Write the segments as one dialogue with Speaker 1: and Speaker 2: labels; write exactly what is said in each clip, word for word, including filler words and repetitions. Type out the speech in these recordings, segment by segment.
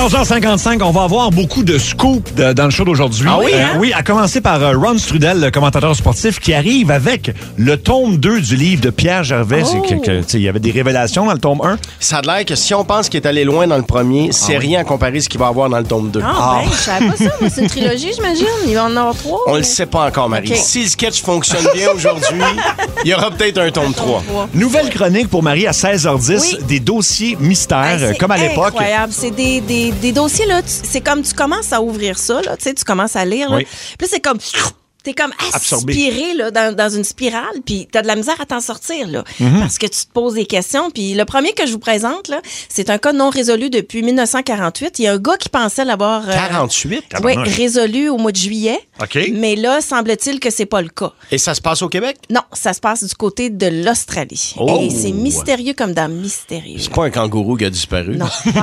Speaker 1: onze heures cinquante-cinq, on va avoir beaucoup de scoops de, dans le show d'aujourd'hui.
Speaker 2: Ah oui, hein?
Speaker 1: Euh, oui, à commencer par euh, Ron Strudel, le commentateur sportif, qui arrive avec le tome deux du livre de Pierre Gervais.
Speaker 2: Oh.
Speaker 1: C'est que, que, il y avait des révélations dans le tome un.
Speaker 2: Ça a l'air que si on pense qu'il est allé loin dans le premier, c'est
Speaker 1: Ah oui.
Speaker 2: rien à comparer à ce qu'il va avoir dans le tome deux.
Speaker 3: Ah,
Speaker 1: Ah.
Speaker 3: ben, je savais pas ça. Mais c'est une trilogie, j'imagine. Il va en avoir trois.
Speaker 2: On
Speaker 3: mais...
Speaker 2: le sait pas encore, Marie.
Speaker 3: Ok.
Speaker 2: Si le sketch fonctionne bien aujourd'hui, il y aura peut-être un tome trois.
Speaker 1: Nouvelle chronique pour Marie à seize heures dix,
Speaker 3: Oui.
Speaker 1: des dossiers mystères,
Speaker 3: Hey, c'est
Speaker 1: comme à l'époque.
Speaker 3: incroyable. C'est des, des, des dossiers, là. tu- C'est comme tu commences à ouvrir ça, là. Tu sais, tu commences à lire, là.
Speaker 1: Oui.
Speaker 3: Puis là, c'est comme. T'es comme
Speaker 1: Absorbé.
Speaker 3: aspiré là, dans, dans une spirale, puis t'as de la misère à t'en sortir, là,
Speaker 1: Mm-hmm.
Speaker 3: parce que tu te poses des questions. Puis le premier que je vous présente, là, c'est un cas non résolu depuis dix-neuf cent quarante-huit. Il y a un gars qui pensait l'avoir euh,
Speaker 2: quarante-huit?
Speaker 3: oui,
Speaker 1: Tabarnak.
Speaker 3: résolu au mois de juillet.
Speaker 1: OK.
Speaker 3: Mais là, semble-t-il que c'est pas le cas.
Speaker 2: Et ça se passe au Québec?
Speaker 3: Non, ça se passe du côté de l'Australie.
Speaker 2: Oh.
Speaker 3: Et c'est mystérieux comme dans mystérieux.
Speaker 2: C'est pas un kangourou qui a disparu.
Speaker 3: Non, non,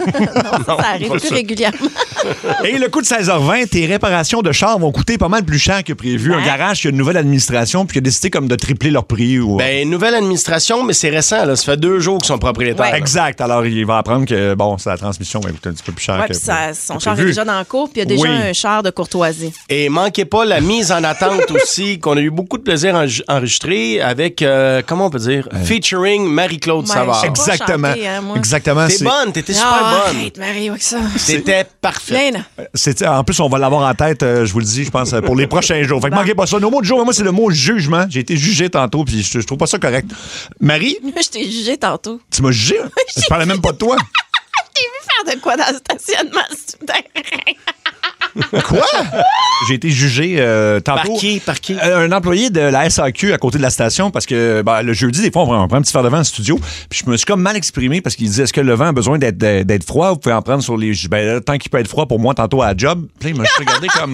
Speaker 3: non, ça arrive
Speaker 2: pas
Speaker 3: plus
Speaker 2: ça.
Speaker 3: régulièrement.
Speaker 1: Et le coup de seize heures vingt, tes réparations de chars vont coûter pas mal plus cher que prévu.
Speaker 3: Ouais.
Speaker 1: Un garage qui a une nouvelle administration puis qui a décidé comme de tripler leur prix. Ou...
Speaker 2: Ben, nouvelle administration, mais c'est récent, là. Ça fait deux jours qu'ils sont propriétaires.
Speaker 3: Ouais.
Speaker 2: là.
Speaker 1: Exact. Alors, il va apprendre que, bon, sa transmission va coûter un petit peu plus cher
Speaker 3: Ouais,
Speaker 1: que
Speaker 3: puis ça, son
Speaker 1: que
Speaker 3: char est
Speaker 1: prévu.
Speaker 3: déjà dans le cours, puis il y a déjà
Speaker 1: Oui.
Speaker 3: un char de courtoisie.
Speaker 2: Et manquez pas la mise en attente aussi, qu'on a eu beaucoup de plaisir à enj- enregistrer avec, euh, comment on peut dire, featuring Marie-Claude
Speaker 3: Ouais,
Speaker 2: Savard.
Speaker 3: je sais pas.
Speaker 1: Exactement.
Speaker 3: chanter, hein, moi.
Speaker 1: Exactement.
Speaker 2: T'es
Speaker 1: c'est-
Speaker 2: bonne, t'étais super
Speaker 3: Ah,
Speaker 2: bonne.
Speaker 3: arrête, Marie, avec ça.
Speaker 2: C'était parfait.
Speaker 3: Viens, là.
Speaker 1: c'est- En plus, on va l'avoir en tête, euh, je vous le dis, je pense, euh, pour les prochains jours. Fait que
Speaker 3: Bon.
Speaker 1: manquez pas ça. Nos mots de jour, moi, c'est le mot jugement. J'ai été jugé tantôt, puis je, je trouve pas ça correct. Marie,
Speaker 3: Je t'ai jugé tantôt.
Speaker 1: tu m'as jugé? Je parlais même pas de toi.
Speaker 3: T'es vu faire de quoi dans le stationnement souterrain?
Speaker 1: Quoi? J'ai été jugé euh, tantôt.
Speaker 2: Par qui? Par qui?
Speaker 1: Euh, un employé de la S A Q à côté de la station parce que ben, le jeudi, des fois, on prend, on prend un petit verre de vent en studio. Puis je me suis comme mal exprimé parce qu'il disait est-ce que le vent a besoin d'être, d'être froid? Vous pouvez en prendre sur les. Je dis, ben, là, tant qu'il peut être froid pour moi tantôt à la job. Puis là, il m'a juste regardé comme.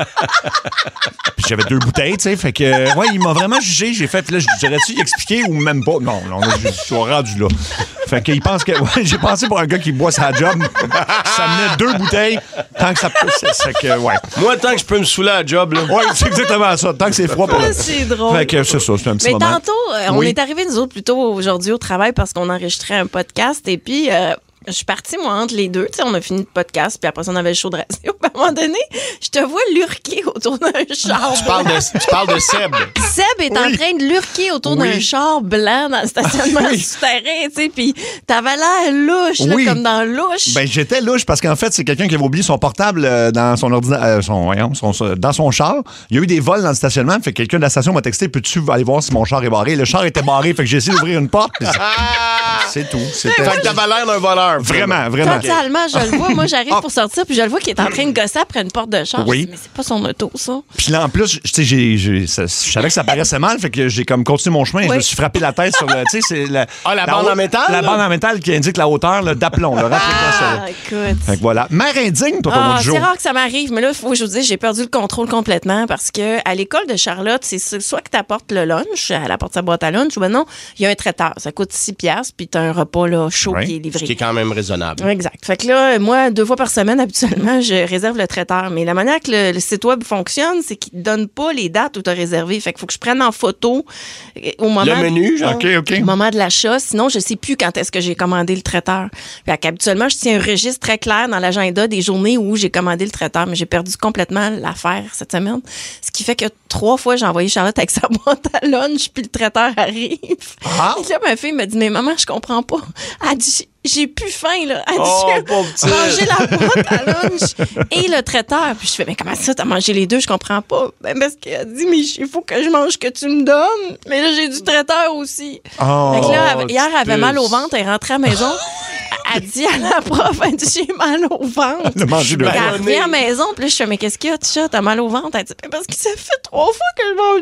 Speaker 1: Puis j'avais deux bouteilles, tu sais. Fait que, euh, ouais, il m'a vraiment jugé. J'ai fait, là, j'aurais-tu y expliquer ou même pas? Non, non, là, je suis rendu là. Fait qu'il pense que. Ouais, j'ai pensé pour un gars qui boit sa job. Ça menait deux bouteilles tant que ça peut. C'est que, ouais.
Speaker 2: Moi, tant que je peux me saouler à la job, là.
Speaker 1: Ouais, c'est exactement ça. Tant que c'est froid pour
Speaker 3: Ah,
Speaker 1: le.
Speaker 3: c'est drôle.
Speaker 1: Fait que c'est ça, c'est un petit
Speaker 3: Mais
Speaker 1: moment.
Speaker 3: tantôt, euh, on
Speaker 1: Oui.
Speaker 3: est arrivés, nous autres, plutôt aujourd'hui au travail parce qu'on enregistrait un podcast. Et puis, euh, je suis partie, moi, entre les deux. Tu sais, on a fini le podcast, puis après ça, on avait le show de radio. Puis à un moment donné, je te vois lurquer autour d'un char.
Speaker 2: Tu parles de, tu parles de Seb.
Speaker 3: Seb est en
Speaker 1: Oui.
Speaker 3: train de lurquer autour
Speaker 1: Oui.
Speaker 3: d'un char blanc dans le stationnement
Speaker 1: Oui.
Speaker 3: souterrain, tu sais, puis t'avais l'air louche, là,
Speaker 1: Oui.
Speaker 3: comme dans louche.
Speaker 1: Ben, j'étais louche parce qu'en fait, c'est quelqu'un qui avait oublié son portable euh, dans son ordinateur, son, voyons, son, son- dans son char. Il y a eu des vols dans le stationnement. Fait que quelqu'un de la station m'a texté peux-tu aller voir si mon char est barré? Le char était barré. Fait que j'ai essayé d'ouvrir une porte. puis C'est tout. C'était
Speaker 2: Fait que t'avais l'air d'un voleur.
Speaker 1: vraiment, vraiment.
Speaker 3: Totalement, je le vois. Moi, j'arrive pour sortir, puis je le vois qui est en train de gosser après une porte de char.
Speaker 1: Oui.
Speaker 3: Je dis, mais c'est pas son auto, ça.
Speaker 1: Puis là, en plus, tu sais, j'ai, j'ai- ça- je savais que ça paraissait mal, fait que j'ai comme continué mon chemin. Je
Speaker 3: Oui.
Speaker 1: me suis frappé la tête sur le. Tu sais, c'est la,
Speaker 2: Ah, la bande en
Speaker 1: haute-
Speaker 2: métal,
Speaker 1: La
Speaker 2: là?
Speaker 1: bande en métal qui indique la hauteur là, d'aplomb. Là, rappelez-moi ça, là.
Speaker 3: Ah, écoute.
Speaker 1: Fait que voilà. Mère indigne, toi, ton mot
Speaker 3: Ah,
Speaker 1: du jour.
Speaker 3: c'est rare que ça m'arrive, mais là, il faut que je vous dise, j'ai perdu le contrôle complètement parce que à l'école de Charlotte, c'est soit que tu apportes le lunch, elle apporte sa boîte à lunch, ou ben non, il y a un traiteur. Ça coûte six piastres, puis tu as un repas là, chaud
Speaker 1: Oui.
Speaker 3: qui est livré.
Speaker 2: Ce qui est quand même raisonnable.
Speaker 3: Exact. Fait que là, moi, deux fois par semaine, habituellement, je réserve le traiteur. Mais la manière que le, le site web fonctionne, c'est qu'il ne donne pas les dates où tu as réservé. Fait qu'il faut que je prenne en photo euh, au moment...
Speaker 2: Le menu, genre.
Speaker 1: OK, OK.
Speaker 3: Au moment de l'achat, sinon je sais plus quand est-ce que j'ai commandé le traiteur. Fait qu'habituellement, je tiens un registre très clair dans l'agenda des journées où j'ai commandé le traiteur, mais j'ai perdu complètement l'affaire cette semaine. Ce qui fait que trois fois, j'ai envoyé Charlotte avec sa boîte à lunch, puis le traiteur arrive.
Speaker 1: Ah!
Speaker 3: Et là, ma fille me dit, mais maman, je comprends pas. Elle dit, j'ai plus faim, là. Elle dit,
Speaker 2: Oh,
Speaker 3: j'ai
Speaker 2: pauvre petite.
Speaker 3: mangé la boîte à lunch et le traiteur. Puis je fais, mais comment ça, t'as mangé les deux? Je comprends pas. Ben, parce qu'elle dit, mais il faut que je mange ce que tu me donnes. Mais là, j'ai du traiteur aussi.
Speaker 1: Oh,
Speaker 3: Fait que là, elle- hier, elle avait
Speaker 2: puce.
Speaker 3: mal au ventre. Elle est rentrée à la maison. Elle dit à la prof, elle dit, j'ai mal au ventre.
Speaker 1: Le manger de
Speaker 3: Fait qu'elle
Speaker 2: ballonné.
Speaker 3: revient à la maison, puis là, je fais, mais qu'est-ce qu'il y a, Tisha? T'as mal au ventre? Elle dit, mais parce que ça fait trois fois que je mange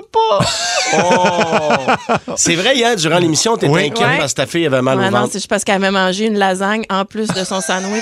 Speaker 3: deux repas.
Speaker 2: Oh! C'est vrai, hier, durant l'émission, t'étais
Speaker 1: Oui.
Speaker 2: inquiète
Speaker 3: Ouais.
Speaker 2: parce que ta fille avait mal
Speaker 3: Ouais,
Speaker 2: au
Speaker 3: non,
Speaker 2: ventre.
Speaker 3: c'est juste parce qu'elle avait mangé une lasagne en plus de son sandwich.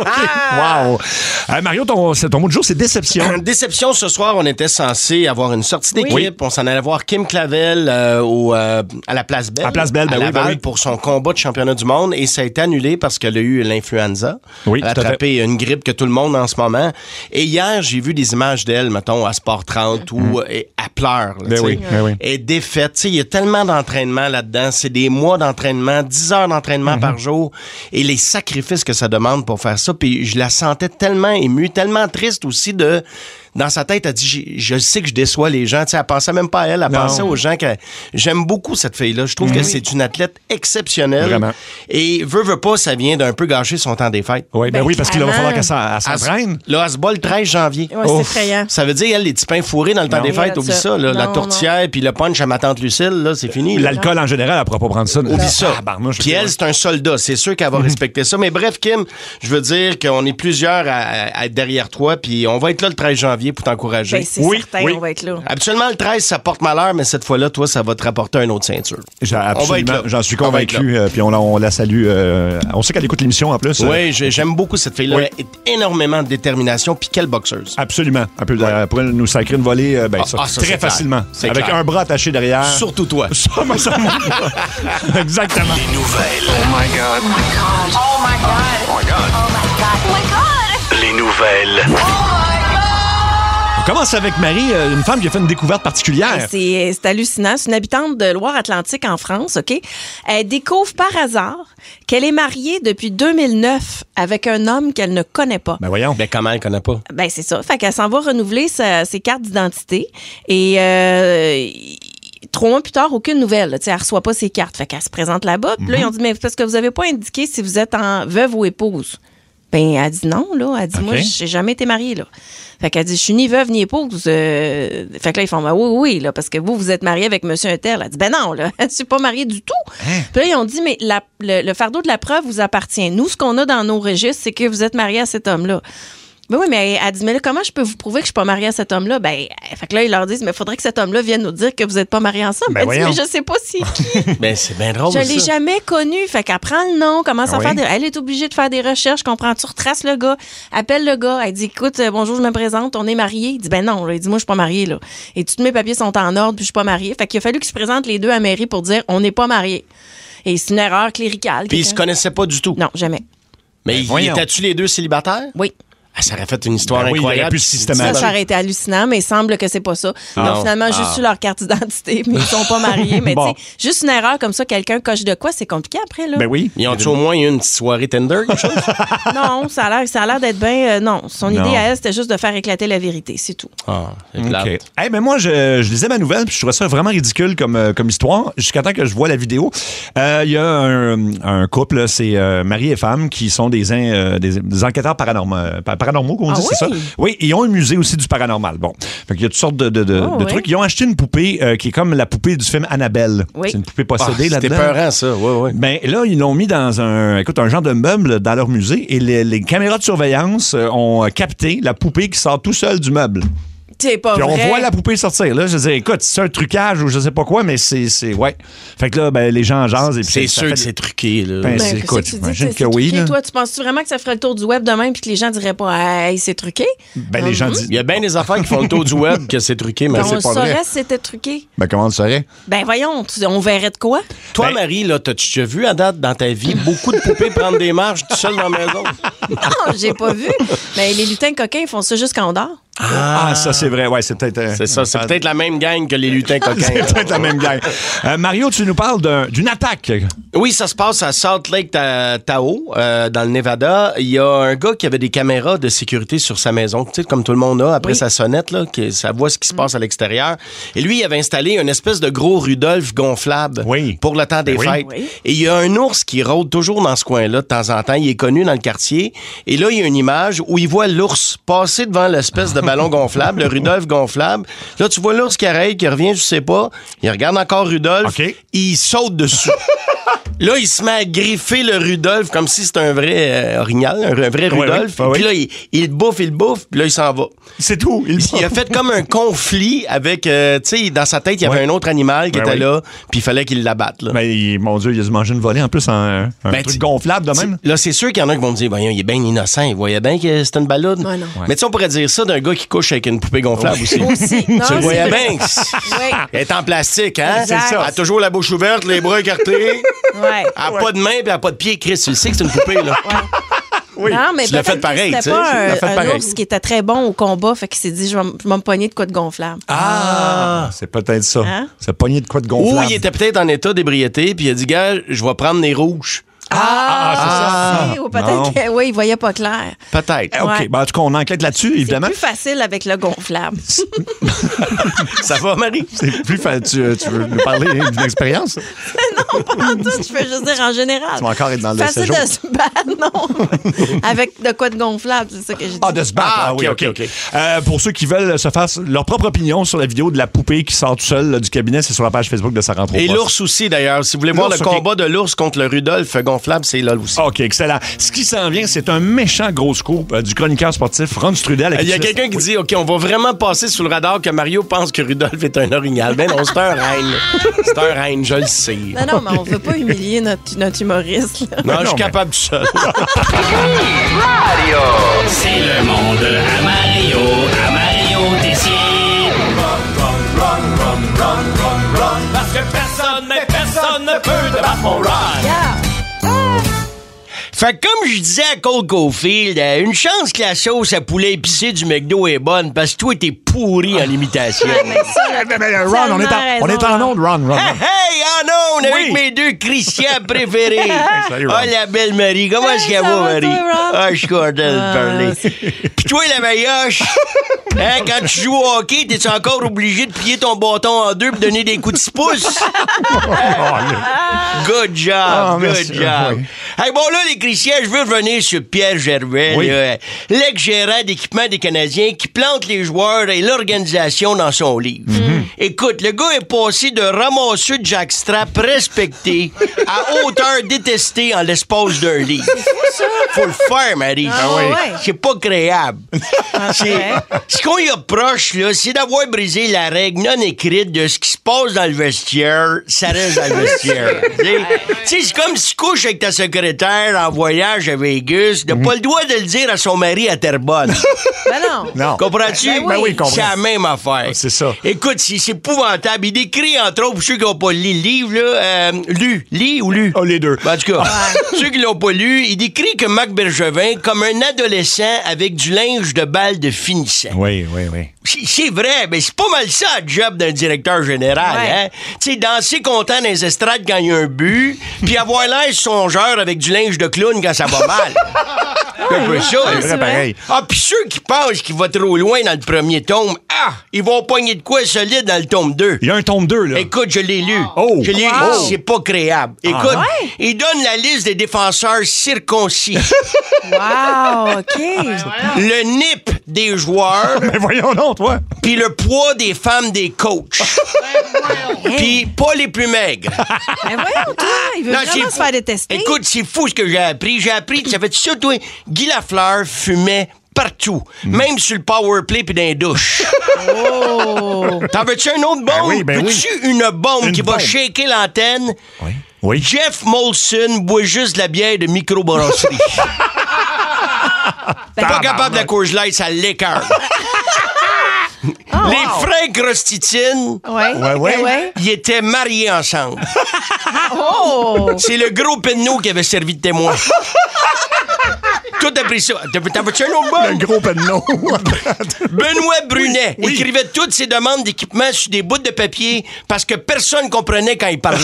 Speaker 1: Wow! Euh, Mario, ton, c'est- ton mot de jour, c'est déception.
Speaker 2: Déception, ce soir, on était censé avoir une sortie d'équipe.
Speaker 1: Oui.
Speaker 2: On s'en allait voir Kim Clavel euh, au, euh, à la Place Belle.
Speaker 1: À Place Belle, ben
Speaker 2: à
Speaker 1: oui,
Speaker 2: Laval,
Speaker 1: ben oui.
Speaker 2: pour son combat de championnat du monde. Et ça a été annulé parce qu'elle a eu l'influenza.
Speaker 1: Oui,
Speaker 2: Elle a
Speaker 1: tout à
Speaker 2: attrapé une grippe que tout le monde a en ce moment. Et hier, j'ai vu des images d'elle, mettons, à Sport trente, où elle pleure. là,
Speaker 1: Ben
Speaker 2: tu sais.
Speaker 1: oui, ben oui.
Speaker 2: Elle est défaite. Tu sais, il y a tellement d'entraînement là-dedans. C'est des mois d'entraînement, dix heures d'entraînement par jour et les sacrifices que ça demande pour faire ça. Puis je la sentais tellement émue, tellement triste aussi de... Dans sa tête, elle dit, je sais que je déçois les gens. Tu sais, elle pensait même pas à elle, elle non. pensait aux gens. Que... J'aime beaucoup cette fille-là. Je trouve mmh. que c'est une athlète exceptionnelle. Vraiment. Et veut, veut pas, ça vient d'un peu gâcher son temps des fêtes.
Speaker 1: Oui, ben, ben oui, parce qu'il va falloir qu'elle s'entraîne.
Speaker 2: Là, elle se bat le treize janvier.
Speaker 3: Ouais, c'est effrayant.
Speaker 2: Ça veut dire, elle, les petits pains fourrés dans le temps non. des fêtes, oublie ça. Là, non, la tourtière puis le punch à ma tante Lucille, là, c'est fini.
Speaker 1: L'alcool, en général, elle pourra pas prendre ça.
Speaker 2: Oublie ça. Ah, puis elle, c'est un soldat. C'est sûr qu'elle va respecter ça. Mais bref, Kim, je veux dire qu'on est plusieurs à être derrière toi, puis on va être là le treize janvier pour t'encourager.
Speaker 3: C'est oui, certain, oui. on va être là.
Speaker 2: Habituellement, le treize, ça porte malheur, mais cette fois-là, toi, ça va te rapporter une autre ceinture.
Speaker 1: Absolument, j'en suis convaincu. Euh, puis on, on la salue. Euh, on sait qu'elle écoute l'émission en plus.
Speaker 2: Oui, euh, j'aime beaucoup cette fille-là. Oui. Elle a énormément de détermination. Puis quelle boxeuse.
Speaker 1: Absolument. Elle peut, ouais. pourrait nous sacrer une volée euh, ben, ah, ça, ah, ça, très facilement. Avec clair. un bras attaché derrière.
Speaker 2: Surtout toi.
Speaker 1: Ça, moi, ça Exactement.
Speaker 4: Les nouvelles. Oh my God. Oh my God. Oh my God. Oh my God. Oh my God. Oh my God. Les nouvelles. Oh
Speaker 1: On commence avec Marie, une femme qui a fait une découverte particulière.
Speaker 3: C'est, c'est hallucinant. C'est une habitante de Loire-Atlantique en France, OK? Elle découvre par hasard qu'elle est mariée depuis deux mille neuf avec un homme qu'elle ne connaît pas.
Speaker 1: Ben voyons.
Speaker 2: Ben comment elle connaît pas?
Speaker 3: Ben c'est ça. Fait qu'elle s'en va renouveler sa, ses cartes d'identité et... Euh, Trois mois plus tard, aucune nouvelle. Là. Elle ne reçoit pas ses cartes. Fait qu'elle se présente là-bas. Puis mm-hmm. là, ils ont dit, mais parce que vous n'avez pas indiqué si vous êtes en veuve ou épouse. Ben, elle dit non, là. Elle dit, okay. moi, j'ai jamais été mariée, là. Fait qu'elle dit, je suis ni veuve ni épouse. Euh... Fait que là, ils font, ben oui, oui, là, parce que vous, vous êtes mariée avec monsieur un tel. Elle dit, ben non, là, je suis pas mariée du tout. Hein? Puis là, ils ont dit, mais la, le, le fardeau de la preuve vous appartient. Nous, ce qu'on a dans nos registres, c'est que vous êtes mariée à cet homme-là. Ben oui, mais elle dit, mais là, comment je peux vous prouver que je suis pas mariée à cet homme-là? Ben, fait que là, ils leur disent, mais il faudrait que cet homme-là vienne nous dire que vous êtes pas mariés ensemble. Ben elle dit, mais je sais pas c'est qui.
Speaker 2: Ben, c'est bien drôle.
Speaker 3: Je l'ai ça. jamais connu. Fait qu'elle prend le nom, commence ah à oui? faire des. Elle est obligée de faire des recherches, comprends-tu? Retrace le gars, appelle le gars. Elle dit, écoute, bonjour, je me présente, on est mariés. Il dit, ben non, là. Il dit, moi, je suis pas mariée, là. Et tous mes papiers sont en ordre, puis je suis pas mariée. Fait qu'il a fallu qu'ils se présentent les deux à la mairie pour dire, on n'est pas mariés. Et c'est une erreur cléricale.
Speaker 2: Puis ils se connaissaient pas du tout.
Speaker 3: Non, jamais.
Speaker 2: Mais ben, étaient-tu les deux célibataires?
Speaker 3: Oui.
Speaker 2: Ah, ça aurait fait une histoire
Speaker 1: ben oui,
Speaker 2: incroyable.
Speaker 1: Plus systématique.
Speaker 3: Ça, ça aurait été hallucinant, mais il semble que c'est pas ça. Ah. Donc, finalement, ah. juste eu leur carte d'identité, mais ils sont pas mariés. Mais bon. tu sais, juste une erreur comme ça, quelqu'un coche de quoi, c'est compliqué après, là.
Speaker 1: Ben oui.
Speaker 2: Ils ont-tu au moins eu une petite soirée Tinder, quelque chose?
Speaker 3: Non, ça a l'air, ça a l'air d'être bien... Euh, non, son non. idée à elle, c'était juste de faire éclater la vérité, c'est tout.
Speaker 2: Ah, c'est plate.
Speaker 1: Okay. Hey, mais moi, je, je lisais ma nouvelle, puis je trouvais ça vraiment ridicule comme, euh, comme histoire, jusqu'à temps que je vois la vidéo. Il euh, y a un, un couple, là, c'est euh, mari et femme, qui sont des, euh, des, des enquêteurs paranormaux, paranormaux qu'on dit, ah, c'est oui? ça? Oui, ils ont un musée aussi du paranormal. Bon, fait qu'il y a toutes sortes de, de, de, oh, de oui. trucs. Ils ont acheté une poupée euh, qui est comme la poupée du film Annabelle. Oui. C'est une poupée possédée ah, là-dedans.
Speaker 2: C'était peurant, ça. Oui, oui.
Speaker 1: Ben là, ils l'ont mis dans un, écoute, un genre de meuble dans leur musée et les, les caméras de surveillance ont capté la poupée qui sort tout seul du meuble.
Speaker 3: C'est pas
Speaker 1: Puis on
Speaker 3: vrai.
Speaker 1: voit la poupée sortir. Là, je dis, écoute, c'est un trucage ou je sais pas quoi, mais c'est, c'est ouais. Fait que là, ben, les gens jasent. Et puis
Speaker 2: c'est
Speaker 1: ça
Speaker 2: sûr
Speaker 1: fait...
Speaker 2: que c'est truqué. Là.
Speaker 1: Ben,
Speaker 3: ben,
Speaker 1: c'est, écoute, j'imagine que, que oui.
Speaker 3: Truqué,
Speaker 1: là.
Speaker 3: Toi, tu penses-tu vraiment que ça ferait le tour du web demain puis que les gens diraient pas, hey, c'est truqué?
Speaker 1: Ben, mm-hmm. les gens disent.
Speaker 2: Il y a bien des affaires qui font le tour du web que c'est truqué, mais ben, c'est pas vrai. On
Speaker 3: saurait si c'était truqué.
Speaker 1: Ben, comment on le saurait?
Speaker 3: Ben, voyons, tu, on verrait de quoi?
Speaker 2: Toi,
Speaker 1: ben...
Speaker 2: Marie, là, t'as-tu déjà vu à date dans ta vie beaucoup de poupées prendre des marches tout seul dans la maison?
Speaker 3: Non, j'ai pas vu. Mais les lutins coquins, ils font ça juste quand on dort.
Speaker 1: Ah, ah, ça, c'est vrai. Ouais, c'est peut-être. Euh,
Speaker 2: c'est ça. C'est peut-être la même gang que les lutins coquins.
Speaker 1: C'est peut-être la même gang. Euh, Mario, tu nous parles d'un, d'une attaque.
Speaker 2: Oui, ça se passe à Salt Lake Tahoe, euh, dans le Nevada. Il y a un gars qui avait des caméras de sécurité sur sa maison, tu sais, comme tout le monde a, après oui. sa sonnette, là, qui, ça voit ce qui se passe à l'extérieur. Et lui, il avait installé une espèce de gros Rudolph gonflable oui. pour le temps des oui. fêtes. Oui. Et il y a un ours qui rôde toujours dans ce coin-là de temps en temps. Il est connu dans le quartier. Et là, il y a une image où il voit l'ours passer devant l'espèce de ballon gonflable, le Rudolph gonflable. Là, tu vois l'ours qui arrête, qui revient, je sais pas. Il regarde encore Rudolph. Okay. Il saute dessus. Là, il se met à griffer le Rudolph comme si c'était un vrai euh, orignal, un, un vrai Rudolph. Oui, oui. Puis là, il, il bouffe, il bouffe, puis là, il s'en va.
Speaker 1: C'est tout. Il,
Speaker 2: il a fait comme un conflit avec, euh, tu sais, dans sa tête, il y avait oui. un autre animal qui ben était oui. là, puis il fallait qu'il l'abatte. Là.
Speaker 1: Ben, il, mon Dieu, il a dû manger une volée en plus en un ben, truc gonflable de même.
Speaker 2: Là, c'est sûr qu'il y en a qui vont me dire, voyons, il est bien innocent, il voyait bien que c'était une balade.
Speaker 3: Ouais, non.
Speaker 2: Mais tu sais, on pourrait dire ça d'un gars qui couche avec une poupée gonflable aussi.
Speaker 3: aussi. Non,
Speaker 2: tu le voyais bien. Oui. Elle est en plastique, hein?
Speaker 3: Exact.
Speaker 2: C'est ça. Elle a toujours la bouche ouverte, les bras écartés.
Speaker 3: Ouais.
Speaker 2: Elle n'a
Speaker 3: ouais.
Speaker 2: pas de main et elle n'a pas de pied. Chris, tu sais que c'est une poupée, là. Ouais.
Speaker 3: Oui. Non, mais
Speaker 2: tu l'as fait pareil, tu sais.
Speaker 3: C'était pas un, un ours qui était très bon au combat, fait qu'il s'est dit, je vais, je vais me pogner de quoi de gonflable.
Speaker 1: Ah! ah. C'est peut-être ça. Hein? C'est pogner de quoi de gonflable.
Speaker 2: Ou il était peut-être en état d'ébriété, puis il a dit, gars, je vais prendre les rouges.
Speaker 3: Ah,
Speaker 1: ah,
Speaker 3: c'est ça. Ou peut-être que, oui, il voyait pas clair.
Speaker 2: Peut-être.
Speaker 1: Eh, OK,
Speaker 3: Ouais.
Speaker 1: ben, en tout cas, on enquête là-dessus, évidemment.
Speaker 3: C'est plus facile avec le gonflable.
Speaker 2: Ça va, Marie?
Speaker 1: C'est plus fa- tu, tu veux nous parler d'une expérience?
Speaker 3: Non, pas en tout. Je peux juste dire en général.
Speaker 1: Tu vas encore être dans le
Speaker 3: Facile
Speaker 1: séjour.
Speaker 3: de se battre, non. Avec de quoi de gonflable, c'est ça que je dis.
Speaker 1: Ah, de se battre.
Speaker 2: Ah,
Speaker 1: Ah, oui,
Speaker 2: OK,
Speaker 1: OK.
Speaker 2: OK.
Speaker 1: Euh, pour ceux qui veulent se faire leur propre opinion sur la vidéo de la poupée qui sort tout seul là, du cabinet, c'est sur la page Facebook de Ça rentre au
Speaker 2: Et
Speaker 1: poste.
Speaker 2: l'ours aussi, d'ailleurs. Si vous voulez voir le
Speaker 1: L'ours, OK.
Speaker 2: combat de l'ours contre le Rudolph gonflable, c'est là aussi.
Speaker 1: OK, excellent. Ce qui s'en vient, c'est un méchant gros scoop euh, du chroniqueur sportif Ron Strudel.
Speaker 2: Il y a quelqu'un qui dit, OK, on va vraiment passer sous le radar que Mario pense que Rudolph est un orignal. Ben non, c'est un reine. C'est un reine, je le sais.
Speaker 3: Non, non, mais on veut pas humilier notre, notre humoriste. Là.
Speaker 2: Non, je suis
Speaker 1: mais-
Speaker 2: capable tout seul.
Speaker 5: C'est le monde à Mario, à Mario Tessier. Parce que personne, mais personne ne peut débattre mon run.
Speaker 2: Fait que comme je disais à Cole Caulfield, euh, une chance que la sauce à poulet épicé du McDo est bonne parce que toi, t'es pourri en imitation.
Speaker 3: Mais ça, là,
Speaker 1: Ben, ben, Ron, on est en, on est en onde, Ron, Ron.
Speaker 2: Hey, hey, oh non, on est avec
Speaker 1: Oui.
Speaker 2: mes deux Christians préférés.
Speaker 1: Salut, Ron.
Speaker 2: Ah, la belle Marie. Comment est-ce qu'elle
Speaker 3: ça
Speaker 2: va,
Speaker 3: va,
Speaker 2: Marie?
Speaker 3: toi, Ron?
Speaker 2: Ah, je suis content de
Speaker 3: Ah,
Speaker 2: te parler. Puis toi, la maillotche, hein, quand tu joues au hockey, t'es-tu encore obligé de plier ton bâton en deux pour donner des coups de six pouces? Good job,
Speaker 1: Ah,
Speaker 2: good
Speaker 1: merci.
Speaker 2: job.
Speaker 1: Oui.
Speaker 2: Hey, bon, là, les Christians, je veux revenir sur Pierre Gervais,
Speaker 1: Oui.
Speaker 2: là, l'ex-gérant d'équipement des Canadiens qui plante les joueurs et l'organisation dans son livre. Écoute, le gars est passé de ramasseux de jackstrap respecté à auteur détesté en l'espace d'un livre. Faut le faire, Marie.
Speaker 3: Ah oui. ouais.
Speaker 2: C'est pas créable. C'est- Ce qu'on y approche, là, c'est d'avoir brisé la règle non écrite de ce qui se passe dans le vestiaire, ça reste dans le vestiaire. Tu sais, Tu sais, c'est comme si tu couches avec ta secrétaire en voyage à Vegas, de pas le droit de le dire à son mari à Terrebonne.
Speaker 3: Ben non.
Speaker 1: Non.
Speaker 2: Comprends-tu?
Speaker 3: Ben oui. Ben
Speaker 1: oui, je comprends.
Speaker 2: C'est la même affaire.
Speaker 1: C'est ça.
Speaker 2: Écoute, c'est c'est épouvantable. Il décrit, entre autres, pour ceux qui n'ont pas lu le livre, là, euh, lu, lit ou lu?
Speaker 1: Oh, les deux.
Speaker 2: Ben, en tout cas, ceux qui l'ont pas lu, il décrit que Marc Bergevin comme un adolescent avec du linge de balle de finissant.
Speaker 1: Oui, oui, oui.
Speaker 2: C'est- C'est vrai, mais c'est pas mal ça, le job d'un directeur général,
Speaker 3: Ouais.
Speaker 2: hein? Tu sais, danser content dans les estrades quand il y a un but, puis avoir l'air songeur avec du linge de clown quand ça va mal. C'est un peu ça,
Speaker 3: Ouais,
Speaker 2: hein?
Speaker 3: c'est
Speaker 1: Vrai, pareil.
Speaker 2: Ah, puis ceux qui pensent qu'il va trop loin dans le premier tome, ah, ils vont pogner de quoi solide dans le tome deux.
Speaker 1: Il y a un tome deux, là.
Speaker 2: Écoute, je l'ai lu.
Speaker 1: Oh.
Speaker 2: Je l'ai
Speaker 3: Wow.
Speaker 2: lu, c'est pas créable. Écoute,
Speaker 3: ouais?
Speaker 2: il donne la liste des défenseurs circoncis,
Speaker 3: Wow, OK.
Speaker 2: le N I P des joueurs,
Speaker 1: Mais voyons donc, toi.
Speaker 2: puis le poids des femmes des coachs. Puis pas les plus maigres.
Speaker 3: Ben voyons, toi, il veut
Speaker 2: Non,
Speaker 3: vraiment
Speaker 2: c'est
Speaker 3: se faire détester.
Speaker 2: Écoute, c'est fou ce que j'ai appris. J'ai appris, ça fait ça, toi, Guy Lafleur fumait partout, même sur le power play puis dans les douches.
Speaker 3: Oh.
Speaker 2: T'en veux-tu un autre bombe?
Speaker 1: Ben oui, ben
Speaker 2: Veux-tu une bombe
Speaker 1: Une
Speaker 2: qui va
Speaker 1: bombe.
Speaker 2: shaker l'antenne?
Speaker 1: Oui. Oui.
Speaker 2: Jeff Molson boit juste de la bière de microbrasserie. Pas capable de la Coors Light, ça l'écœure. Les frères Crostitine,
Speaker 3: Ouais.
Speaker 1: Ouais, ouais.
Speaker 3: ouais.
Speaker 2: ils étaient mariés ensemble.
Speaker 3: Oh.
Speaker 2: C'est le gros penneau qui avait servi de témoin. Tout a pris ça. T'en t'en veux-tu un autre
Speaker 1: Un
Speaker 2: bon?
Speaker 1: gros penneau.
Speaker 2: Benoît Brunet écrivait toutes ses demandes d'équipement sur des bouts de papier parce que personne comprenait quand il parlait.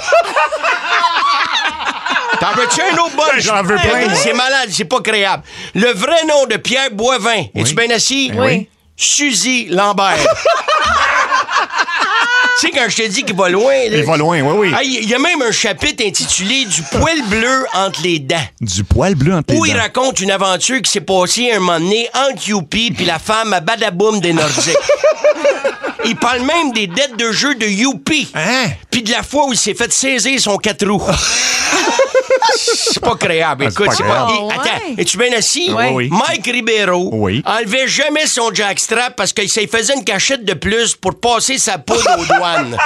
Speaker 2: T'en veux-tu un autre bon?
Speaker 1: J'en veux plein, moi.
Speaker 2: C'est malade, c'est pas créable. Le vrai nom de Pierre Boivin, es-tu bien assis?
Speaker 3: Oui.
Speaker 2: Suzy Lambert. Tu sais, quand je te dis qu'il va loin... là,
Speaker 1: Il va loin, oui, oui.
Speaker 2: Ah, il y a même un chapitre intitulé « Du poil bleu entre les dents ».
Speaker 1: Du poil bleu entre les
Speaker 2: Où il
Speaker 1: dents.
Speaker 2: raconte une aventure qui s'est passée un moment donné entre Youpi puis la femme à Badaboum des Nordiques. Il parle même des dettes de jeu de Youpi.
Speaker 1: Hein?
Speaker 2: Puis de la fois où il s'est fait saisir son quatre roues. C'est pas créable.
Speaker 1: Ah, c'est
Speaker 2: Écoute,
Speaker 1: pas
Speaker 2: c'est
Speaker 1: créable.
Speaker 2: pas...
Speaker 3: Oh,
Speaker 2: Attends,
Speaker 3: ouais.
Speaker 2: es-tu bien assis?
Speaker 1: Oui, oui.
Speaker 2: Mike Ribeiro
Speaker 1: Oui.
Speaker 2: enlevait jamais son jackstrap parce qu'il s'y faisait une cachette de plus pour passer sa poudre aux douanes.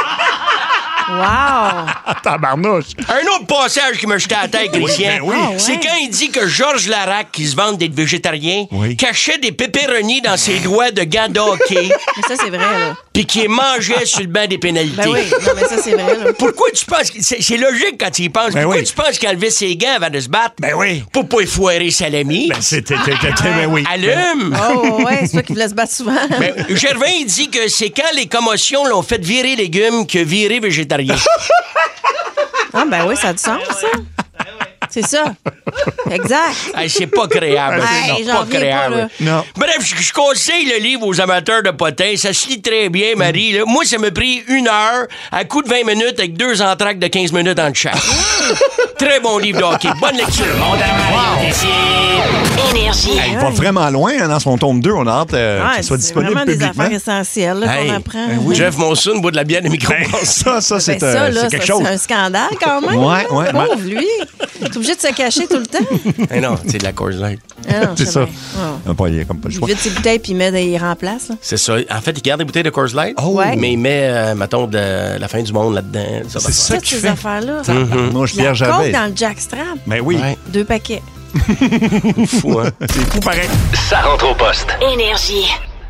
Speaker 3: Wow.
Speaker 1: Tabarnouche.
Speaker 2: Un autre passage qui me jetait à la tête, Christian,
Speaker 1: ben oui.
Speaker 3: Ah, ouais.
Speaker 2: c'est quand il dit que Georges Larac, qui se vante d'être végétarien,
Speaker 1: Oui.
Speaker 2: cachait des pépéronis dans ses doigts de gants de hockey,
Speaker 3: Mais ça, c'est vrai, là.
Speaker 2: puis qu'il les mangeait sur le banc des pénalités.
Speaker 3: Ben oui. Non, mais ça, c'est vrai, là.
Speaker 2: Pourquoi tu penses... que- C'est c'est logique quand tu y penses.
Speaker 1: Ben
Speaker 2: Pourquoi
Speaker 1: oui.
Speaker 2: tu penses qu'il enlevait ses gants avant de se battre?
Speaker 1: Ben oui.
Speaker 2: Pour pas effoirer sa lamie.
Speaker 1: Ben, c'était... Ben oui.
Speaker 2: Allume!
Speaker 3: Oh, ouais, c'est toi qui voulais se battre souvent.
Speaker 2: Ben, Gervin, il dit que c'est quand les commotions l'ont fait virer légumes que virer végétarien.
Speaker 3: Ah, ben oui, ça a du sens, ça. C'est ça. Exact.
Speaker 2: Hey, c'est pas créable.
Speaker 3: Hey,
Speaker 2: non,
Speaker 3: j'en
Speaker 2: pas
Speaker 3: reviens
Speaker 2: créable.
Speaker 3: pas, là.
Speaker 1: Non.
Speaker 2: Bref, je, je conseille le livre aux amateurs de potins. Ça se lit très bien, Marie. Là. Moi, ça m'a pris une heure à coup de vingt minutes avec deux entractes de quinze minutes entre chaque. Très bon livre de hockey. Bonne lecture.
Speaker 6: Énergie.
Speaker 1: Hey, il va vraiment loin hein, dans son tome deux. On a hâte euh,
Speaker 3: Ouais,
Speaker 1: qu'il soit
Speaker 3: c'est
Speaker 1: disponible
Speaker 3: vraiment des
Speaker 1: publiquement.
Speaker 3: affaires essentielles là,
Speaker 2: Hey,
Speaker 3: qu'on apprend.
Speaker 1: ben oui.
Speaker 2: Jeff Monson boit de la bière de micro.
Speaker 1: Ben, ça, ça, c'est
Speaker 3: Ben
Speaker 1: euh,
Speaker 3: ça, là,
Speaker 1: c'est quelque
Speaker 3: ça,
Speaker 1: chose.
Speaker 3: c'est un scandale quand même.
Speaker 1: Ouais, ouais,
Speaker 3: Pauvre
Speaker 1: ouais.
Speaker 3: lui. T'es obligé de se cacher tout le temps.
Speaker 2: hey non, c'est de la Coors Light.
Speaker 3: Ah, non,
Speaker 1: C'est
Speaker 3: je sais
Speaker 1: ça.
Speaker 3: bien. Ah.
Speaker 1: Ah, pas, il y a comme pas le
Speaker 3: Il
Speaker 1: choix.
Speaker 3: vide ses bouteilles puis il met des il remplace. Là.
Speaker 2: C'est ça. En fait, il garde des bouteilles de Coors Light,
Speaker 1: Oh.
Speaker 3: Ouais.
Speaker 2: mais il met, euh, mettons, de la fin du monde là-dedans. Ça va
Speaker 1: C'est ça
Speaker 3: Toutes
Speaker 1: qu'il
Speaker 3: ces
Speaker 1: fait.
Speaker 3: affaires-là.
Speaker 1: Moi, je
Speaker 3: La
Speaker 1: Pierre
Speaker 3: coke
Speaker 1: Javet.
Speaker 3: dans le jackstrap.
Speaker 1: Ben oui.
Speaker 2: Ouais.
Speaker 3: Deux paquets.
Speaker 2: Fou, hein?
Speaker 1: C'est fou pareil.
Speaker 4: Ça rentre au poste.
Speaker 6: Énergie.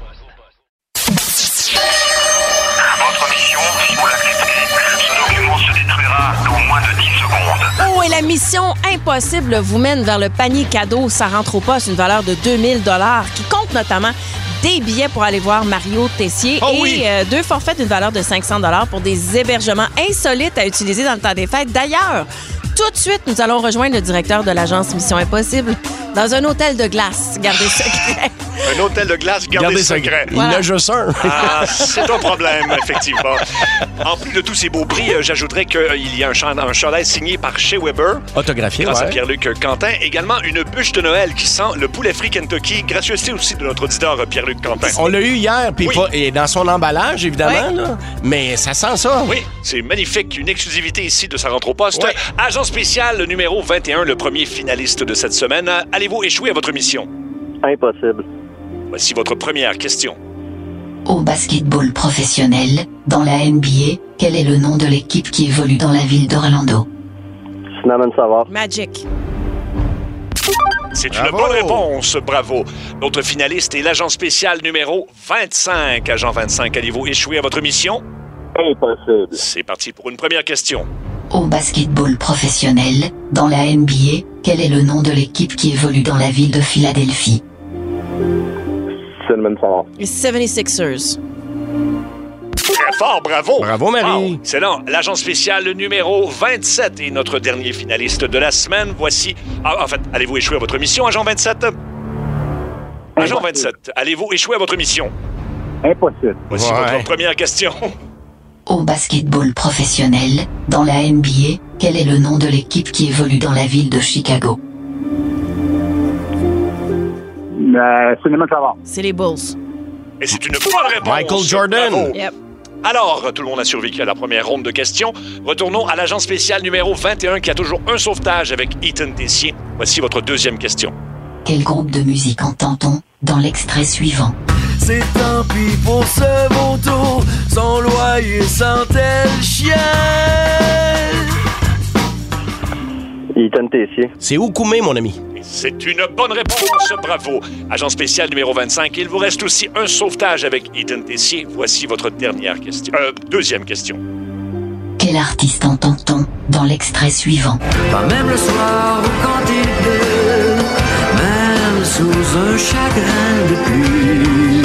Speaker 7: Votre mission, si vous l'acceptez, ce document se détruira dans moins de dix secondes.
Speaker 3: Oh, et la mission impossible vous mène vers le panier cadeau. Ça rentre au poste, une valeur de deux mille dollars qui compte notamment des billets pour aller voir Mario Tessier
Speaker 2: Oh
Speaker 3: et
Speaker 2: oui!
Speaker 3: euh, deux forfaits d'une valeur de cinq cents dollars pour des hébergements insolites à utiliser dans le temps des fêtes. D'ailleurs, tout de suite, nous allons rejoindre le directeur de l'agence Mission Impossible dans un hôtel de glace. Gardez secret.
Speaker 8: Un hôtel de glace, gardez
Speaker 2: Gardez
Speaker 8: secret.
Speaker 2: Il y en a juste un.
Speaker 8: Ah, c'est un problème, effectivement. En plus de tous ces beaux prix, euh, j'ajouterais qu'il y a un, chan- un chandail signé par Shea Weber,
Speaker 2: Autographié,
Speaker 8: grâce à
Speaker 2: ouais.
Speaker 8: Pierre-Luc Quentin. Également, une bûche de Noël qui sent le poulet frit Kentucky, gracieuseté aussi de notre auditeur euh, Pierre-Luc Quentin.
Speaker 2: On l'a eu hier, puis
Speaker 8: Oui.
Speaker 2: pas- et dans son emballage, évidemment,
Speaker 3: Ouais.
Speaker 2: là. Mais ça sent ça.
Speaker 8: Oui, c'est magnifique. Une exclusivité ici de sa rentre au poste.
Speaker 2: Ouais.
Speaker 8: Agent spécial numéro vingt et un, le premier finaliste de cette semaine. Allez-vous échouer à votre mission?
Speaker 9: Impossible.
Speaker 8: Voici votre première question.
Speaker 10: Au basketball professionnel, dans la N B A, quel est le nom de l'équipe qui évolue dans la ville d'Orlando?
Speaker 9: Cinnamon Savard.
Speaker 3: Magic.
Speaker 8: C'est
Speaker 2: Bravo.
Speaker 8: une bonne réponse, bravo. Notre finaliste est l'agent spécial numéro vingt-cinq. Agent vingt-cinq, allez-vous échouer à votre mission?
Speaker 9: Impossible.
Speaker 8: C'est parti pour une première question.
Speaker 10: Au basketball professionnel, dans la N B A, quel est le nom de l'équipe qui évolue dans la ville de Philadelphie?
Speaker 9: Cinnamon Savard.
Speaker 3: Les soixante-sixers.
Speaker 8: Très fort, bravo.
Speaker 2: Bravo, Marie.
Speaker 8: Wow, excellent. L'agent spécial numéro vingt-sept est notre dernier finaliste de la semaine. Voici... Ah, en fait, allez-vous échouer à votre mission, agent vingt-sept? Agent vingt-sept, allez-vous échouer à votre mission?
Speaker 9: Impossible.
Speaker 8: Voici
Speaker 2: Ouais.
Speaker 8: votre première question.
Speaker 10: Au basketball professionnel, dans la N B A, quel est le nom de l'équipe qui évolue dans la ville de Chicago?
Speaker 9: Euh, Cinnamon Savard.
Speaker 3: C'est les Bulls.
Speaker 8: Et c'est une bonne réponse.
Speaker 2: Michael Jordan.
Speaker 8: Bravo.
Speaker 3: Yep.
Speaker 8: Alors, tout le monde a survécu à la première ronde de questions. Retournons à l'agent spécial numéro vingt et un qui a toujours un sauvetage avec Ethan Tessier. Voici votre deuxième question.
Speaker 10: Quel groupe de musique entend-on dans l'extrait suivant?
Speaker 5: C'est tant pis pour ce vautour, sans loyer, sans tel chien.
Speaker 9: Ethan Tessier.
Speaker 2: C'est Oukoumé, mon ami.
Speaker 8: C'est une bonne réponse, bravo. Agent spécial numéro vingt-cinq, il vous reste aussi un sauvetage avec Ethan Tessier. Voici votre dernière question. Euh, deuxième question.
Speaker 10: Quel artiste entend-on dans l'extrait suivant?
Speaker 5: Pas même le soir ou quand il pleut, même sous un chagrin de pluie.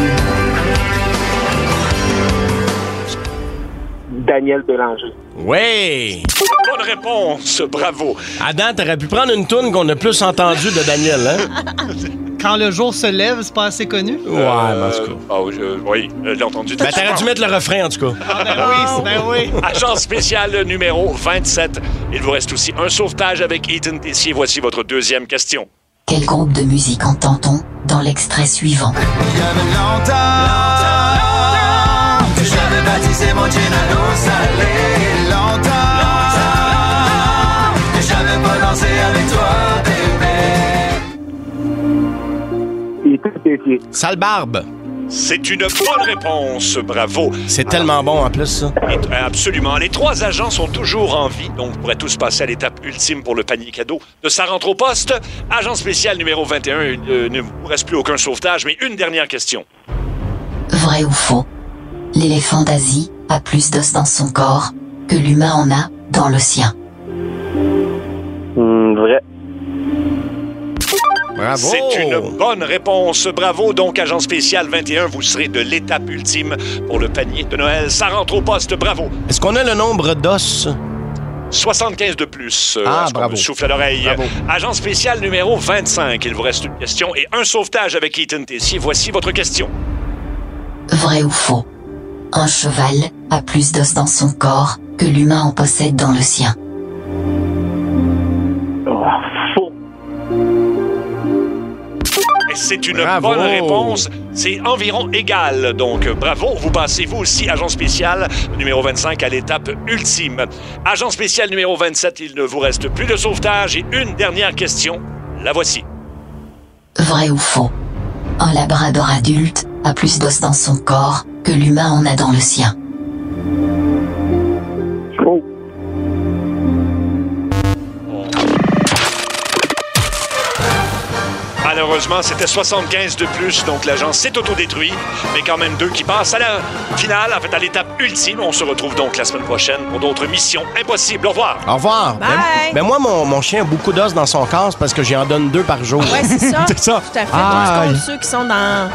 Speaker 9: Daniel Bélanger.
Speaker 2: Oui.
Speaker 8: Bonne réponse, bravo.
Speaker 2: Adam, t'aurais pu prendre une toune qu'on a plus entendue de Daniel, hein?
Speaker 11: Quand le jour se lève, c'est pas assez connu?
Speaker 2: Ouais, mais en tout cas.
Speaker 8: Oh, je- oui, euh, je l'ai entendu.
Speaker 2: Ben, t'aurais dû mettre le refrain, en tout cas.
Speaker 11: Ah, ben oui, ben oui.
Speaker 8: Agent spécial numéro vingt-sept. Il vous reste aussi un sauvetage avec Ethan Tessier. Voici votre deuxième question.
Speaker 10: Quel groupe de musique entend-on dans l'extrait suivant?
Speaker 5: Il y avait longtemps que j'avais baptisé mon gin à l'eau salée. Longtemps que j'avais pas dansé avec toi, bébé.
Speaker 9: Ethan Tessier.
Speaker 2: Sale barbe.
Speaker 8: C'est une bonne réponse, bravo.
Speaker 2: C'est tellement bon, en plus, ça.
Speaker 8: Et- euh, absolument. Les trois agents sont toujours en vie, donc vous pourrez tous passer à l'étape ultime pour le panier cadeau de sa rentre au poste. Agent spécial numéro vingt et un, euh, ne vous reste plus aucun sauvetage, mais une dernière question.
Speaker 10: Vrai ou faux? L'éléphant d'Asie a plus d'os dans son corps que l'humain en a dans le sien.
Speaker 9: Hmm, vrai.
Speaker 2: Bravo.
Speaker 8: C'est une bonne réponse. Bravo. Donc, agent spécial vingt et un, vous serez de l'étape ultime pour le panier de Noël. Ça rentre au poste. Bravo.
Speaker 2: Est-ce qu'on a le nombre d'os?
Speaker 8: soixante-quinze de plus. Euh,
Speaker 2: Ah,
Speaker 8: à ce qu'on
Speaker 2: bravo.
Speaker 8: vous souffle à l'oreille.
Speaker 2: Bravo.
Speaker 8: Agent spécial numéro vingt-cinq. Il vous reste une question et un sauvetage avec Ethan Tessier. Voici votre question.
Speaker 10: Vrai ou faux? Un cheval a plus d'os dans son corps que l'humain en possède dans le sien.
Speaker 9: Oh, faux.
Speaker 8: Et c'est une
Speaker 2: Bravo.
Speaker 8: bonne réponse. C'est environ égal. Donc, bravo. Vous passez, vous aussi, agent spécial numéro vingt-cinq, à l'étape ultime. Agent spécial numéro vingt-sept, il ne vous reste plus de sauvetage. Et une dernière question. La voici.
Speaker 10: Vrai ou faux? Un labrador adulte a plus d'os dans son corps que l'humain en a dans le sien.
Speaker 9: Faux.
Speaker 8: Malheureusement, c'était soixante-quinze de plus, donc l'agent s'est autodétruit. Mais quand même deux qui passent à la finale, en fait à l'étape ultime. On se retrouve donc la semaine prochaine pour d'autres missions impossibles. Au revoir.
Speaker 2: Au revoir.
Speaker 3: Bye.
Speaker 2: Ben, ben moi, mon, mon chien a beaucoup d'os dans son corps, c'est parce que j'y en donne deux par jour.
Speaker 3: Ouais, c'est ça.
Speaker 1: C'est ça.
Speaker 3: Tout à fait.
Speaker 1: Ah,
Speaker 3: Moi, je compte
Speaker 1: il-
Speaker 3: ceux qui sont dans,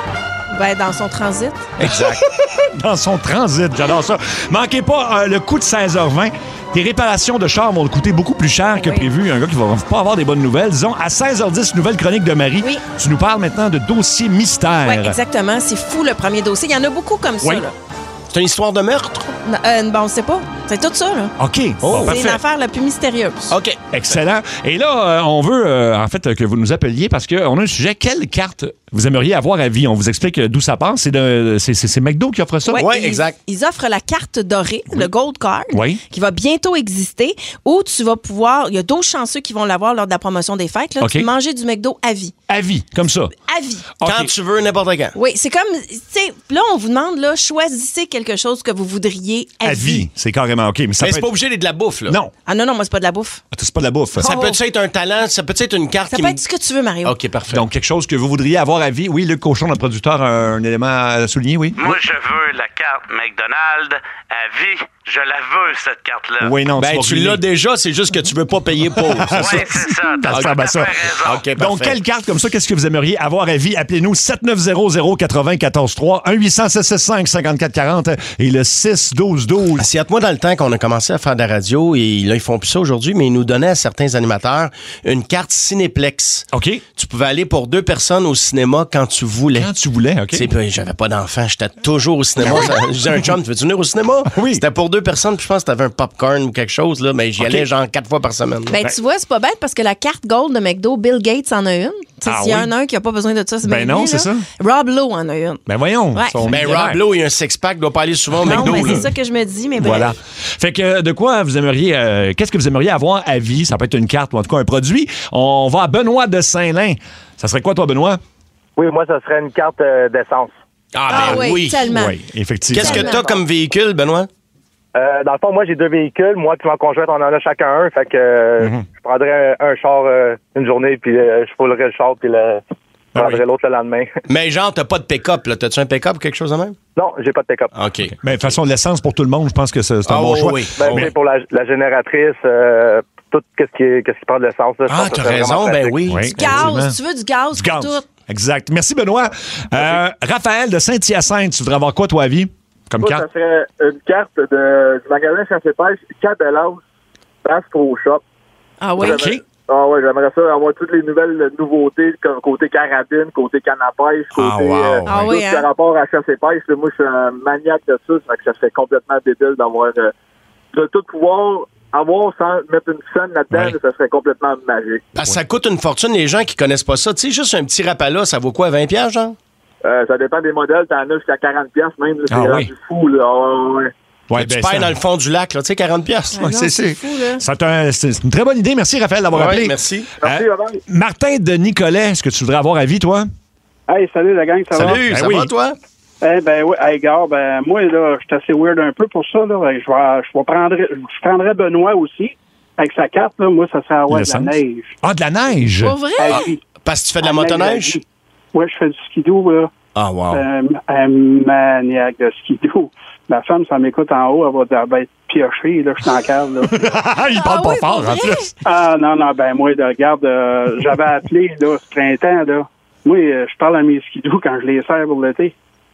Speaker 3: ben, dans son transit.
Speaker 2: Exact.
Speaker 1: Dans son transit, j'adore ça. Manquez pas euh, le coup de seize heures vingt. Tes réparations de char vont coûter beaucoup plus cher que
Speaker 3: Oui.
Speaker 1: prévu. Un gars qui va pas avoir des bonnes nouvelles. Disons, à seize heures dix, nouvelle chronique de Marie.
Speaker 3: Oui.
Speaker 1: Tu nous parles maintenant de dossier mystère.
Speaker 3: Oui, exactement. C'est fou, le premier dossier. Il y en a beaucoup comme ça.
Speaker 1: Oui.
Speaker 3: Là.
Speaker 2: C'est une histoire de meurtre?
Speaker 3: Non, euh, bon, on sait pas. C'est tout ça. Là.
Speaker 1: OK.
Speaker 2: Oh,
Speaker 1: Bon,
Speaker 3: C'est
Speaker 1: parfait.
Speaker 3: l'affaire la plus mystérieuse.
Speaker 2: OK.
Speaker 1: Excellent. Et là, euh, on veut, euh, en fait, que vous nous appeliez parce qu'on a un sujet. Quelle carte vous aimeriez avoir à vie? On vous explique euh, d'où ça part. C'est, de, c'est, c'est, c'est McDo qui offre ça?
Speaker 3: Ouais,
Speaker 2: Ouais,
Speaker 3: ils,
Speaker 2: exact.
Speaker 3: Ils offrent la carte dorée, le Gold Card,
Speaker 1: Oui.
Speaker 3: qui va bientôt exister, où tu vas pouvoir, il y a d'autres chanceux qui vont l'avoir lors de la promotion des fêtes, là,
Speaker 1: OK.
Speaker 3: tu peux manger du McDo à vie.
Speaker 1: À vie, comme ça.
Speaker 3: À vie.
Speaker 1: OK.
Speaker 2: Quand tu veux, n'importe quand.
Speaker 3: Oui, c'est comme, tu sais, là, on vous demande, là, choisissez quelque chose que vous voudriez à,
Speaker 1: À vie. C'est carrément OK. Mais ça
Speaker 2: Mais
Speaker 1: peut
Speaker 2: c'est pas
Speaker 1: être...
Speaker 2: obligé d'être de la bouffe, là.
Speaker 1: Non.
Speaker 3: Ah non, non, moi, c'est pas de la bouffe.
Speaker 1: C'est pas de la bouffe.
Speaker 2: Ça
Speaker 3: Oh.
Speaker 2: peut être un talent, ça peut être une carte
Speaker 3: Ça
Speaker 2: qui
Speaker 3: peut
Speaker 2: me-
Speaker 3: être ce que tu veux, Mario.
Speaker 2: OK, parfait.
Speaker 1: Donc, quelque chose que vous voudriez avoir à vie. Oui, Luc Cochon, notre producteur, a un élément à souligner, oui?
Speaker 6: Moi, je veux la carte McDonald's à vie. Je la veux, cette carte-là.
Speaker 1: Oui, non,
Speaker 2: ben,
Speaker 1: vas
Speaker 2: tu
Speaker 1: ruiner.
Speaker 2: l'as déjà, c'est juste que tu veux pas payer pour.
Speaker 6: Oui, c'est ça. T'as
Speaker 1: Ça
Speaker 6: tout
Speaker 1: ressemble à
Speaker 6: à
Speaker 1: ça.
Speaker 6: fait raison.
Speaker 2: OK, parfait.
Speaker 1: Donc, quelle carte comme ça, qu'est-ce que vous aimeriez avoir à vie? Appelez-nous sept neuf zéro zéro huit zéro un quatre trois, un huit zéro zéro sept six cinq cinq quatre quatre zéro et le six douze douze.
Speaker 2: Assiette-moi dans le temps qu'on a commencé à faire de la radio, et là, ils font plus ça aujourd'hui, mais ils nous donnaient à certains animateurs une carte Cinéplex.
Speaker 1: OK.
Speaker 2: Tu pouvais aller pour deux personnes au cinéma quand tu voulais.
Speaker 1: Quand tu voulais, OK.
Speaker 2: Tu sais, puis j'avais pas d'enfant, j'étais toujours au cinéma. Je disais à un chum, tu veux-tu venir au cinéma?
Speaker 1: Oui.
Speaker 2: C'était pour deux personnes, puis je pense que t'avais un popcorn ou quelque chose, là, mais j'y
Speaker 1: OK.
Speaker 2: allais genre quatre fois par semaine.
Speaker 3: Ben, tu vois, c'est pas bête parce que la carte Gold de McDo, Bill Gates en a une. Tu sais,
Speaker 1: Ah
Speaker 3: s'il y
Speaker 1: oui?
Speaker 3: en a un qui a pas besoin de ça, c'est
Speaker 1: Ben
Speaker 3: bien
Speaker 1: non,
Speaker 3: lui,
Speaker 1: c'est
Speaker 3: là.
Speaker 1: ça.
Speaker 3: Rob Lowe en a une.
Speaker 1: Ben voyons.
Speaker 3: Ouais.
Speaker 1: ils sont
Speaker 2: Ben,
Speaker 1: millionnaires.
Speaker 2: Rob Lowe, il a un six-pack, doit pas aller souvent au
Speaker 3: Non,
Speaker 2: McDo.
Speaker 3: mais
Speaker 2: là.
Speaker 3: c'est ça que je me dis, mais bref.
Speaker 1: Voilà. Fait que de quoi vous aimeriez, euh, qu'est-ce que vous aimeriez avoir à vie? Ça peut être une carte ou en tout cas un produit. On va à Benoît de Saint-Lin. Ça serait quoi, toi, Benoît?
Speaker 9: Oui, moi, ça serait une carte euh, d'essence.
Speaker 2: Ah,
Speaker 3: Ah
Speaker 2: ben
Speaker 3: oui,
Speaker 2: oui.
Speaker 3: tellement.
Speaker 1: Oui, effectivement.
Speaker 2: Qu'est-ce que
Speaker 3: Tellement
Speaker 2: t'as
Speaker 3: bon.
Speaker 2: comme véhicule, Benoît?
Speaker 9: Euh, dans le fond, moi, j'ai deux véhicules. Moi puis ma conjointe, on en a chacun un. Fait que euh,
Speaker 1: Mhm.
Speaker 9: je prendrais un, un char euh, une journée, puis euh, je foulerais le char, puis le, je
Speaker 1: Ah
Speaker 9: prendrais
Speaker 1: oui.
Speaker 9: l'autre le lendemain.
Speaker 2: Mais genre, t'as pas de pick-up, là. T'as-tu un pick-up ou quelque chose de même?
Speaker 9: Non, j'ai pas de pick-up.
Speaker 2: OK.
Speaker 1: Mais de toute façon, l'essence pour tout le monde, je pense que c'est, c'est un
Speaker 2: Ah,
Speaker 1: bon
Speaker 2: oui,
Speaker 1: choix.
Speaker 2: oui.
Speaker 9: Ben,
Speaker 2: Oh,
Speaker 9: tu sais,
Speaker 2: oui.
Speaker 9: pour la, la génératrice, euh, tout qu'est-ce qui, est- qu'est-ce qui prend de l'essence. Là, je
Speaker 2: Ah,
Speaker 9: pense que
Speaker 2: t'as
Speaker 9: ça serait
Speaker 2: raison,
Speaker 9: vraiment
Speaker 2: ben
Speaker 9: pratique.
Speaker 2: oui.
Speaker 1: Oui,
Speaker 3: Du
Speaker 1: absolument.
Speaker 3: gaz, tu veux du gaz
Speaker 1: Du
Speaker 3: pour
Speaker 1: gaz.
Speaker 3: tout.
Speaker 1: Exact. Merci, Benoît. Euh, Raphaël de Saint-Hyacinthe, tu voudrais avoir quoi, toi, à vie? Comme
Speaker 9: Moi,
Speaker 1: carte?
Speaker 9: ça serait une carte de, du magasin Chasse-Pêche, Cabelasse, Bass Pro Shop.
Speaker 3: Ah oui?
Speaker 9: J'aimerais- Ah ouais, j'aimerais ça avoir toutes les nouvelles nouveautés, comme côté carabine, côté canne à pêche, côté
Speaker 2: Ah, wow.
Speaker 9: euh,
Speaker 3: Ah
Speaker 9: tout
Speaker 3: oui,
Speaker 9: ce qui
Speaker 3: hein?
Speaker 9: a rapport à chasse et pêche. Là, moi, je suis un maniaque de ça, ça fait que ça serait complètement débile d'avoir euh, de tout pouvoir avoir sans mettre une scène là-dedans,
Speaker 2: Ouais.
Speaker 9: là, ça serait complètement magique.
Speaker 2: Parce que ça coûte une fortune, les gens qui connaissent pas ça. Tu sais, juste un petit Rapala, ça vaut quoi, vingt piastres, genre?
Speaker 9: Euh, ça dépend des modèles, t'en as jusqu'à quarante piastres même, là, c'est
Speaker 1: Ah oui.
Speaker 9: rendu fou. Là. Ah, ouais.
Speaker 1: Ouais,
Speaker 2: tu
Speaker 1: ben,
Speaker 2: payes
Speaker 1: ça-
Speaker 2: dans le fond du lac, là, tu sais, quarante piastres.
Speaker 3: Ah
Speaker 1: Ouais,
Speaker 3: non,
Speaker 1: c'est,
Speaker 3: c'est
Speaker 1: c'est,
Speaker 3: fou, là.
Speaker 1: c'est un- c'est une très bonne idée. Merci, Raphaël, d'avoir
Speaker 2: Ouais,
Speaker 1: appelé.
Speaker 2: merci.
Speaker 9: Merci,
Speaker 1: Euh,
Speaker 9: bye-bye.
Speaker 1: Martin de Nicolet, est-ce que tu voudrais avoir à vie, toi?
Speaker 12: Hey, salut la gang, ça
Speaker 2: Salut,
Speaker 1: Ben
Speaker 2: ça
Speaker 1: oui.
Speaker 2: va, toi?
Speaker 12: va? Eh ben oui, hey, gars, ben moi, là, je suis assez weird un peu pour ça, là. Ben, je vais, je vais prendre, je prendrais Benoît aussi. Avec sa carte, là, moi, ça serait avoir de la
Speaker 1: L'essence?
Speaker 12: neige.
Speaker 1: Ah, de la neige?
Speaker 3: Pour vrai?
Speaker 12: Ah, oui.
Speaker 2: Parce que tu fais de la
Speaker 12: Ah,
Speaker 2: motoneige?
Speaker 12: neige, Oui, je fais du skidoo, là.
Speaker 2: Ah, wow.
Speaker 12: Euh, un maniaque de skidoo. Ma femme, ça m'écoute en haut, elle va dire, ben, piocher, là, je suis en cave, là.
Speaker 1: Il parle
Speaker 3: Ah
Speaker 1: pas
Speaker 3: oui,
Speaker 1: fort,
Speaker 3: pour
Speaker 1: en
Speaker 3: vrai?
Speaker 1: plus.
Speaker 12: Ah, non, non, ben, moi, là, regarde, euh, j'avais appelé, là, ce printemps, là. Moi, euh, je parle à mes skidoo quand je les sers pour l'été.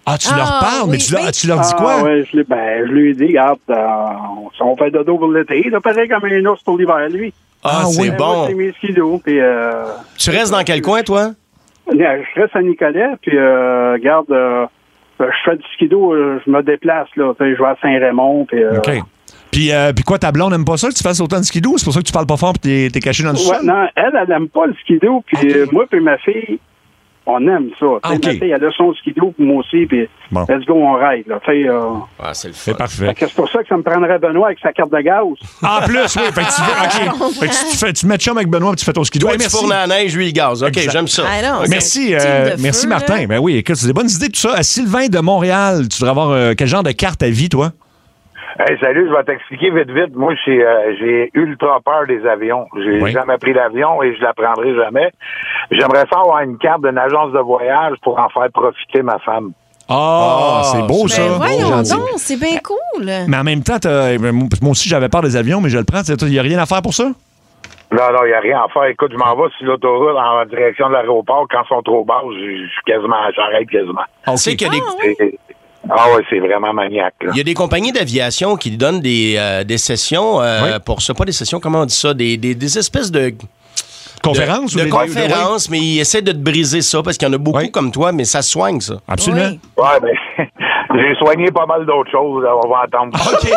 Speaker 1: Ah, tu leur parles,
Speaker 3: oui,
Speaker 1: mais tu leur,
Speaker 3: oui.
Speaker 1: tu leur dis quoi?
Speaker 12: Ah, ouais, je, l'ai- ben, je lui ai dit, regarde, euh, on fait dodo pour l'été. Il est pareil comme un ours pour l'hiver, lui.
Speaker 2: Ah,
Speaker 1: Ah,
Speaker 2: c'est
Speaker 1: oui.
Speaker 2: bon.
Speaker 12: Moi, j'ai mis skido, puis... Euh,
Speaker 2: Tu restes dans quel coin, toi?
Speaker 12: je reste à Nicolet, puis euh, regarde, euh, je fais du skido, euh, je me déplace, là. Tu sais, je vais à Saint-Raymond, puis... Euh,
Speaker 1: OK. Puis, euh, puis quoi, ta blonde n'aime pas ça que tu fasses autant de skidoo? C'est pour ça que tu parles pas fort et t'es, t'es caché dans le
Speaker 12: ouais,
Speaker 1: sol?
Speaker 12: non, elle, elle n'aime pas le skido, puis
Speaker 1: Okay.
Speaker 12: euh, moi puis ma fille, on aime ça.
Speaker 1: Ah,
Speaker 12: Tu sais,
Speaker 1: OK.
Speaker 12: Ma fille, elle a son skido, puis moi aussi, puis
Speaker 1: Bon.
Speaker 12: let's go, on ride, là. Tu sais, euh,
Speaker 2: Ah, c'est le fun.
Speaker 1: C'est parfait.
Speaker 12: fait que c'est pour ça que ça me prendrait Benoît avec sa carte de gaz.
Speaker 1: En plus, oui. Fait que tu veux, OK. Fait que tu, fais, tu mets chum avec Benoît et tu fais ton skidoo.
Speaker 2: Toi,
Speaker 1: Hey,
Speaker 2: tu
Speaker 1: merci.
Speaker 2: fournes à la neige, lui, il gaz. OK,
Speaker 1: Exact.
Speaker 2: j'aime ça.
Speaker 3: Ah non,
Speaker 2: OK.
Speaker 3: c'est-
Speaker 1: Merci,
Speaker 3: Team
Speaker 1: euh,
Speaker 3: de
Speaker 1: merci
Speaker 3: feu,
Speaker 1: Martin.
Speaker 3: là.
Speaker 1: Ben oui, écoute, c'est des bonnes idées, tout ça. À Sylvain de Montréal, tu devrais avoir euh, quel genre de carte à vie, toi?
Speaker 13: Hey, salut, je vais t'expliquer vite, vite. Moi, j'ai, euh, j'ai ultra peur des avions. J'ai
Speaker 1: Oui.
Speaker 13: jamais pris l'avion et je la prendrai jamais. J'aimerais ça avoir une carte d'une agence de voyage pour en faire profiter ma femme.
Speaker 1: Ah, c'est beau, ça.
Speaker 3: Ben voyons
Speaker 1: Gentil.
Speaker 3: donc, c'est bien cool.
Speaker 1: Mais en même temps, t'as- moi aussi, j'avais peur des avions, mais je le prends. Il n'y a rien à faire pour ça?
Speaker 13: Non, non, il n'y a rien à faire. Écoute, je m'en vais sur l'autoroute en direction de l'aéroport. Quand ils sont trop bas, je je suis quasiment, j'arrête quasiment.
Speaker 2: Tu sais qu'il y a des...
Speaker 13: C'est- Ah ouais, c'est vraiment maniaque, là.
Speaker 2: Il y a des compagnies d'aviation qui donnent des, euh, des sessions euh, pour ça. Pas des sessions, comment on dit ça? Des, des, des espèces de...
Speaker 1: Conférences
Speaker 2: De,
Speaker 1: ou
Speaker 2: de
Speaker 1: des-
Speaker 2: conférences, mais ils essaient de te briser ça parce qu'il y en a beaucoup
Speaker 1: Oui.
Speaker 2: comme toi, mais ça se soigne, ça.
Speaker 1: Absolument.
Speaker 3: Oui.
Speaker 13: Ouais, ben, j'ai soigné pas mal d'autres choses. là, On va attendre.
Speaker 2: OK.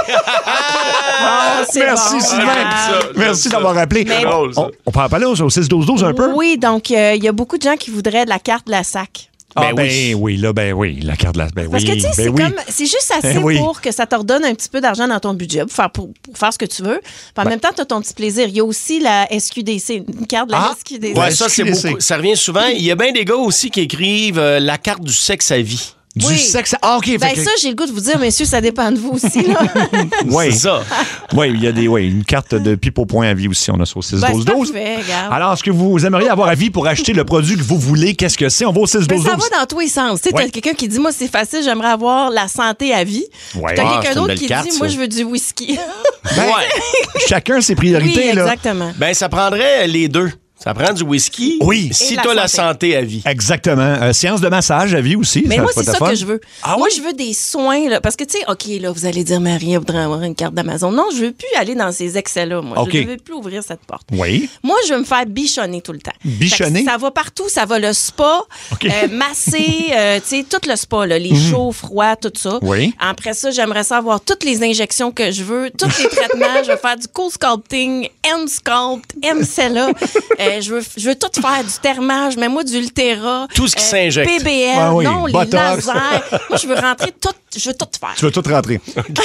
Speaker 3: Ah, c'est
Speaker 1: Merci,
Speaker 3: bon.
Speaker 1: Sylvain.
Speaker 3: Ah.
Speaker 1: Merci d'avoir rappelé.
Speaker 3: Mais-
Speaker 2: drôle, ça.
Speaker 1: On, on peut en parler au six douze douze un peu?
Speaker 3: Oui, donc euh, il y a beaucoup de gens qui voudraient la carte de la S A C.
Speaker 1: Ah,
Speaker 2: Ben
Speaker 1: ben
Speaker 2: oui.
Speaker 1: oui. là, ben oui, la carte de la... Ben
Speaker 3: Parce
Speaker 1: oui,
Speaker 3: que, tu sais,
Speaker 1: ben
Speaker 3: c'est
Speaker 1: oui.
Speaker 3: comme, c'est juste assez
Speaker 1: Ben oui.
Speaker 3: pour que ça te redonne un petit peu d'argent dans ton budget pour faire, pour, pour faire ce que tu veux. Puis en
Speaker 1: Ben
Speaker 3: même temps, tu as ton petit plaisir. Il y a aussi la S Q D C, une carte de la
Speaker 1: Ah,
Speaker 3: S Q D C.
Speaker 2: Ouais, ça, c'est
Speaker 1: S Q D C.
Speaker 2: beaucoup. Ça revient souvent. Il y a bien des gars aussi qui écrivent euh, la carte du sexe à vie.
Speaker 1: Du
Speaker 3: Oui.
Speaker 1: sexe... Ah, OK.
Speaker 3: Ben
Speaker 1: fait que-
Speaker 3: ça, j'ai le goût de vous dire, messieurs, ça dépend de vous aussi. Là.
Speaker 1: Oui.
Speaker 2: C'est ça.
Speaker 1: Oui, il y a des, ouais, une carte de pipe au point à vie aussi. On a ça au six
Speaker 3: Ben,
Speaker 1: douze
Speaker 3: c'est
Speaker 1: douze.
Speaker 3: parfait, regarde.
Speaker 1: Alors, est-ce que vous aimeriez avoir à vie pour acheter le produit que vous voulez? Qu'est-ce que c'est? On va au six
Speaker 3: Ben,
Speaker 1: douze
Speaker 3: ça
Speaker 1: douze.
Speaker 3: va dans tous les sens. Tu sais,
Speaker 1: Ouais.
Speaker 3: t'as quelqu'un qui dit, moi, c'est facile, j'aimerais avoir la santé à vie.
Speaker 1: Ouais.
Speaker 3: T'as
Speaker 2: Ah, c'est
Speaker 3: quelqu'un
Speaker 2: une
Speaker 3: d'autre
Speaker 2: belle
Speaker 3: qui
Speaker 2: carte,
Speaker 3: dit,
Speaker 2: ça.
Speaker 3: moi, je veux du whisky.
Speaker 1: Ben, chacun ses priorités,
Speaker 3: oui,
Speaker 1: là.
Speaker 3: exactement.
Speaker 2: Ben, ça prendrait les deux. Ça prend du whisky.
Speaker 1: Oui.
Speaker 2: Si
Speaker 3: Et la
Speaker 2: t'as la
Speaker 3: santé.
Speaker 2: santé à vie.
Speaker 1: Exactement. Euh, séance de massage à vie aussi.
Speaker 3: Mais
Speaker 1: ça
Speaker 3: moi,
Speaker 1: peut
Speaker 3: c'est
Speaker 1: être
Speaker 3: ça
Speaker 1: fun.
Speaker 3: que je veux.
Speaker 1: Ah
Speaker 3: moi,
Speaker 1: oui?
Speaker 3: je veux des soins, là, parce que, tu sais, OK, là, vous allez dire, Marie, elle voudrait avoir une carte d'Amazon. Non, je veux plus aller dans ces excès-là, moi.
Speaker 1: OK.
Speaker 3: Je ne veux plus ouvrir cette porte.
Speaker 1: Oui.
Speaker 3: Moi, je veux me faire bichonner tout le temps.
Speaker 1: Bichonner?
Speaker 3: Fait que ça va partout. Ça va le spa,
Speaker 1: OK.
Speaker 3: euh, masser, euh, tu sais, tout le spa, là, les chauds, froids, tout ça.
Speaker 1: Oui.
Speaker 3: Après ça, j'aimerais ça avoir toutes les injections que je veux, tous les traitements. Je veux faire du cool sculpting, end sculpt, M-Cella. Euh, je veux, je veux tout faire, du thermage, mais moi, du Ultera.
Speaker 2: Tout ce qui
Speaker 3: euh,
Speaker 2: s'injecte.
Speaker 3: P B L,
Speaker 1: Ah oui,
Speaker 3: non, les
Speaker 1: Botox.
Speaker 3: lasers. Moi, je veux rentrer tout, je veux tout faire.
Speaker 1: Tu veux tout rentrer.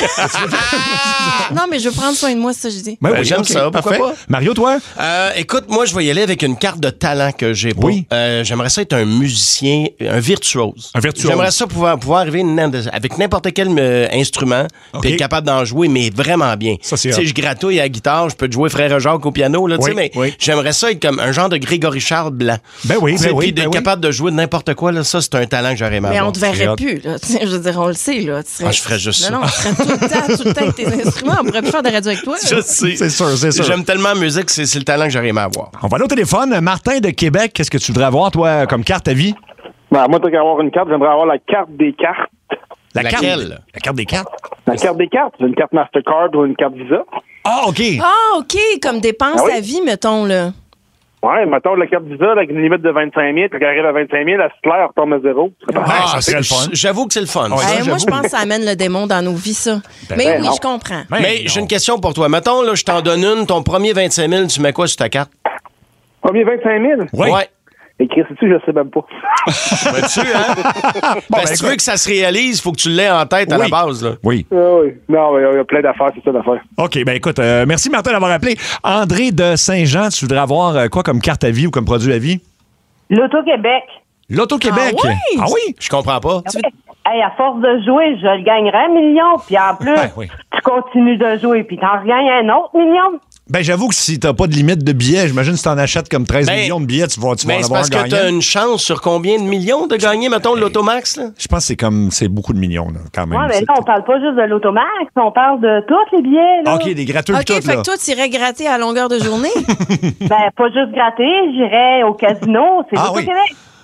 Speaker 3: Non, mais je veux prendre soin de moi, c'est ça que je dis.
Speaker 1: Ben
Speaker 2: Ben,
Speaker 1: oui,
Speaker 2: j'aime
Speaker 1: OK,
Speaker 2: ça, pourquoi
Speaker 1: parfait.
Speaker 2: pas?
Speaker 1: Mario, toi?
Speaker 2: Euh, écoute, moi, je vais y aller avec une carte de talent que j'ai pas.
Speaker 1: Oui.
Speaker 2: Euh, j'aimerais ça être un musicien, un virtuose.
Speaker 1: Un virtuose.
Speaker 2: J'aimerais ça pouvoir, pouvoir arriver n- avec n'importe quel euh, instrument,
Speaker 1: OK.
Speaker 2: puis être capable d'en jouer, mais vraiment bien.
Speaker 1: Ça, c'est
Speaker 2: Tu sais,
Speaker 1: hot.
Speaker 2: je gratouille à la guitare, je peux te jouer Frère Jacques au piano, là, tu
Speaker 1: Oui,
Speaker 2: sais, mais
Speaker 1: oui.
Speaker 2: j'aimerais ça être comme un genre de Grégory Charles blanc.
Speaker 1: Ben oui,
Speaker 2: Tu sais,
Speaker 1: ben oui,
Speaker 2: puis d'être
Speaker 1: ben oui.
Speaker 2: capable de jouer de n'importe quoi, là, ça, c'est un talent que j'aurais aimé
Speaker 3: Mais
Speaker 2: avoir.
Speaker 3: on te verrait plus, là. Tu sais, je veux dire, on le sait, là. Tu serais-
Speaker 2: Ah, je ferais juste ça.
Speaker 3: Non, non, tu serais tout le temps, tout le temps avec tes instruments. On pourrait plus faire de radio avec toi. là.
Speaker 2: Je sais.
Speaker 1: C'est sûr, c'est sûr.
Speaker 2: J'aime tellement la musique, c'est c'est le talent que j'aurais aimé avoir.
Speaker 1: On va aller au téléphone. Martin de Québec, qu'est-ce que tu voudrais avoir, toi, comme carte à vie?
Speaker 12: Ben, moi, tant qu'à avoir une carte, j'aimerais avoir la carte des cartes.
Speaker 1: La
Speaker 2: Laquelle?
Speaker 1: carte. La carte des cartes.
Speaker 12: La carte des cartes, une carte Mastercard ou une carte Visa.
Speaker 1: Ah, OK.
Speaker 3: Ah, OK, comme dépense
Speaker 12: Ah oui?
Speaker 3: à vie, mettons, là.
Speaker 12: Ouais, mettons la carte Visa avec une limite de vingt-cinq mille, puis quand elle arrive à vingt-cinq mille, elle se claire, elle retombe à zéro.
Speaker 1: Ah, ça serait le fun.
Speaker 2: J'avoue que c'est le fun.
Speaker 1: Ouais,
Speaker 3: Eh,
Speaker 1: ça,
Speaker 3: moi,
Speaker 1: j'avoue.
Speaker 3: je pense que ça amène le démon dans nos vies, ça.
Speaker 1: Ben,
Speaker 3: mais
Speaker 12: ben
Speaker 3: oui,
Speaker 12: non.
Speaker 3: je comprends.
Speaker 1: Ben,
Speaker 2: Mais
Speaker 1: non.
Speaker 2: j'ai une question pour toi. Mettons, là, je t'en donne une. Ton premier vingt-cinq mille, tu mets quoi sur ta carte?
Speaker 12: Premier vingt-cinq mille?
Speaker 1: Oui.
Speaker 2: Ouais.
Speaker 12: Et Chris, tu je sais même pas.
Speaker 2: Ben-tu, hein?
Speaker 1: Bon,
Speaker 2: Ben,
Speaker 1: ben,
Speaker 2: si tu
Speaker 1: écoute.
Speaker 2: veux que ça se réalise, il faut que tu l'aies en tête à
Speaker 1: Oui.
Speaker 2: la base. Là.
Speaker 1: Oui.
Speaker 12: Ah oui. Non, mais il y a plein d'affaires, c'est ça l'affaire.
Speaker 1: OK, ben écoute, euh, merci Martin d'avoir appelé. André de Saint-Jean, tu voudrais avoir euh, quoi comme carte à vie ou comme produit à vie?
Speaker 14: L'Auto-Québec.
Speaker 1: L'Auto-Québec.
Speaker 3: Ah oui?
Speaker 1: Ah oui?
Speaker 2: Je comprends pas.
Speaker 14: Hey, à force de jouer, je le gagnerais un million. Puis en plus,
Speaker 1: Ouais, oui.
Speaker 14: tu continues de jouer, puis t'en regagnes un autre million.
Speaker 1: Ben j'avoue que si t'as pas de limite de billets, j'imagine que si t'en achètes comme treize
Speaker 2: Ben,
Speaker 1: millions de billets, tu vas, tu vas
Speaker 2: Ben,
Speaker 1: en
Speaker 2: c'est
Speaker 1: avoir
Speaker 2: parce
Speaker 1: un
Speaker 2: que tu as
Speaker 1: gagnant.
Speaker 2: une chance sur combien de millions de gagner, mettons, l'Automax? Là?
Speaker 1: Je pense que c'est comme c'est beaucoup de millions là, quand même.
Speaker 14: Ouais, mais
Speaker 1: C'est-
Speaker 14: là, on parle pas juste de l'Automax, on parle de tous les billets. Là.
Speaker 1: OK, des gratteux
Speaker 3: OK,
Speaker 1: et tout
Speaker 3: fait
Speaker 1: là.
Speaker 3: que toi, tu irais gratter à longueur de journée.
Speaker 14: Ben, pas juste gratter, j'irais au casino. C'est
Speaker 1: Ah oui.
Speaker 14: l'Auto-Québec.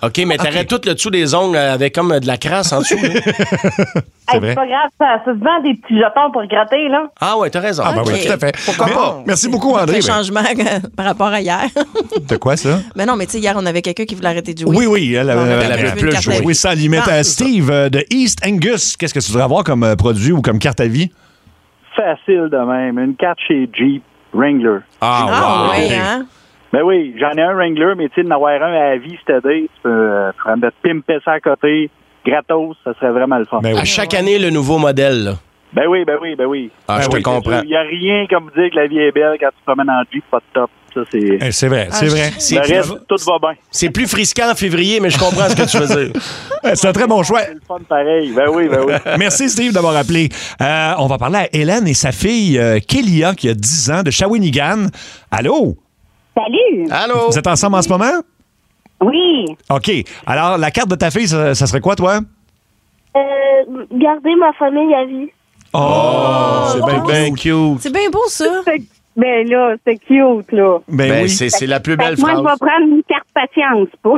Speaker 2: OK, mais t'arrêtes okay. tout le dessous des ongles avec comme de la crasse en dessous.
Speaker 14: C'est hey, vrai. C'est pas grave, ça, ça se vend des petits jetons pour gratter, là.
Speaker 2: Ah ouais, t'as raison.
Speaker 1: Ah ben okay. oui, tout à fait.
Speaker 2: Pourquoi
Speaker 1: mais,
Speaker 2: pas?
Speaker 1: Merci beaucoup, André.
Speaker 3: Un changement par rapport à hier.
Speaker 1: De quoi, ça?
Speaker 3: Mais non, mais tu sais, hier, on avait quelqu'un qui voulait arrêter de jouer.
Speaker 1: Oui, oui, elle avait, elle avait plus joué. Oui, sans limite. Ah, Steve, euh, de East Angus, qu'est-ce que tu voudrais avoir comme euh, produit ou comme carte à vie?
Speaker 12: Facile de même. Une carte chez Jeep Wrangler.
Speaker 1: Ah,
Speaker 3: ah
Speaker 1: wow.
Speaker 3: oui,
Speaker 1: okay.
Speaker 3: hein?
Speaker 12: Ben oui, j'en ai un Wrangler, mais tu sais, d'en avoir un à la vie, c'est-à-dire, tu peux euh, pimper ça à côté, gratos, ça serait vraiment le fun.
Speaker 2: Ben oui. À chaque année, le nouveau modèle, là.
Speaker 12: Ben oui, ben oui, ben oui.
Speaker 2: Ah,
Speaker 12: ben
Speaker 2: je
Speaker 12: oui,
Speaker 2: te comprends.
Speaker 12: Il n'y a rien comme dire que la vie est belle quand tu te promènes en Jeep, pas de top. Ça, c'est...
Speaker 1: Eh, c'est vrai, c'est
Speaker 3: ah,
Speaker 1: vrai.
Speaker 12: C'est le reste, tout va bien.
Speaker 2: C'est plus frisquant en février, mais je comprends ce que tu veux dire.
Speaker 1: C'est un très bon choix.
Speaker 12: C'est le fun pareil. Ben oui, ben oui.
Speaker 1: Merci, Steve, d'avoir appelé. Euh, on va parler à Hélène et sa fille, euh, Kélia, qui a dix ans, de Shawinigan. Allô?
Speaker 14: Salut!
Speaker 2: Allô?
Speaker 1: Vous êtes ensemble en ce moment?
Speaker 14: Oui.
Speaker 1: OK. Alors, la carte de ta fille, ça, ça serait quoi, toi?
Speaker 14: Euh, garder ma famille à vie.
Speaker 1: Oh! oh c'est bien, bien cute.
Speaker 3: C'est bien beau, ça.
Speaker 14: Ben là, c'est cute, là.
Speaker 1: Ben,
Speaker 2: ben
Speaker 1: oui.
Speaker 2: C'est, c'est la plus belle
Speaker 14: moi,
Speaker 2: phrase.
Speaker 14: Moi, je vais prendre une carte patience, pas.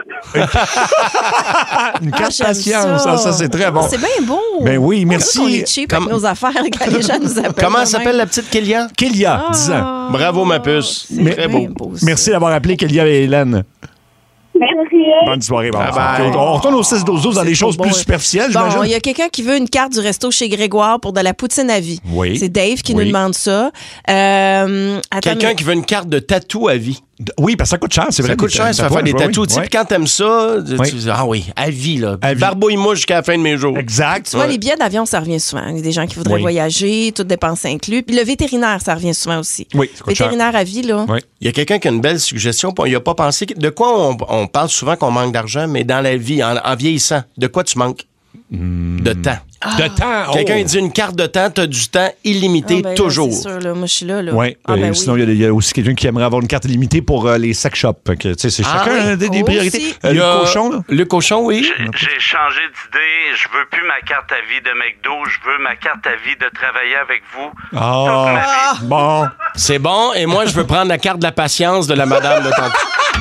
Speaker 1: Une carte
Speaker 3: ah,
Speaker 1: patience, ça. ça, c'est très bon.
Speaker 3: C'est bien beau.
Speaker 1: Ben oui, merci.
Speaker 3: On est cheap Comme... avec nos affaires quand les gens nous appellent.
Speaker 2: Comment s'appelle la petite Kélia?
Speaker 1: Kélia, dix ans.
Speaker 2: Bravo, ma puce.
Speaker 3: C'est
Speaker 2: très beau.
Speaker 3: beau
Speaker 1: merci d'avoir appelé Kélia et Hélène.
Speaker 14: Merci.
Speaker 1: Bonne soirée. Bon,
Speaker 2: bye bye.
Speaker 1: On retourne au six douze douze dans des choses
Speaker 3: bon,
Speaker 1: plus superficielles,
Speaker 3: bon,
Speaker 1: j'imagine.
Speaker 3: Il y a quelqu'un qui veut une carte du resto chez Grégoire pour de la poutine à vie.
Speaker 1: Oui.
Speaker 3: C'est Dave qui
Speaker 1: oui.
Speaker 3: nous demande ça. Euh, attends,
Speaker 2: Quelqu'un
Speaker 3: mais...
Speaker 2: qui veut une carte de tatou à vie.
Speaker 1: Oui, parce que ça coûte cher, c'est vrai.
Speaker 2: Ça coûte cher, ça fait faire des tatous. Tu sais, puis quand t'aimes ça, tu
Speaker 1: oui.
Speaker 2: dis, ah oui, à vie, là.
Speaker 1: À vie.
Speaker 2: Barbouille-moi jusqu'à la fin de mes jours.
Speaker 1: Exact.
Speaker 3: Tu vois, les billets d'avion, ça revient souvent. Il y a des gens qui voudraient
Speaker 1: oui.
Speaker 3: voyager, toutes dépenses inclus. Puis le vétérinaire, ça revient souvent aussi.
Speaker 1: Oui, ça coûte
Speaker 3: vétérinaire
Speaker 1: cher.
Speaker 3: à vie, là.
Speaker 1: Oui.
Speaker 2: Il y a quelqu'un qui a une belle suggestion, puis on n'y a pas pensé. De quoi on, on parle souvent qu'on manque d'argent, mais dans la vie, en, en vieillissant, de quoi tu manques? Mmh. De temps.
Speaker 1: Ah. De temps. Oh.
Speaker 2: Quelqu'un dit une carte de temps, tu as du temps illimité
Speaker 3: ah ben
Speaker 2: toujours.
Speaker 3: Là, c'est sûr, là. Moi, je suis là. là.
Speaker 1: Ouais.
Speaker 3: Ah, ben
Speaker 1: sinon,
Speaker 3: oui.
Speaker 1: il y, y a aussi quelqu'un qui aimerait avoir une carte illimitée pour euh, les sex shops. Que, c'est
Speaker 2: ah,
Speaker 1: chacun
Speaker 2: oui.
Speaker 1: des, des
Speaker 3: Oh,
Speaker 1: priorités.
Speaker 2: Euh,
Speaker 1: le cochon, là?
Speaker 2: Le cochon, oui.
Speaker 6: J'ai, j'ai changé d'idée. Je veux plus ma carte à vie de McDo. Je veux ma carte à vie de travailler avec vous.
Speaker 1: Ah, ah. Bon.
Speaker 2: C'est bon. Et moi, je veux prendre la carte de la patience de la madame de tantôt.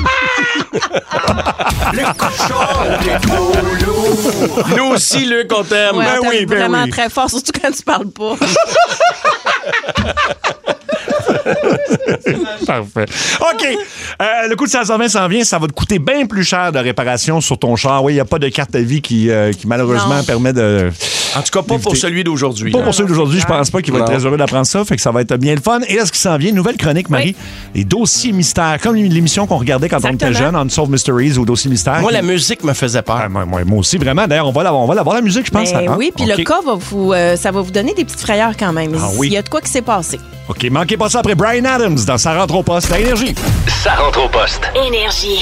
Speaker 5: Le cochon, le
Speaker 2: Nous aussi, Luc, on t'aime.
Speaker 3: Ouais,
Speaker 1: ben
Speaker 3: on t'aime
Speaker 1: oui, ben
Speaker 3: vraiment
Speaker 1: oui.
Speaker 3: très fort, surtout quand tu parles pas.
Speaker 1: Parfait. OK. Euh, le coût de cinq cent vingt s'en vient. Ça va te coûter bien plus cher de réparation sur ton char. Oui, il n'y a pas de carte à vie qui, euh, qui malheureusement,
Speaker 3: non.
Speaker 1: permet de...
Speaker 2: En tout cas, pas
Speaker 1: d'éviter.
Speaker 2: pour celui d'aujourd'hui.
Speaker 1: Pas pour celui d'aujourd'hui. Je pense pas qu'il va
Speaker 2: non.
Speaker 1: être très heureux d'apprendre ça. Fait que ça va être bien le fun. Et là, ce qui s'en vient, nouvelle chronique, Marie.
Speaker 3: Oui.
Speaker 1: Les dossiers mystères. Comme l'émission qu'on regardait quand
Speaker 3: Exactement.
Speaker 1: on était jeune, Unsolved Mysteries ou Dossiers mystères.
Speaker 2: Moi,
Speaker 1: qui...
Speaker 2: la musique me faisait peur.
Speaker 1: Ah, moi, moi, moi aussi, vraiment. D'ailleurs, on va l'avoir, on va l'avoir la musique, je pense.
Speaker 3: Ben
Speaker 1: hein?
Speaker 3: oui, puis
Speaker 1: okay.
Speaker 3: le cas, va vous, euh, ça va vous donner des petites frayeurs quand même.
Speaker 1: Ah oui.
Speaker 3: Il y a de quoi qui s'est passé.
Speaker 1: OK, manquez pas ça après Bryan Adams dans Ça rentre au poste à Énergie.
Speaker 4: Ça rentre au poste.
Speaker 15: Énergie.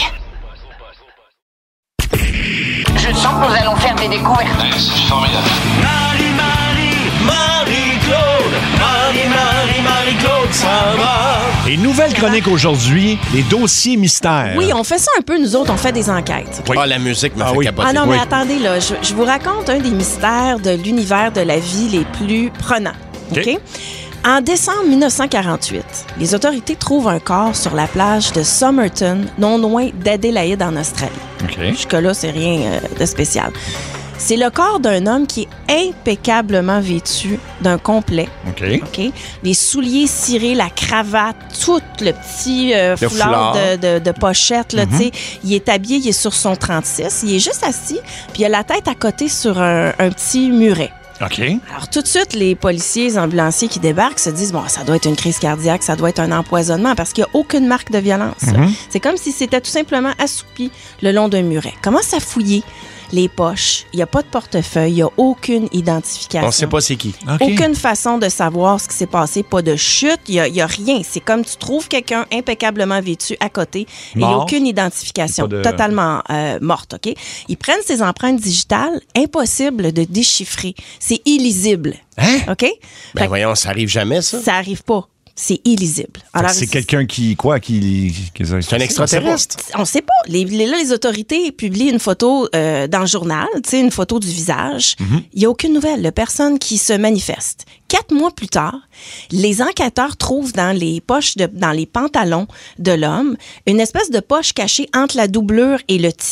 Speaker 16: Je sens que nous allons faire des découvertes.
Speaker 4: C'est formidable.
Speaker 5: Marie, Marie, Marie-Claude, Marie, Marie, Marie-Claude, ça va.
Speaker 1: Et nouvelle chronique aujourd'hui, les dossiers mystères.
Speaker 3: Oui, on fait ça un peu, nous autres, on fait des enquêtes.
Speaker 2: Oui. Ah, la musique m'a
Speaker 1: ah,
Speaker 2: fait
Speaker 1: oui.
Speaker 2: capoter.
Speaker 3: Ah non,
Speaker 1: Oui.
Speaker 3: mais attendez, là, je, je vous raconte un des mystères de l'univers de la vie les plus prenants. OK?
Speaker 1: OK.
Speaker 3: En décembre dix-neuf cent quarante-huit, les autorités trouvent un corps sur la plage de Somerton, non loin d'Adélaïde en Australie.
Speaker 1: OK.
Speaker 3: Jusque-là, c'est rien euh, de spécial. C'est le corps d'un homme qui est impeccablement vêtu d'un complet.
Speaker 1: OK.
Speaker 3: OK? Les souliers cirés, la cravate, tout le petit euh,
Speaker 2: Le
Speaker 3: foulard,
Speaker 2: foulard.
Speaker 3: De, de, de pochette. Là,
Speaker 1: Mhm.
Speaker 3: tu sais. Il est habillé, il est sur son trente-six. Il est juste assis, puis il a la tête à côté sur un, un petit muret.
Speaker 1: OK.
Speaker 3: Alors, tout de suite, les policiers, les ambulanciers qui débarquent se disent, bon, ça doit être une crise cardiaque, ça doit être un empoisonnement, parce qu'il n'y a aucune marque de violence.
Speaker 1: Mhm.
Speaker 3: C'est comme si c'était tout simplement assoupi le long d'un muret. Comment ça fouiller les poches? Il n'y a pas de portefeuille, il n'y a aucune identification.
Speaker 2: On ne sait pas c'est qui.
Speaker 1: OK.
Speaker 3: Aucune façon de savoir ce qui s'est passé, pas de chute, il n'y a, il y a rien. C'est comme tu trouves quelqu'un impeccablement vêtu à côté et il n'y a
Speaker 1: Mort.
Speaker 3: aucune identification,
Speaker 1: Pas de-
Speaker 3: totalement euh, morte, OK? Ils prennent ces empreintes digitales, impossible de déchiffrer. C'est illisible,
Speaker 1: Hein?
Speaker 3: OK?
Speaker 2: Ben
Speaker 3: Fait
Speaker 2: voyons, ça arrive jamais, ça.
Speaker 3: que ça arrive pas. C'est illisible.
Speaker 1: Fait que c'est quelqu'un qui, quoi, qui... qui
Speaker 2: C'est un extraterrestre.
Speaker 3: On sait pas. Les, les- là, les autorités publient une photo euh, dans le journal, tu sais, une photo du visage. Il
Speaker 1: Mhm.
Speaker 3: n'y a aucune nouvelle de personne qui se manifeste. Quatre mois plus tard, les enquêteurs trouvent dans les poches, de, dans les pantalons de l'homme, une espèce de poche cachée entre la doublure et le tissu.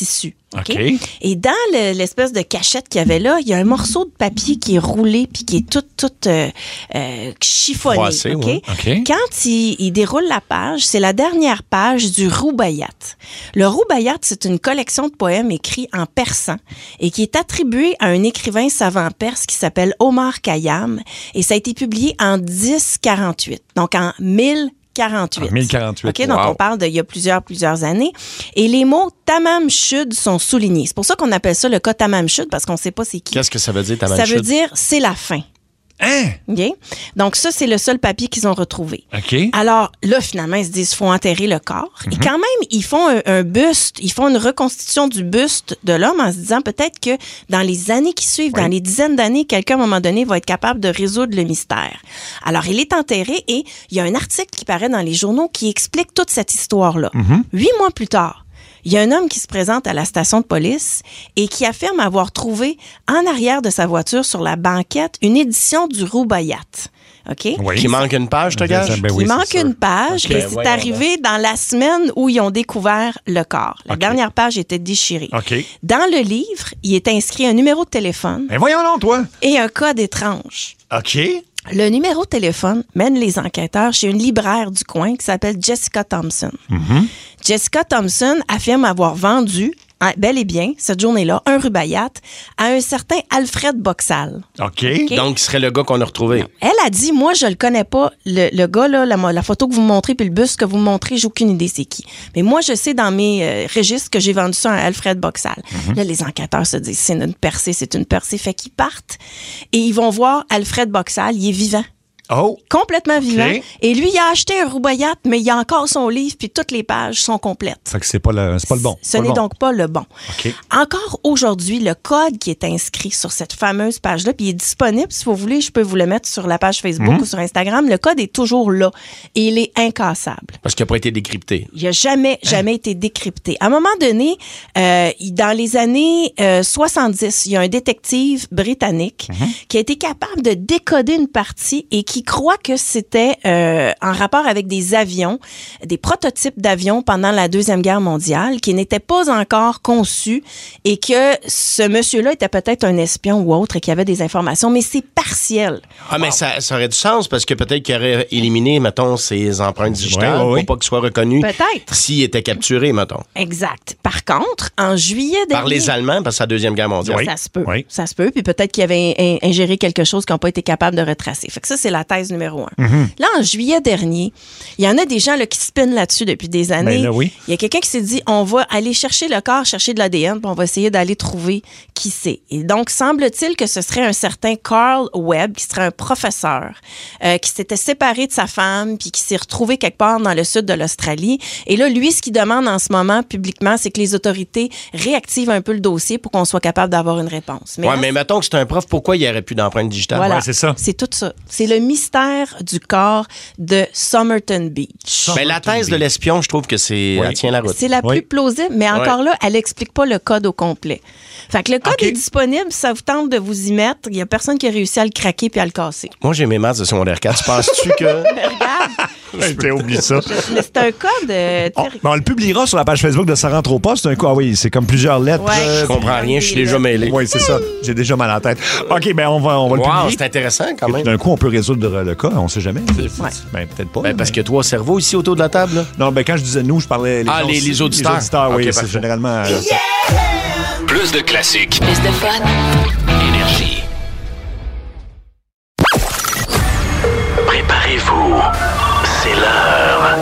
Speaker 3: OK? Et dans le- l'espèce de cachette qu'il y avait là, il y a un morceau de papier qui est roulé puis qui est tout, tout euh, euh, chiffonné.
Speaker 2: Froissé,
Speaker 3: OK?
Speaker 2: ouais. OK.
Speaker 3: Quand il, il déroule la page, c'est la dernière page du Rubaiyat. Le Rubaiyat, c'est une collection de poèmes écrits en persan et qui est attribué à un écrivain savant perse qui s'appelle Omar Khayyam. Et ça a été publié en dix quarante-huit, donc en mille quarante-huit.
Speaker 1: En mille quarante-huit.
Speaker 3: OK, donc
Speaker 1: Wow.
Speaker 3: on parle d'il y a plusieurs, plusieurs années. Et les mots tamam shud sont soulignés. C'est pour ça qu'on appelle ça le cas tamam shud, parce qu'on ne sait pas c'est qui.
Speaker 2: Qu'est-ce que ça veut dire, ta
Speaker 3: Ça veut dire c'est la fin.
Speaker 1: Hein?
Speaker 3: OK? Donc, ça, c'est le seul papier qu'ils ont retrouvé.
Speaker 1: OK.
Speaker 3: Alors, là, finalement, ils se disent qu'il faut enterrer le corps. Et quand même, ils font un, un buste, ils font une reconstitution du buste de l'homme en se disant peut-être que dans les années qui suivent, dans les dizaines d'années, quelqu'un, à un moment donné, va être capable de résoudre le mystère. Alors, il est enterré et il y a un article qui paraît dans les journaux qui explique toute cette histoire-là. Huit mois plus tard, il y a un homme qui se présente à la station de police et qui affirme avoir trouvé en arrière de sa voiture sur la banquette une édition du Rubaiyat. OK?
Speaker 2: Qui manque une page, te gage?
Speaker 1: Ben
Speaker 3: Il manque une page
Speaker 2: OK,
Speaker 3: et c'est
Speaker 2: voyons
Speaker 3: arrivé dans la semaine où ils ont découvert le corps. La dernière page était déchirée.
Speaker 1: OK.
Speaker 3: Dans le livre, il est inscrit un numéro de téléphone
Speaker 1: Ben voyons donc, toi.
Speaker 3: et un code étrange.
Speaker 1: OK.
Speaker 3: Le numéro de téléphone mène les enquêteurs chez une libraire du coin qui s'appelle Jessica Thompson. Jessica Thompson affirme avoir vendu, hein, bel et bien, cette journée-là, un Rubaiyat à un certain Alfred Boxall.
Speaker 1: OK.
Speaker 3: OK.
Speaker 2: Donc, ce serait le gars qu'on a retrouvé.
Speaker 3: Elle a dit, moi, je le connais pas. Le, le gars, là, la, la photo que vous me montrez, puis le buste que vous me montrez, j'ai aucune idée c'est qui. Mais moi, je sais dans mes euh, registres que j'ai vendu ça à Alfred Boxall. Là, les enquêteurs se disent, c'est une percée, c'est une percée. Fait qu'ils partent et ils vont voir Alfred Boxall. Il est vivant.
Speaker 1: Oh.
Speaker 3: Complètement vivant.
Speaker 1: OK.
Speaker 3: Et lui, il a acheté un Rubaiyat, mais il a encore son livre, puis toutes les pages sont complètes.
Speaker 1: Fait que c'est pas le, c'est pas le bon.
Speaker 3: Ce
Speaker 1: Pas le
Speaker 3: n'est
Speaker 1: bon.
Speaker 3: donc pas le bon.
Speaker 1: OK.
Speaker 3: Encore aujourd'hui, le code qui est inscrit sur cette fameuse page-là, puis il est disponible, si vous voulez, je peux vous le mettre sur la page Facebook
Speaker 2: Mhm.
Speaker 3: ou sur Instagram. Le code est toujours là et il est incassable.
Speaker 2: Parce qu'il n'a pas été décrypté.
Speaker 3: Il n'a jamais, jamais été décrypté. À un moment donné, euh, il- dans les années euh, soixante-dix, il y a un détective britannique qui a été capable de décoder une partie et qui croit que c'était euh, en rapport avec des avions, des prototypes d'avions pendant la Deuxième Guerre mondiale qui n'étaient pas encore conçus et que ce monsieur-là était peut-être un espion ou autre et qui avait des informations, mais c'est partiel.
Speaker 2: Ah, mais ça, ça aurait du sens parce que peut-être qu'il aurait éliminé, mettons, ses empreintes digitales
Speaker 1: Ouais, ouais, ouais.
Speaker 2: pour pas qu'il soit reconnu.
Speaker 3: Peut-être.
Speaker 2: S'il était capturé, mettons.
Speaker 3: Exact. Par contre, en juillet dernier...
Speaker 2: Par les Allemands, parce que c'est la Deuxième Guerre mondiale.
Speaker 3: Ça se peut. Ça se peut. Puis peut-être qu'il avait in- ingéré quelque chose qu'ils n'ont pas été capables de retracer. Fait que ça, c'est la thèse numéro un.
Speaker 1: Mhm.
Speaker 3: Là, en juillet dernier, il y en a des gens là, qui spinent là-dessus depuis des années.
Speaker 1: Ben là, oui.
Speaker 3: Il y a quelqu'un qui s'est dit, on va aller chercher le corps, chercher de l'A D N, puis on va essayer d'aller trouver qui c'est. Et donc, semble-t-il que ce serait un certain Carl Webb, qui serait un professeur, euh, qui s'était séparé de sa femme, puis qui s'est retrouvé quelque part dans le sud de l'Australie. Et là, lui, ce qu'il demande en ce moment, publiquement, c'est que les autorités réactivent un peu le dossier pour qu'on soit capable d'avoir une réponse.
Speaker 2: Ouais,
Speaker 3: là,
Speaker 2: mais mettons que c'est un prof, pourquoi il n'y aurait plus d'empreintes digitales?
Speaker 3: voilà,
Speaker 1: c'est ça.
Speaker 3: C'est tout ça. C'est le mystère du corps de Somerton Beach.
Speaker 2: Mais la thèse de l'espion, je trouve que c'est, elle tient la route.
Speaker 3: C'est la plus plausible, mais encore
Speaker 2: Ouais.
Speaker 3: là, elle n'explique pas le code au complet. Fait que le code est disponible, si ça vous tente de vous y mettre. Il n'y a personne qui a réussi à le craquer puis à le casser.
Speaker 2: Moi, j'ai mes maths de secondaire quatre. Tu penses-tu que...
Speaker 3: Regarde,
Speaker 1: J'ai oublié ça.
Speaker 3: mais c'est un code... euh,
Speaker 1: Oh, mais on le publiera sur la page Facebook de Ça rentre au poste. C'est un coup, ah oui, c'est comme plusieurs lettres.
Speaker 3: Ouais.
Speaker 1: euh,
Speaker 2: Je comprends rien, je suis déjà mêlé.
Speaker 1: Oui, c'est ça. J'ai déjà mal à la tête. OK, ben on va, on va le
Speaker 2: Wow,
Speaker 1: publier.
Speaker 2: c'est intéressant quand
Speaker 1: Et
Speaker 2: même.
Speaker 1: D'un coup, on peut résoudre le cas. On sait jamais. Ben, peut-être pas.
Speaker 2: Ben, parce qu'il y a trois cerveaux ici autour de la table. Là.
Speaker 1: Non, ben quand je disais nous, je parlais les
Speaker 2: Ah,
Speaker 1: gens
Speaker 2: les-
Speaker 1: aussi.
Speaker 2: les auditeurs.
Speaker 1: Les auditeurs, oui,
Speaker 2: Ok,
Speaker 1: c'est
Speaker 2: parfait.
Speaker 1: généralement... euh,
Speaker 4: Plus de classiques.
Speaker 16: Plus de fun.
Speaker 4: Énergie. Préparez-vous. C'est l'heure.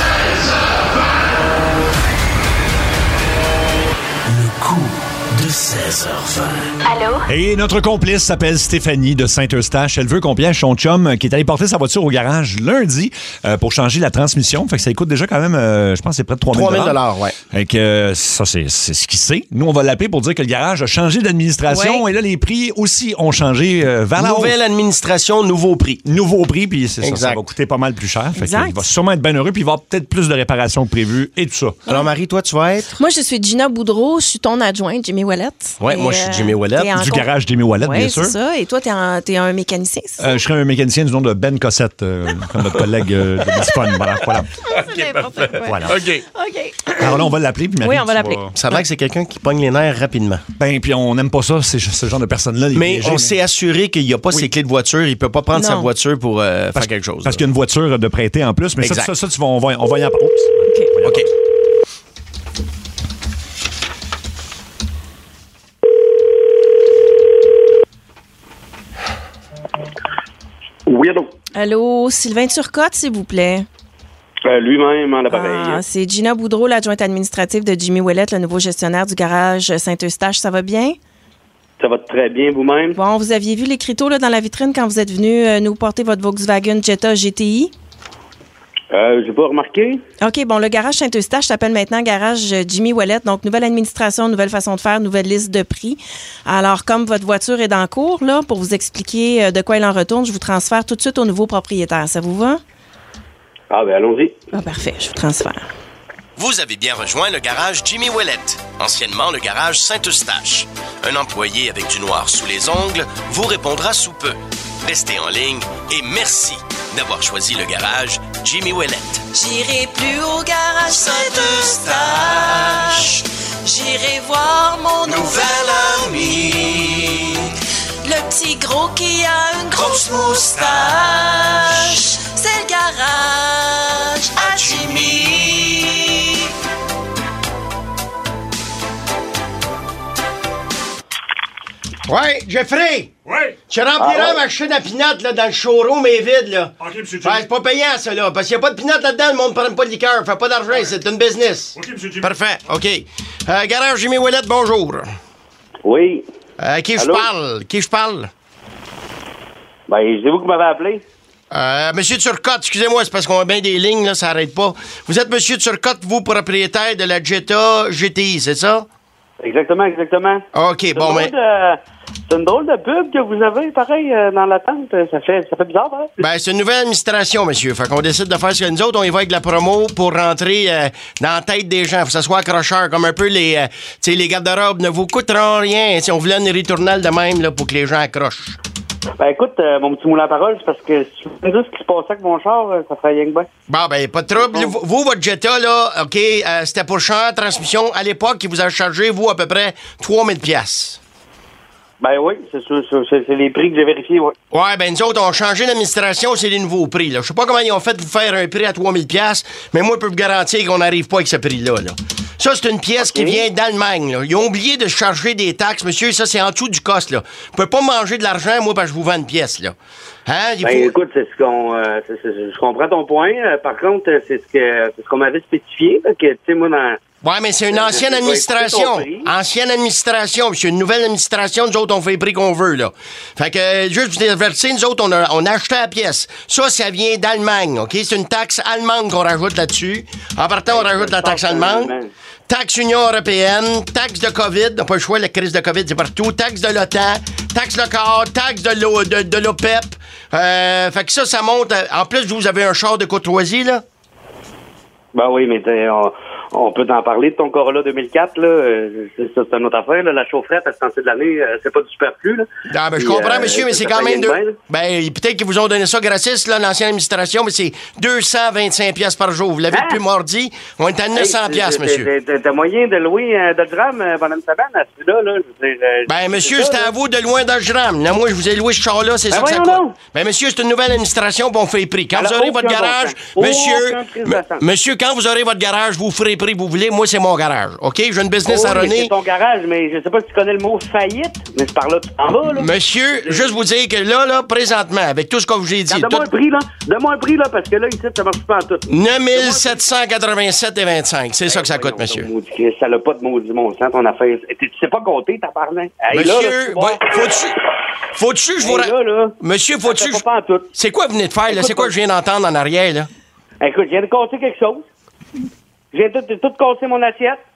Speaker 4: Le coup de seize heures vingt.
Speaker 16: Allô?
Speaker 1: Et notre complice s'appelle Stéphanie de Saint-Eustache. Elle veut qu'on piège son chum euh, qui est allé porter sa voiture au garage lundi euh, pour changer la transmission. Fait que ça coûte déjà quand même, euh, je pense, que c'est près de trois mille
Speaker 2: trois mille dollars, ouais.
Speaker 1: Fait que euh, ça, c'est, c'est ce qu'il sait. Nous, on va l'appeler pour dire que le garage a changé d'administration
Speaker 2: Ouais.
Speaker 1: et là, les prix aussi ont changé euh, vers la hausse.
Speaker 2: Nouvelle administration, nouveau prix.
Speaker 1: Nouveau prix, puis c'est ça,
Speaker 2: Exact.
Speaker 1: ça va coûter pas mal plus cher. Fait
Speaker 3: Exact.
Speaker 1: qu'il va sûrement être bien heureux, puis il va y avoir peut-être plus de réparations que prévu et tout ça.
Speaker 2: Alors, Marie, toi, tu vas être...
Speaker 3: Moi, je suis Gina Boudreau, je suis ton adjointe, Jimmy Ouellet. Ouellet.
Speaker 2: Oui, moi, je suis Jimmy Ouellet.
Speaker 1: Du garage Jimmy Ouellet,
Speaker 3: ouais,
Speaker 1: bien sûr.
Speaker 3: c'est ça. Et toi, t'es, en, t'es un mécanicien, c'est ça?
Speaker 1: Euh, je serais un mécanicien du nom de Ben Cossette, euh, comme notre collègue euh, de Disphone. Voilà. voilà.
Speaker 2: OK, parfait.
Speaker 1: Voilà.
Speaker 2: OK.
Speaker 3: OK.
Speaker 1: Alors là, on va l'appeler. Puis Marie,
Speaker 3: Oui, on va
Speaker 1: tu
Speaker 3: l'appeler.
Speaker 2: Ça a l'air que c'est quelqu'un qui pogne les nerfs rapidement.
Speaker 1: Ben, puis on n'aime pas ça, c'est ce genre de personnes-là. les
Speaker 2: Mais
Speaker 1: piégés,
Speaker 2: on s'est assuré qu'il n'y a pas
Speaker 1: Oui.
Speaker 2: ses clés de voiture. Il ne peut pas prendre
Speaker 3: Non.
Speaker 2: sa voiture pour euh, faire quelque chose.
Speaker 1: Parce qu'il y a une voiture de prêter en plus. Mais ça,
Speaker 2: Exact.
Speaker 1: ça, ça, tu vas, on va, on va y en parler.
Speaker 3: OK.
Speaker 2: OK.
Speaker 15: Oui, allô?
Speaker 3: Allô, Sylvain Turcotte, s'il vous plaît.
Speaker 15: Euh, lui-même, en l'appareil.
Speaker 3: Ah, c'est Gina Boudreau, l'adjointe administrative de Jimmy Ouellet, le nouveau gestionnaire du garage Saint-Eustache. Ça va bien?
Speaker 15: Ça va très bien, vous-même?
Speaker 3: Bon, vous aviez vu l'écriteau là, dans la vitrine quand vous êtes venu euh, nous porter votre Volkswagen Jetta G T I?
Speaker 15: Euh, j'ai pas remarqué.
Speaker 3: OK, bon, le garage Saint-Eustache s'appelle maintenant garage euh, Jimmy Ouellet. Donc, nouvelle administration, nouvelle façon de faire, nouvelle liste de prix. Alors, comme votre voiture est dans le cours, là, pour vous expliquer euh, de quoi il en retourne, je vous transfère tout de suite au nouveau propriétaire. Ça vous va?
Speaker 15: Ah, ben allons-y.
Speaker 3: Ah, parfait, je vous transfère.
Speaker 2: Vous avez bien rejoint le garage Jimmy Ouellet, anciennement le garage Saint-Eustache. Un employé avec du noir sous les ongles vous répondra sous peu. Restez en ligne et merci d'avoir choisi le garage Jimmy Ouellet.
Speaker 17: J'irai plus au garage Saint-Eustache. J'irai voir mon nouvel ami. Le petit gros qui a une grosse moustache. C'est le garage à Jimmy.
Speaker 2: Ouais, Jeffrey!
Speaker 8: Ouais?
Speaker 2: Tu rempliras
Speaker 15: Ah ouais?
Speaker 2: ma machine à pinottes là, dans le showroom et vide, là.
Speaker 8: OK, M. Jimmy.
Speaker 2: Ouais, c'est pas payant, ça, là, parce qu'il n'y a pas de pinottes là-dedans, le monde ne prend pas de liqueur, fait pas d'argent, c'est une business.
Speaker 8: OK, M. Jimmy.
Speaker 2: Parfait, OK. Euh, garage Jimmy Ouellet, bonjour.
Speaker 15: Oui.
Speaker 2: Euh, qui je
Speaker 15: Allô?
Speaker 2: parle? Qui je parle?
Speaker 15: Ben, c'est vous qui m'avez appelé?
Speaker 2: Euh, Monsieur Turcotte, excusez-moi, c'est parce qu'on a bien des lignes, là, ça arrête pas. Vous êtes Monsieur Turcotte, vous, propriétaire de la Jetta G T I, c'est ça?
Speaker 15: Exactement, exactement.
Speaker 2: OK,
Speaker 15: C'est
Speaker 2: bon,
Speaker 15: une
Speaker 2: mais...
Speaker 15: drôle de- C'est une drôle de pub que vous avez, pareil, euh, dans l'attente. Ça fait, ça fait bizarre, hein?
Speaker 2: Ben, c'est une nouvelle administration, monsieur. Fait qu'on décide de faire ce que nous autres, on y va avec la promo pour rentrer euh, dans la tête des gens. Faut que ça soit accrocheur, comme un peu les, euh, tu sais, les garde-robes ne vous coûteront rien. Si on voulait une ritournelle de même, là, pour que les gens accrochent.
Speaker 15: Ben, écoute, euh, mon petit moulin à parole, c'est parce que si tu me dis ce qui se passait avec mon char, euh, ça ferait rien que bien.
Speaker 2: Bon, ben, pas de trouble. Vous, vous, votre Jetta, là, OK, euh, c'était pour changer la transmission à l'époque qui vous a chargé, vous, à peu près trois mille piastres.
Speaker 15: Ben oui, c'est sûr, c'est, c'est- c'est les prix que j'ai vérifiés, oui.
Speaker 2: Ouais, ben nous autres, on a changé l'administration, c'est les nouveaux prix. Là. Je sais pas comment ils ont fait de vous faire un prix à trois mille piastres, mais moi, je peux vous garantir qu'on n'arrive pas avec ce prix-là. Là. Ça, c'est une pièce qui vient d'Allemagne. Là. Ils ont oublié de charger des taxes. Monsieur, ça, c'est en dessous du cost. Là. Vous pouvez pas manger de l'argent, moi, parce que je vous vends une pièce. Là. Hein? Il
Speaker 15: Ben
Speaker 2: faut...
Speaker 15: écoute, c'est ce qu'on, euh, c'est- c'est- je comprends ton point. Euh, par contre, euh, c'est ce que, c'est ce qu'on m'avait spécifié, là, que tu sais moi dans.
Speaker 2: Ouais, mais c'est une ancienne
Speaker 15: Je vais écouter
Speaker 2: administration.
Speaker 15: ton prix.
Speaker 2: Ancienne administration, monsieur. Une nouvelle administration, nous autres, on fait les prix qu'on veut, là. Fait que, euh, juste vous avertir, nous autres, on a, on a acheté la pièce. Ça, ça vient d'Allemagne, OK? C'est une taxe allemande qu'on rajoute là-dessus. En partant, on rajoute la taxe allemande. Taxe Union européenne, taxe de COVID, on n'a pas le choix, la crise de COVID, c'est partout. Taxe de l'OTAN, taxe locale, taxe de l'O- de, de l'O P E P. Euh, fait que ça, ça monte. euh, En plus, vous avez un char de courtoisie, là?
Speaker 15: Ben oui, mais t'sais, on, on peut t'en parler de ton Corolla deux mille quatre, là. euh, C'est, ça, c'est une autre affaire, là. La chaufferette, à ce temps-ci de l'année, euh, c'est pas du superflu, là.
Speaker 2: Ah, ben, je
Speaker 15: Puis,
Speaker 2: comprends,
Speaker 15: euh,
Speaker 2: monsieur, mais c'est
Speaker 15: ça
Speaker 2: quand
Speaker 15: fait
Speaker 2: même
Speaker 15: bien
Speaker 2: deux.
Speaker 15: de bien, là.
Speaker 2: Ben, peut-être qu'ils vous ont donné ça gratis, là, l'ancienne administration, mais c'est deux cent vingt-cinq piastres par jour. Vous l'avez
Speaker 15: Hein?
Speaker 2: depuis mardi. On est à neuf cents
Speaker 15: Hey,
Speaker 2: piastres,
Speaker 15: t'as-
Speaker 2: monsieur.
Speaker 15: t'as- T'as moyen de louer un Dodge Ram euh, pendant une semaine à celui-là, là? Je veux dire, euh,
Speaker 2: Ben, monsieur,
Speaker 15: c'est
Speaker 2: c'était
Speaker 15: ça,
Speaker 2: à vous de loin dans le ram. Là, moi, je vous ai loué ce char-là, c'est
Speaker 15: Ben
Speaker 2: ça que ça
Speaker 15: voyons
Speaker 2: coûte.
Speaker 15: donc.
Speaker 2: Ben, monsieur, c'est une nouvelle administration, puis on fait les prix. Quand
Speaker 15: Elle
Speaker 2: vous
Speaker 15: a
Speaker 2: aurez
Speaker 15: aucun
Speaker 2: votre
Speaker 15: bon
Speaker 2: garage,
Speaker 15: sens.
Speaker 2: monsieur,
Speaker 15: Aucun prise de
Speaker 2: m-
Speaker 15: sens.
Speaker 2: monsieur, quand vous aurez votre garage, vous ferez les prix que vous voulez. Moi, c'est mon garage. OK? J'ai une business
Speaker 15: Oh,
Speaker 2: à
Speaker 15: mais
Speaker 2: runner.
Speaker 15: c'est ton garage, mais je sais pas si tu connais le mot faillite, mais c'est par là que tu t'en vas, là.
Speaker 2: Monsieur, juste vous dire que là, là, présentement, avec tout ce que je vous ai dit,
Speaker 15: Donne-moi
Speaker 2: tout-
Speaker 15: un prix, là. Donne-moi un prix, là, parce que là, ici, ça marche pas en tout.
Speaker 2: neuf mille sept cent quatre-vingt-sept et vingt-cinq. C'est ça que ça coûte, monsieur.
Speaker 15: Maudit Christ, ça n'a pas de maudit mon sang, ton affaire. Tu tu sais pas compter, ta parlé.
Speaker 2: Monsieur, ouais, faut-tu, faut-tu, que je vous
Speaker 15: Hey,
Speaker 2: ra-
Speaker 15: là, là,
Speaker 2: Monsieur, faut-tu,
Speaker 15: ça fait pas en tout.
Speaker 2: c'est quoi vous venez de faire, là?
Speaker 15: Écoute,
Speaker 2: C'est quoi que je viens d'entendre en arrière, là?
Speaker 15: Écoute, je viens de compter quelque chose. Je viens de tout, de tout casser mon assiette.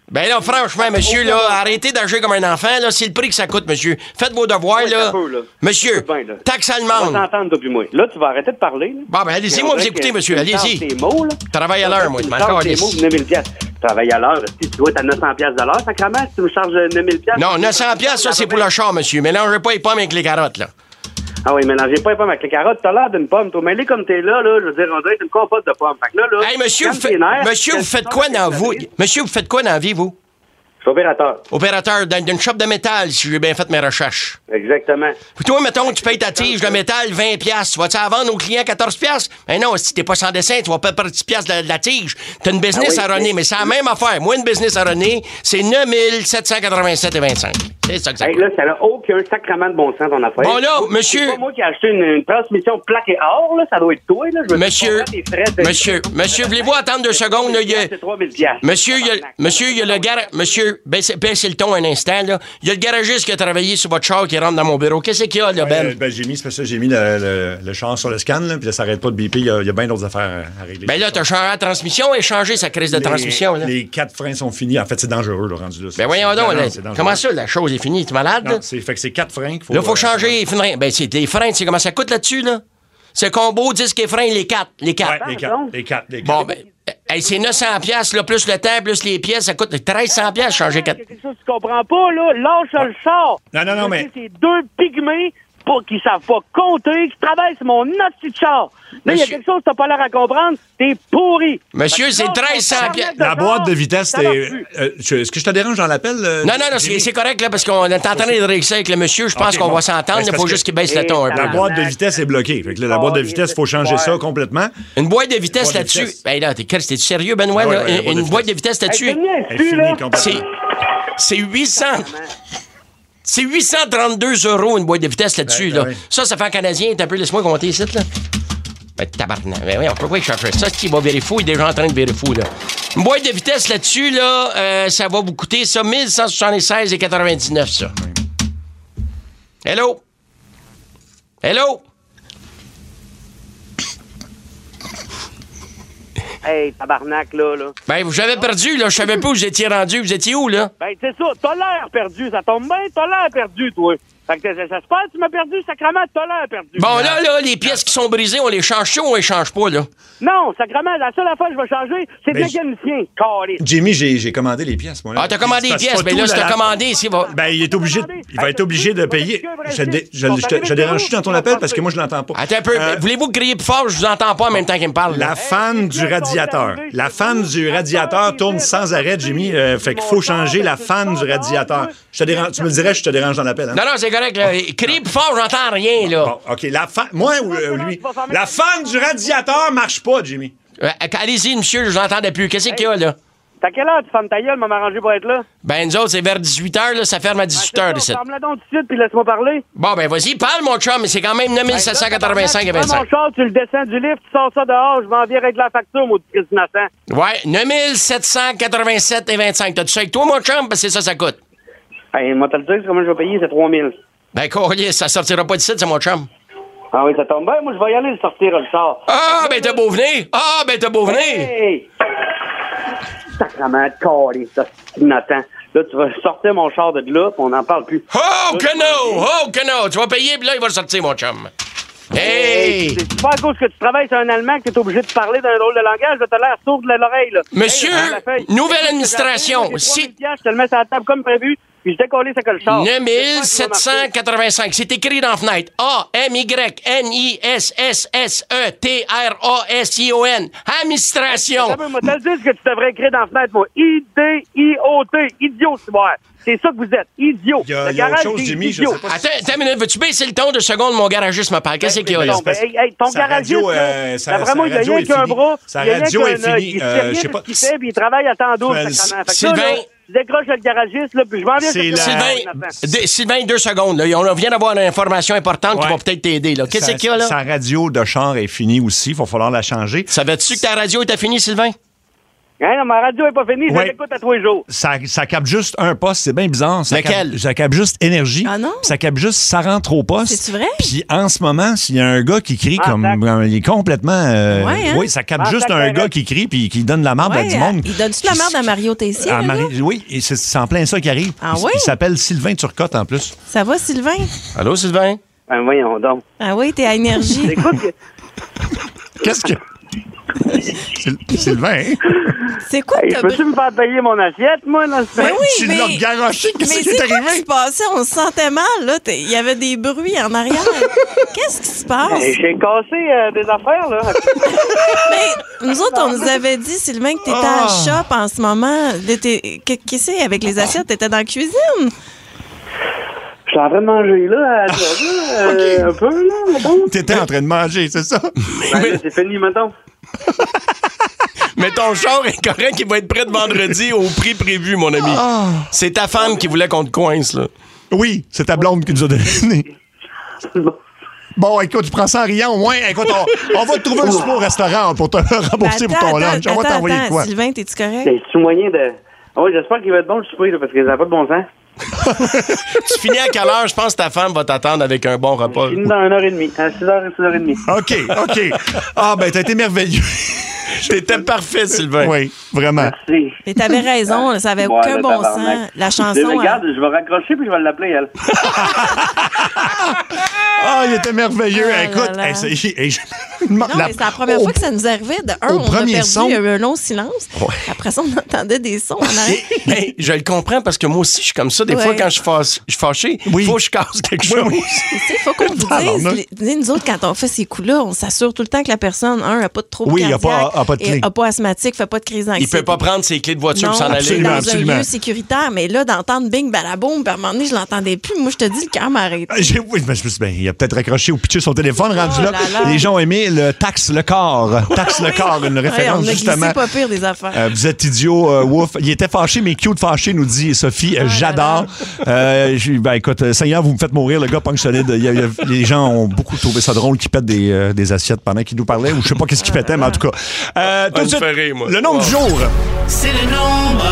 Speaker 2: Ben là, franchement, monsieur, là, arrêtez d'agir comme un enfant, là. C'est le prix que ça coûte, monsieur. Faites vos devoirs,
Speaker 15: Ouais,
Speaker 2: là.
Speaker 15: ça peut, là.
Speaker 2: Monsieur,
Speaker 15: bien, là.
Speaker 2: taxe
Speaker 15: On va
Speaker 2: allemande.
Speaker 15: s'entendre, toi puis moi. Là, tu vas arrêter de parler. Là.
Speaker 2: Bon, ben, allez-y,
Speaker 15: Mais
Speaker 2: moi,
Speaker 15: on
Speaker 2: vous
Speaker 15: dirait
Speaker 2: écoutez,
Speaker 15: que
Speaker 2: monsieur.
Speaker 15: tu me
Speaker 2: Allez-y.
Speaker 15: changes tes mots, là.
Speaker 2: Travaille à l'heure, moi.
Speaker 15: Tu
Speaker 2: Tu
Speaker 15: me
Speaker 2: m'en
Speaker 15: charges tes
Speaker 2: calisses.
Speaker 15: mots, neuf mille piastres. Travaille à l'heure. Si tu dois être à neuf cents piastres de l'heure, sacrément, si tu me charges neuf mille piastres.
Speaker 2: Non, neuf cents piastres, ça, c'est pour le char, monsieur. Mélangez pas les pommes avec les carottes, là.
Speaker 15: Ah oui, mélangez pas les pommes avec les carottes. T'as l'air d'une pomme. Toi, mêlé comme t'es là, là, je veux dire, on dirait que t'es une compote de pommes. Fait que là, là.
Speaker 2: Hey, monsieur, vous,
Speaker 15: calme
Speaker 2: fait-
Speaker 15: tes nerfs,
Speaker 2: monsieur, vous
Speaker 15: que
Speaker 2: faites
Speaker 15: tu
Speaker 2: quoi
Speaker 15: sors
Speaker 2: dans
Speaker 15: avec
Speaker 2: vous?
Speaker 15: la vie.
Speaker 2: Monsieur, vous faites quoi dans la vie, vous?
Speaker 15: Je suis opérateur.
Speaker 2: Opérateur d'un- d'une shop de métal, si j'ai bien fait mes recherches.
Speaker 15: Exactement.
Speaker 2: Puis toi, mettons, tu payes ta tige de métal vingt piastres. Tu vas-tu la vendre aux clients quatorze piastres? Ben non, si t'es pas sans dessin, tu vas perdre dix piastres de, de la tige. T'as une business
Speaker 15: Ah oui,
Speaker 2: à runner,
Speaker 15: mais-
Speaker 2: mais c'est la même affaire. Moi, une business à runner, c'est neuf mille sept cent quatre-vingt-sept et vingt-cinq. C'est ça que ça
Speaker 15: Hey,
Speaker 2: coûte.
Speaker 15: là, ça n'a aucun sacrement de bon sens, ton affaire.
Speaker 2: Bon, là, monsieur-
Speaker 15: C'est pas moi qui ai acheté une, une transmission plaquée or, là. Ça doit être toi, là. Je veux dire,
Speaker 2: Monsieur,
Speaker 15: tu comprends tes frais de-
Speaker 2: monsieur, monsieur, voulez-vous attendre deux secondes? Là, il y a-
Speaker 15: C'est trois mille piastres.
Speaker 2: Monsieur, il y a, monsieur, il y a le gar... Monsieur, baissez, baissez le ton un instant, là. Il y a le garagiste qui a travaillé sur votre char qui rentre dans mon bureau. Qu'est-ce qu'il y a, là, Ben?
Speaker 1: Ouais, ben, j'ai mis, c'est parce que j'ai mis le, le, le char sur le scan, là, puis là, ça arrête pas de biper. Il y a, il y a bien d'autres affaires à régler.
Speaker 2: Ben là, t'as changé la transmission et changé sa crise de
Speaker 1: Les-
Speaker 2: transmission, là.
Speaker 1: Les quatre freins sont finis. En fait, c'est dangereux, le rendu là.
Speaker 2: Ben voyons
Speaker 1: C'est-
Speaker 2: donc,
Speaker 1: non,
Speaker 2: là.
Speaker 1: c'est dangereux.
Speaker 2: Comment ça, la chose est finie? T'es malade?
Speaker 1: Non, c'est, fait que c'est quatre freins qu'il faut...
Speaker 2: Là, faut
Speaker 1: euh,
Speaker 2: changer les freins. Ben, c'est les freins, tu sais comment ça coûte là-dessus, là? C'est combo, disque et frein, les quatre. Les quatre.
Speaker 1: Ouais, les quatre. Les quatre. Les
Speaker 2: Bon,
Speaker 1: quatre.
Speaker 2: ben, hey, c'est neuf cents piastres, là, plus le temps, plus les pièces, ça coûte treize cents piastres changer quatre.
Speaker 12: quelque chose que tu comprends pas, là. Lâche le char.
Speaker 1: Non, non, non,
Speaker 12: Je
Speaker 1: mais-
Speaker 12: sais, C'est deux pygmées pas, qui savent pas compter, qui travaillent sur mon petit de char. Là, il y a
Speaker 2: Monsieur-
Speaker 12: quelque chose que t'as pas l'air à comprendre. T'es pourri.
Speaker 2: Monsieur,
Speaker 12: Fait que
Speaker 2: c'est
Speaker 12: lâche ton
Speaker 2: treize cents
Speaker 12: tabarnak
Speaker 2: piastres.
Speaker 12: de
Speaker 1: La
Speaker 12: char,
Speaker 1: boîte de vitesse,
Speaker 12: ça marche
Speaker 1: c'est...
Speaker 12: plus.
Speaker 1: euh, je- est-ce que je te dérange dans l'appel? euh,
Speaker 2: Non, non, non, c'est
Speaker 1: Jimmy?
Speaker 2: c'est correct, là, parce qu'on est en train de régler ça avec le monsieur. Je pense
Speaker 1: Ok,
Speaker 2: qu'on
Speaker 1: bon.
Speaker 2: va s'entendre.
Speaker 1: Ben,
Speaker 2: Il
Speaker 1: c'est
Speaker 2: faut
Speaker 1: parce
Speaker 2: juste
Speaker 1: que-
Speaker 2: qu'il baisse le ton un
Speaker 1: La
Speaker 2: peu.
Speaker 1: boîte de vitesse est bloquée. Fait que là, la boîte de vitesse, il faut changer ça complètement.
Speaker 2: Une boîte de vitesse
Speaker 1: Boîte de
Speaker 2: là-dessus.
Speaker 1: vitesse.
Speaker 2: Ben là, t'es t'es-tu sérieux, Benoît?
Speaker 1: Ah ouais,
Speaker 2: là?
Speaker 1: ouais, la
Speaker 2: Une,
Speaker 1: boîte de
Speaker 2: une boîte de vitesse là-dessus?
Speaker 12: Hey, c'est
Speaker 1: Elle est finie
Speaker 12: là.
Speaker 1: complètement.
Speaker 2: C'est c'est huit cents. C'est huit cent trente-deux euros une boîte de vitesse là-dessus.
Speaker 1: Ben,
Speaker 2: là.
Speaker 1: ben oui.
Speaker 2: Ça, ça fait en canadien. T'as un peu, laisse-moi compter ici, là. Ben, tabarnak. Ben oui, pourquoi il cherche ça? C'est qu'il va virer fou. Il est déjà en train de virer fou, là. Une boîte de vitesse là-dessus, là, euh, ça va vous coûter ça mille cent soixante-seize et quatre-vingt-dix-neuf, ça. Hello? Hello?
Speaker 12: Hey, tabarnak, là, là.
Speaker 2: Ben, vous avez perdu, là. Je savais pas où vous étiez rendu. Vous étiez où, là?
Speaker 12: Ben, c'est ça. T'as l'air perdu. Ça tombe bien. T'as l'air perdu, toi. Fait que ça, ça se passe, tu m'as perdu, sacrément, t'as l'air perdu.
Speaker 2: Bon, là, là, les pièces qui sont brisées, on les change-tu ou on les change pas, là?
Speaker 12: Non, sacrément, la seule affaire que je vais changer, c'est le
Speaker 1: Ben,
Speaker 12: mécanicien. Calé.
Speaker 1: Jimmy, j'ai, j'ai commandé les pièces, moi. Là.
Speaker 2: Ah, t'as commandé les
Speaker 1: C'est
Speaker 2: pièces.
Speaker 1: pas
Speaker 2: Ben
Speaker 1: tout,
Speaker 2: là, si t'as
Speaker 1: la-
Speaker 2: commandé, ici, va.
Speaker 1: Ben, il est obligé, de- il va être obligé de payer. Je, dé- je, je, te- je te dérange-tu dans ton appel parce que moi, je l'entends pas.
Speaker 2: Attends un peu.
Speaker 1: Euh,
Speaker 2: Voulez-vous crier plus fort? Je vous entends pas en même temps qu'il me parle. là.
Speaker 1: La fan du radiateur. La fan du radiateur tourne sans arrêt, Jimmy. Euh, fait qu'il faut changer la fan du radiateur. Je te dérange, tu me le dirais, je te dérange dans l'appel. Hein?
Speaker 2: Non, non, c'est correct, là. Criez plus fort, j'entends rien, là.
Speaker 1: Bon, OK. La fan, moi ou euh, lui? La fan du radiateur marche pas, Jimmy.
Speaker 2: Euh, allez-y, monsieur, je vous entendais plus. Qu'est-ce qu'il y a, là?
Speaker 12: T'as quelle heure tu fermes ta gueule, m'a m'arranger pour être là?
Speaker 2: Ben, nous autres, c'est vers dix-huit heures, là. Ça ferme à dix-huit heures, ici.
Speaker 12: Ferme-la donc tout de suite, puis laisse-moi parler.
Speaker 2: Bon, ben, vas-y, parle, mon chum, mais c'est quand même neuf mille sept cent quatre-vingt-cinq et
Speaker 12: Tu prends
Speaker 2: vingt-cinq.
Speaker 12: mon char, tu le descends du lift, tu sors ça dehors, je m'en viens régler la facture, mon petit innocent.
Speaker 2: Ouais, neuf mille sept cent quatre-vingt-sept et vingt-cinq. T'as-tu ça avec toi, mon chum? Parce que c'est ça, ça coûte.
Speaker 15: Hey, moi, te le dire, comment je vais payer, c'est trois mille.
Speaker 2: Ben, collier, ça sortira pas d'ici, c'est mon chum.
Speaker 15: Ah oui, ça tombe bien. Moi, je vais y aller le sortir, le char.
Speaker 2: Ah, ben, t'as beau venir. Ah, ben, t'as beau venir.
Speaker 15: Hey! Sacrement, calé, ça, Nathan. Là, tu vas sortir mon char de là, puis on n'en parle plus.
Speaker 2: Oh, que non! Oh, que non! Tu vas payer, puis là, il va le sortir, mon chum. Hey!
Speaker 12: C'est pas à cause que tu travailles sur un Allemand que t'es obligé de parler d'un drôle de langage, je te l'air sourd de l'oreille, là.
Speaker 2: Monsieur,
Speaker 12: Hey, la feuille.
Speaker 2: nouvelle administration.
Speaker 12: J'ai
Speaker 2: Si-
Speaker 12: trois mille piastres, je te le mets sur la table comme prévu, puis je décolle ça que le char.
Speaker 2: neuf mille sept cent quatre-vingt-cinq. C'est écrit dans la fenêtre. A M Y N I S S S E T R A S I O N. Administration.
Speaker 12: Ça veut, moi, te le dire ce que tu devrais écrire dans la fenêtre, moi. I D I O T. Idiot, c'est vrai. C'est ça que vous êtes. Idiot.
Speaker 1: Il y a-
Speaker 12: Le
Speaker 1: il y a autre
Speaker 12: garage,
Speaker 1: chose,
Speaker 12: c'est
Speaker 1: Jimmy, je
Speaker 12: idiot.
Speaker 1: sais pas
Speaker 2: Attends, attends une minute. Veux-tu baisser le ton de seconde? Mon garagiste me parle. Qu'est-ce qu'il y a, là?
Speaker 12: Non, ben, hey, hey, ton
Speaker 1: Sa
Speaker 12: garagiste,
Speaker 1: radio,
Speaker 12: là,
Speaker 1: euh, sa-
Speaker 12: d'après moi,
Speaker 1: sa
Speaker 12: il y a
Speaker 1: radio
Speaker 12: rien
Speaker 1: est
Speaker 12: qu'un
Speaker 1: finie.
Speaker 12: bras.
Speaker 1: Sa
Speaker 12: il y a rien
Speaker 1: radio
Speaker 12: qu'un
Speaker 1: est
Speaker 12: œil.
Speaker 1: finie.
Speaker 12: Il sait
Speaker 1: Euh,
Speaker 12: rien
Speaker 1: je sais
Speaker 12: de
Speaker 1: pas.
Speaker 12: ce qu'il fait, puis il travaille à temps double.
Speaker 1: Euh,
Speaker 12: sacrément. Fait que
Speaker 2: Sylvain-
Speaker 12: là, là, je décroche le garagiste, là, puis je m'en viens
Speaker 1: C'est
Speaker 12: sur
Speaker 1: la-
Speaker 12: Sylvain.
Speaker 2: Sylvain, d- Sylvain, deux secondes. Là. On vient d'avoir une information importante qui
Speaker 1: Ouais.
Speaker 2: va peut-être t'aider. là. Qu'est-ce
Speaker 1: Sa-
Speaker 2: qu'il y a, là?
Speaker 1: Sa radio de char est finie aussi. Il va falloir la changer.
Speaker 2: Savais-tu que ta radio était finie, Sylvain?
Speaker 15: Hein, non, ma radio n'est pas finie, je
Speaker 1: Ouais.
Speaker 15: l'écoute à tous les jours.
Speaker 1: Ça, ça capte juste un poste, c'est bien bizarre. Ça
Speaker 2: Lequel?
Speaker 1: Capte, ça capte juste énergie.
Speaker 3: Ah non?
Speaker 1: Ça capte juste ça rentre au poste.
Speaker 3: C'est-tu vrai?
Speaker 1: Puis en ce moment, s'il y a un gars qui crie
Speaker 15: Ah,
Speaker 1: comme.
Speaker 15: tac.
Speaker 1: euh, il est complètement. euh,
Speaker 3: Ouais, hein?
Speaker 1: Oui, ça capte
Speaker 15: Ah,
Speaker 1: juste
Speaker 15: tac,
Speaker 1: un
Speaker 15: tac,
Speaker 1: gars
Speaker 15: tac.
Speaker 1: qui crie puis qui donne de la merde à
Speaker 3: Ouais,
Speaker 1: du monde.
Speaker 3: il donne-tu de la merde à Mario Tessier?
Speaker 1: À
Speaker 3: là,
Speaker 1: Marie- oui, et c'est, c'est en plein ça qui arrive.
Speaker 3: Ah
Speaker 1: il,
Speaker 3: oui?
Speaker 1: il s'appelle Sylvain Turcotte en plus.
Speaker 3: Ça va, Sylvain?
Speaker 2: Allô, Sylvain?
Speaker 15: Ben, voyons donc.
Speaker 3: Ah oui, t'es à énergie.
Speaker 15: Écoute,
Speaker 1: Qu'est-ce que. Syl- Sylvain, hein?
Speaker 3: C'est quoi
Speaker 15: hey,
Speaker 3: que
Speaker 15: je
Speaker 3: t'as
Speaker 15: peux-tu me faire payer mon assiette, moi, dans ce
Speaker 3: Mais oui,
Speaker 1: Tu
Speaker 3: mais...
Speaker 1: l'as garoché, qu'est-ce
Speaker 3: mais
Speaker 1: qui est
Speaker 3: c'est quoi
Speaker 1: arrivé?
Speaker 3: qui se passait? On se sentait mal, là. T'es- Il y avait des bruits en arrière. Qu'est-ce qui se passe?
Speaker 15: Hey, j'ai cassé euh, des affaires, là.
Speaker 3: Mais nous autres, on nous avait dit, Sylvain, que t'étais
Speaker 1: Ah.
Speaker 3: à shop en ce moment. De t'es- que- Qu'est-ce que c'est avec les assiettes? T'étais dans la cuisine.
Speaker 15: Je suis en train de manger, là, à job, là, euh, un peu, là, mettons.
Speaker 1: T'étais en train de manger, c'est ça?
Speaker 15: Ben, là, c'est fini, mettons.
Speaker 2: Mais ton char est correct, il va être prêt de vendredi au prix prévu, mon ami.
Speaker 1: Ah.
Speaker 2: C'est ta femme qui voulait qu'on te coince, là.
Speaker 1: Oui, c'est ta blonde qui nous a donné. Bon, écoute, tu prends ça en riant au moins. Écoute, on, on va te trouver un super au restaurant pour te rembourser pour ton
Speaker 3: Attends,
Speaker 1: lunch. On va
Speaker 3: attends,
Speaker 1: t'envoyer de
Speaker 3: attends,
Speaker 1: quoi?
Speaker 3: Sylvain, t'es-tu correct?
Speaker 15: C'est-tu moyen de... Ah oui, j'espère qu'il va être bon, le souper, là, parce que ça n'a pas de bon sens.
Speaker 2: Tu finis à quelle heure? Je pense que ta femme va t'attendre avec un bon repas.
Speaker 15: Je finis dans une heure et demie, à six heures et six heures et demie.
Speaker 1: OK, OK. Ah, ben, t'as été merveilleux.
Speaker 2: T'étais parfait, Sylvain.
Speaker 1: Oui, vraiment.
Speaker 15: Merci.
Speaker 3: Et t'avais raison, là, ça avait
Speaker 15: Ouais,
Speaker 3: aucun
Speaker 15: le
Speaker 3: bon sens.
Speaker 15: tabarnak.
Speaker 3: La chanson.
Speaker 15: Mais
Speaker 3: hein.
Speaker 15: regarde, je vais raccrocher puis je vais l'appeler, elle.
Speaker 1: Ah, il était merveilleux.
Speaker 3: Ah là
Speaker 1: Écoute,
Speaker 3: là.
Speaker 1: hey, c'est- hey, je-
Speaker 3: Non,
Speaker 1: la-
Speaker 3: mais c'est la première
Speaker 1: au-
Speaker 3: fois que ça nous arrivait. De un,
Speaker 1: au
Speaker 3: on a
Speaker 1: premier
Speaker 3: perdu
Speaker 1: son.
Speaker 3: il y a eu un long silence. Après ça, on entendait des sons en arrière.
Speaker 2: Ben, je le comprends parce que moi aussi, je suis comme ça. Des
Speaker 3: Ouais.
Speaker 2: fois, quand je suis fâ- je suis fâché, il
Speaker 1: Oui.
Speaker 2: faut que je casse quelque
Speaker 1: Oui,
Speaker 2: chose.
Speaker 1: oui.
Speaker 3: Il faut qu'on vous
Speaker 1: Tabarnak.
Speaker 3: dise, les- nous autres, quand on fait ces coups-là, on s'assure tout le temps que la personne, un, n'a pas de trouble
Speaker 1: Oui, a
Speaker 3: cardiaque,
Speaker 1: pas- a pas de clé.
Speaker 3: et a pas asthmatique, fait pas de crise d'anxiété.
Speaker 2: Il peut pas prendre ses clés de voiture
Speaker 3: Non,
Speaker 2: pour s'en aller.
Speaker 1: absolument,
Speaker 3: dans
Speaker 1: absolument.
Speaker 3: un lieu sécuritaire. Mais là, d'entendre bing, balaboum, puis à un moment donné, je l'entendais plus. Moi, je te dis, le cœur m'arrête.
Speaker 1: J'ai- oui, ben, je me suis dit, ben, il a peut-être raccroché ou pitché son téléphone rendu
Speaker 3: Oh
Speaker 1: là.
Speaker 3: là là.
Speaker 1: Les gens ont aimé le taxe le corps. Taxe le corps, une
Speaker 3: Ouais,
Speaker 1: référence
Speaker 3: on a
Speaker 1: justement.
Speaker 3: glissé pas pire des affaires.
Speaker 1: Euh, vous êtes idiot, euh, ouf. Il était fâché, mais cute fâché, nous dit Sophie. Euh, J'adore. Euh, j'ai- ben écoute, euh, Seigneur, vous me faites mourir, le gars punk solide. Il y a- il y a- les gens ont beaucoup trouvé ça drôle qu'il pète des, euh, des assiettes pendant qu'il nous parlait, ou je sais pas qu'est-ce qu'il pétait, mais en tout cas. Euh, tout
Speaker 2: Ah,
Speaker 1: de
Speaker 2: me
Speaker 1: suite,
Speaker 2: fait rire, moi.
Speaker 1: le nombre
Speaker 2: Wow.
Speaker 1: du jour.
Speaker 18: C'est le nombre,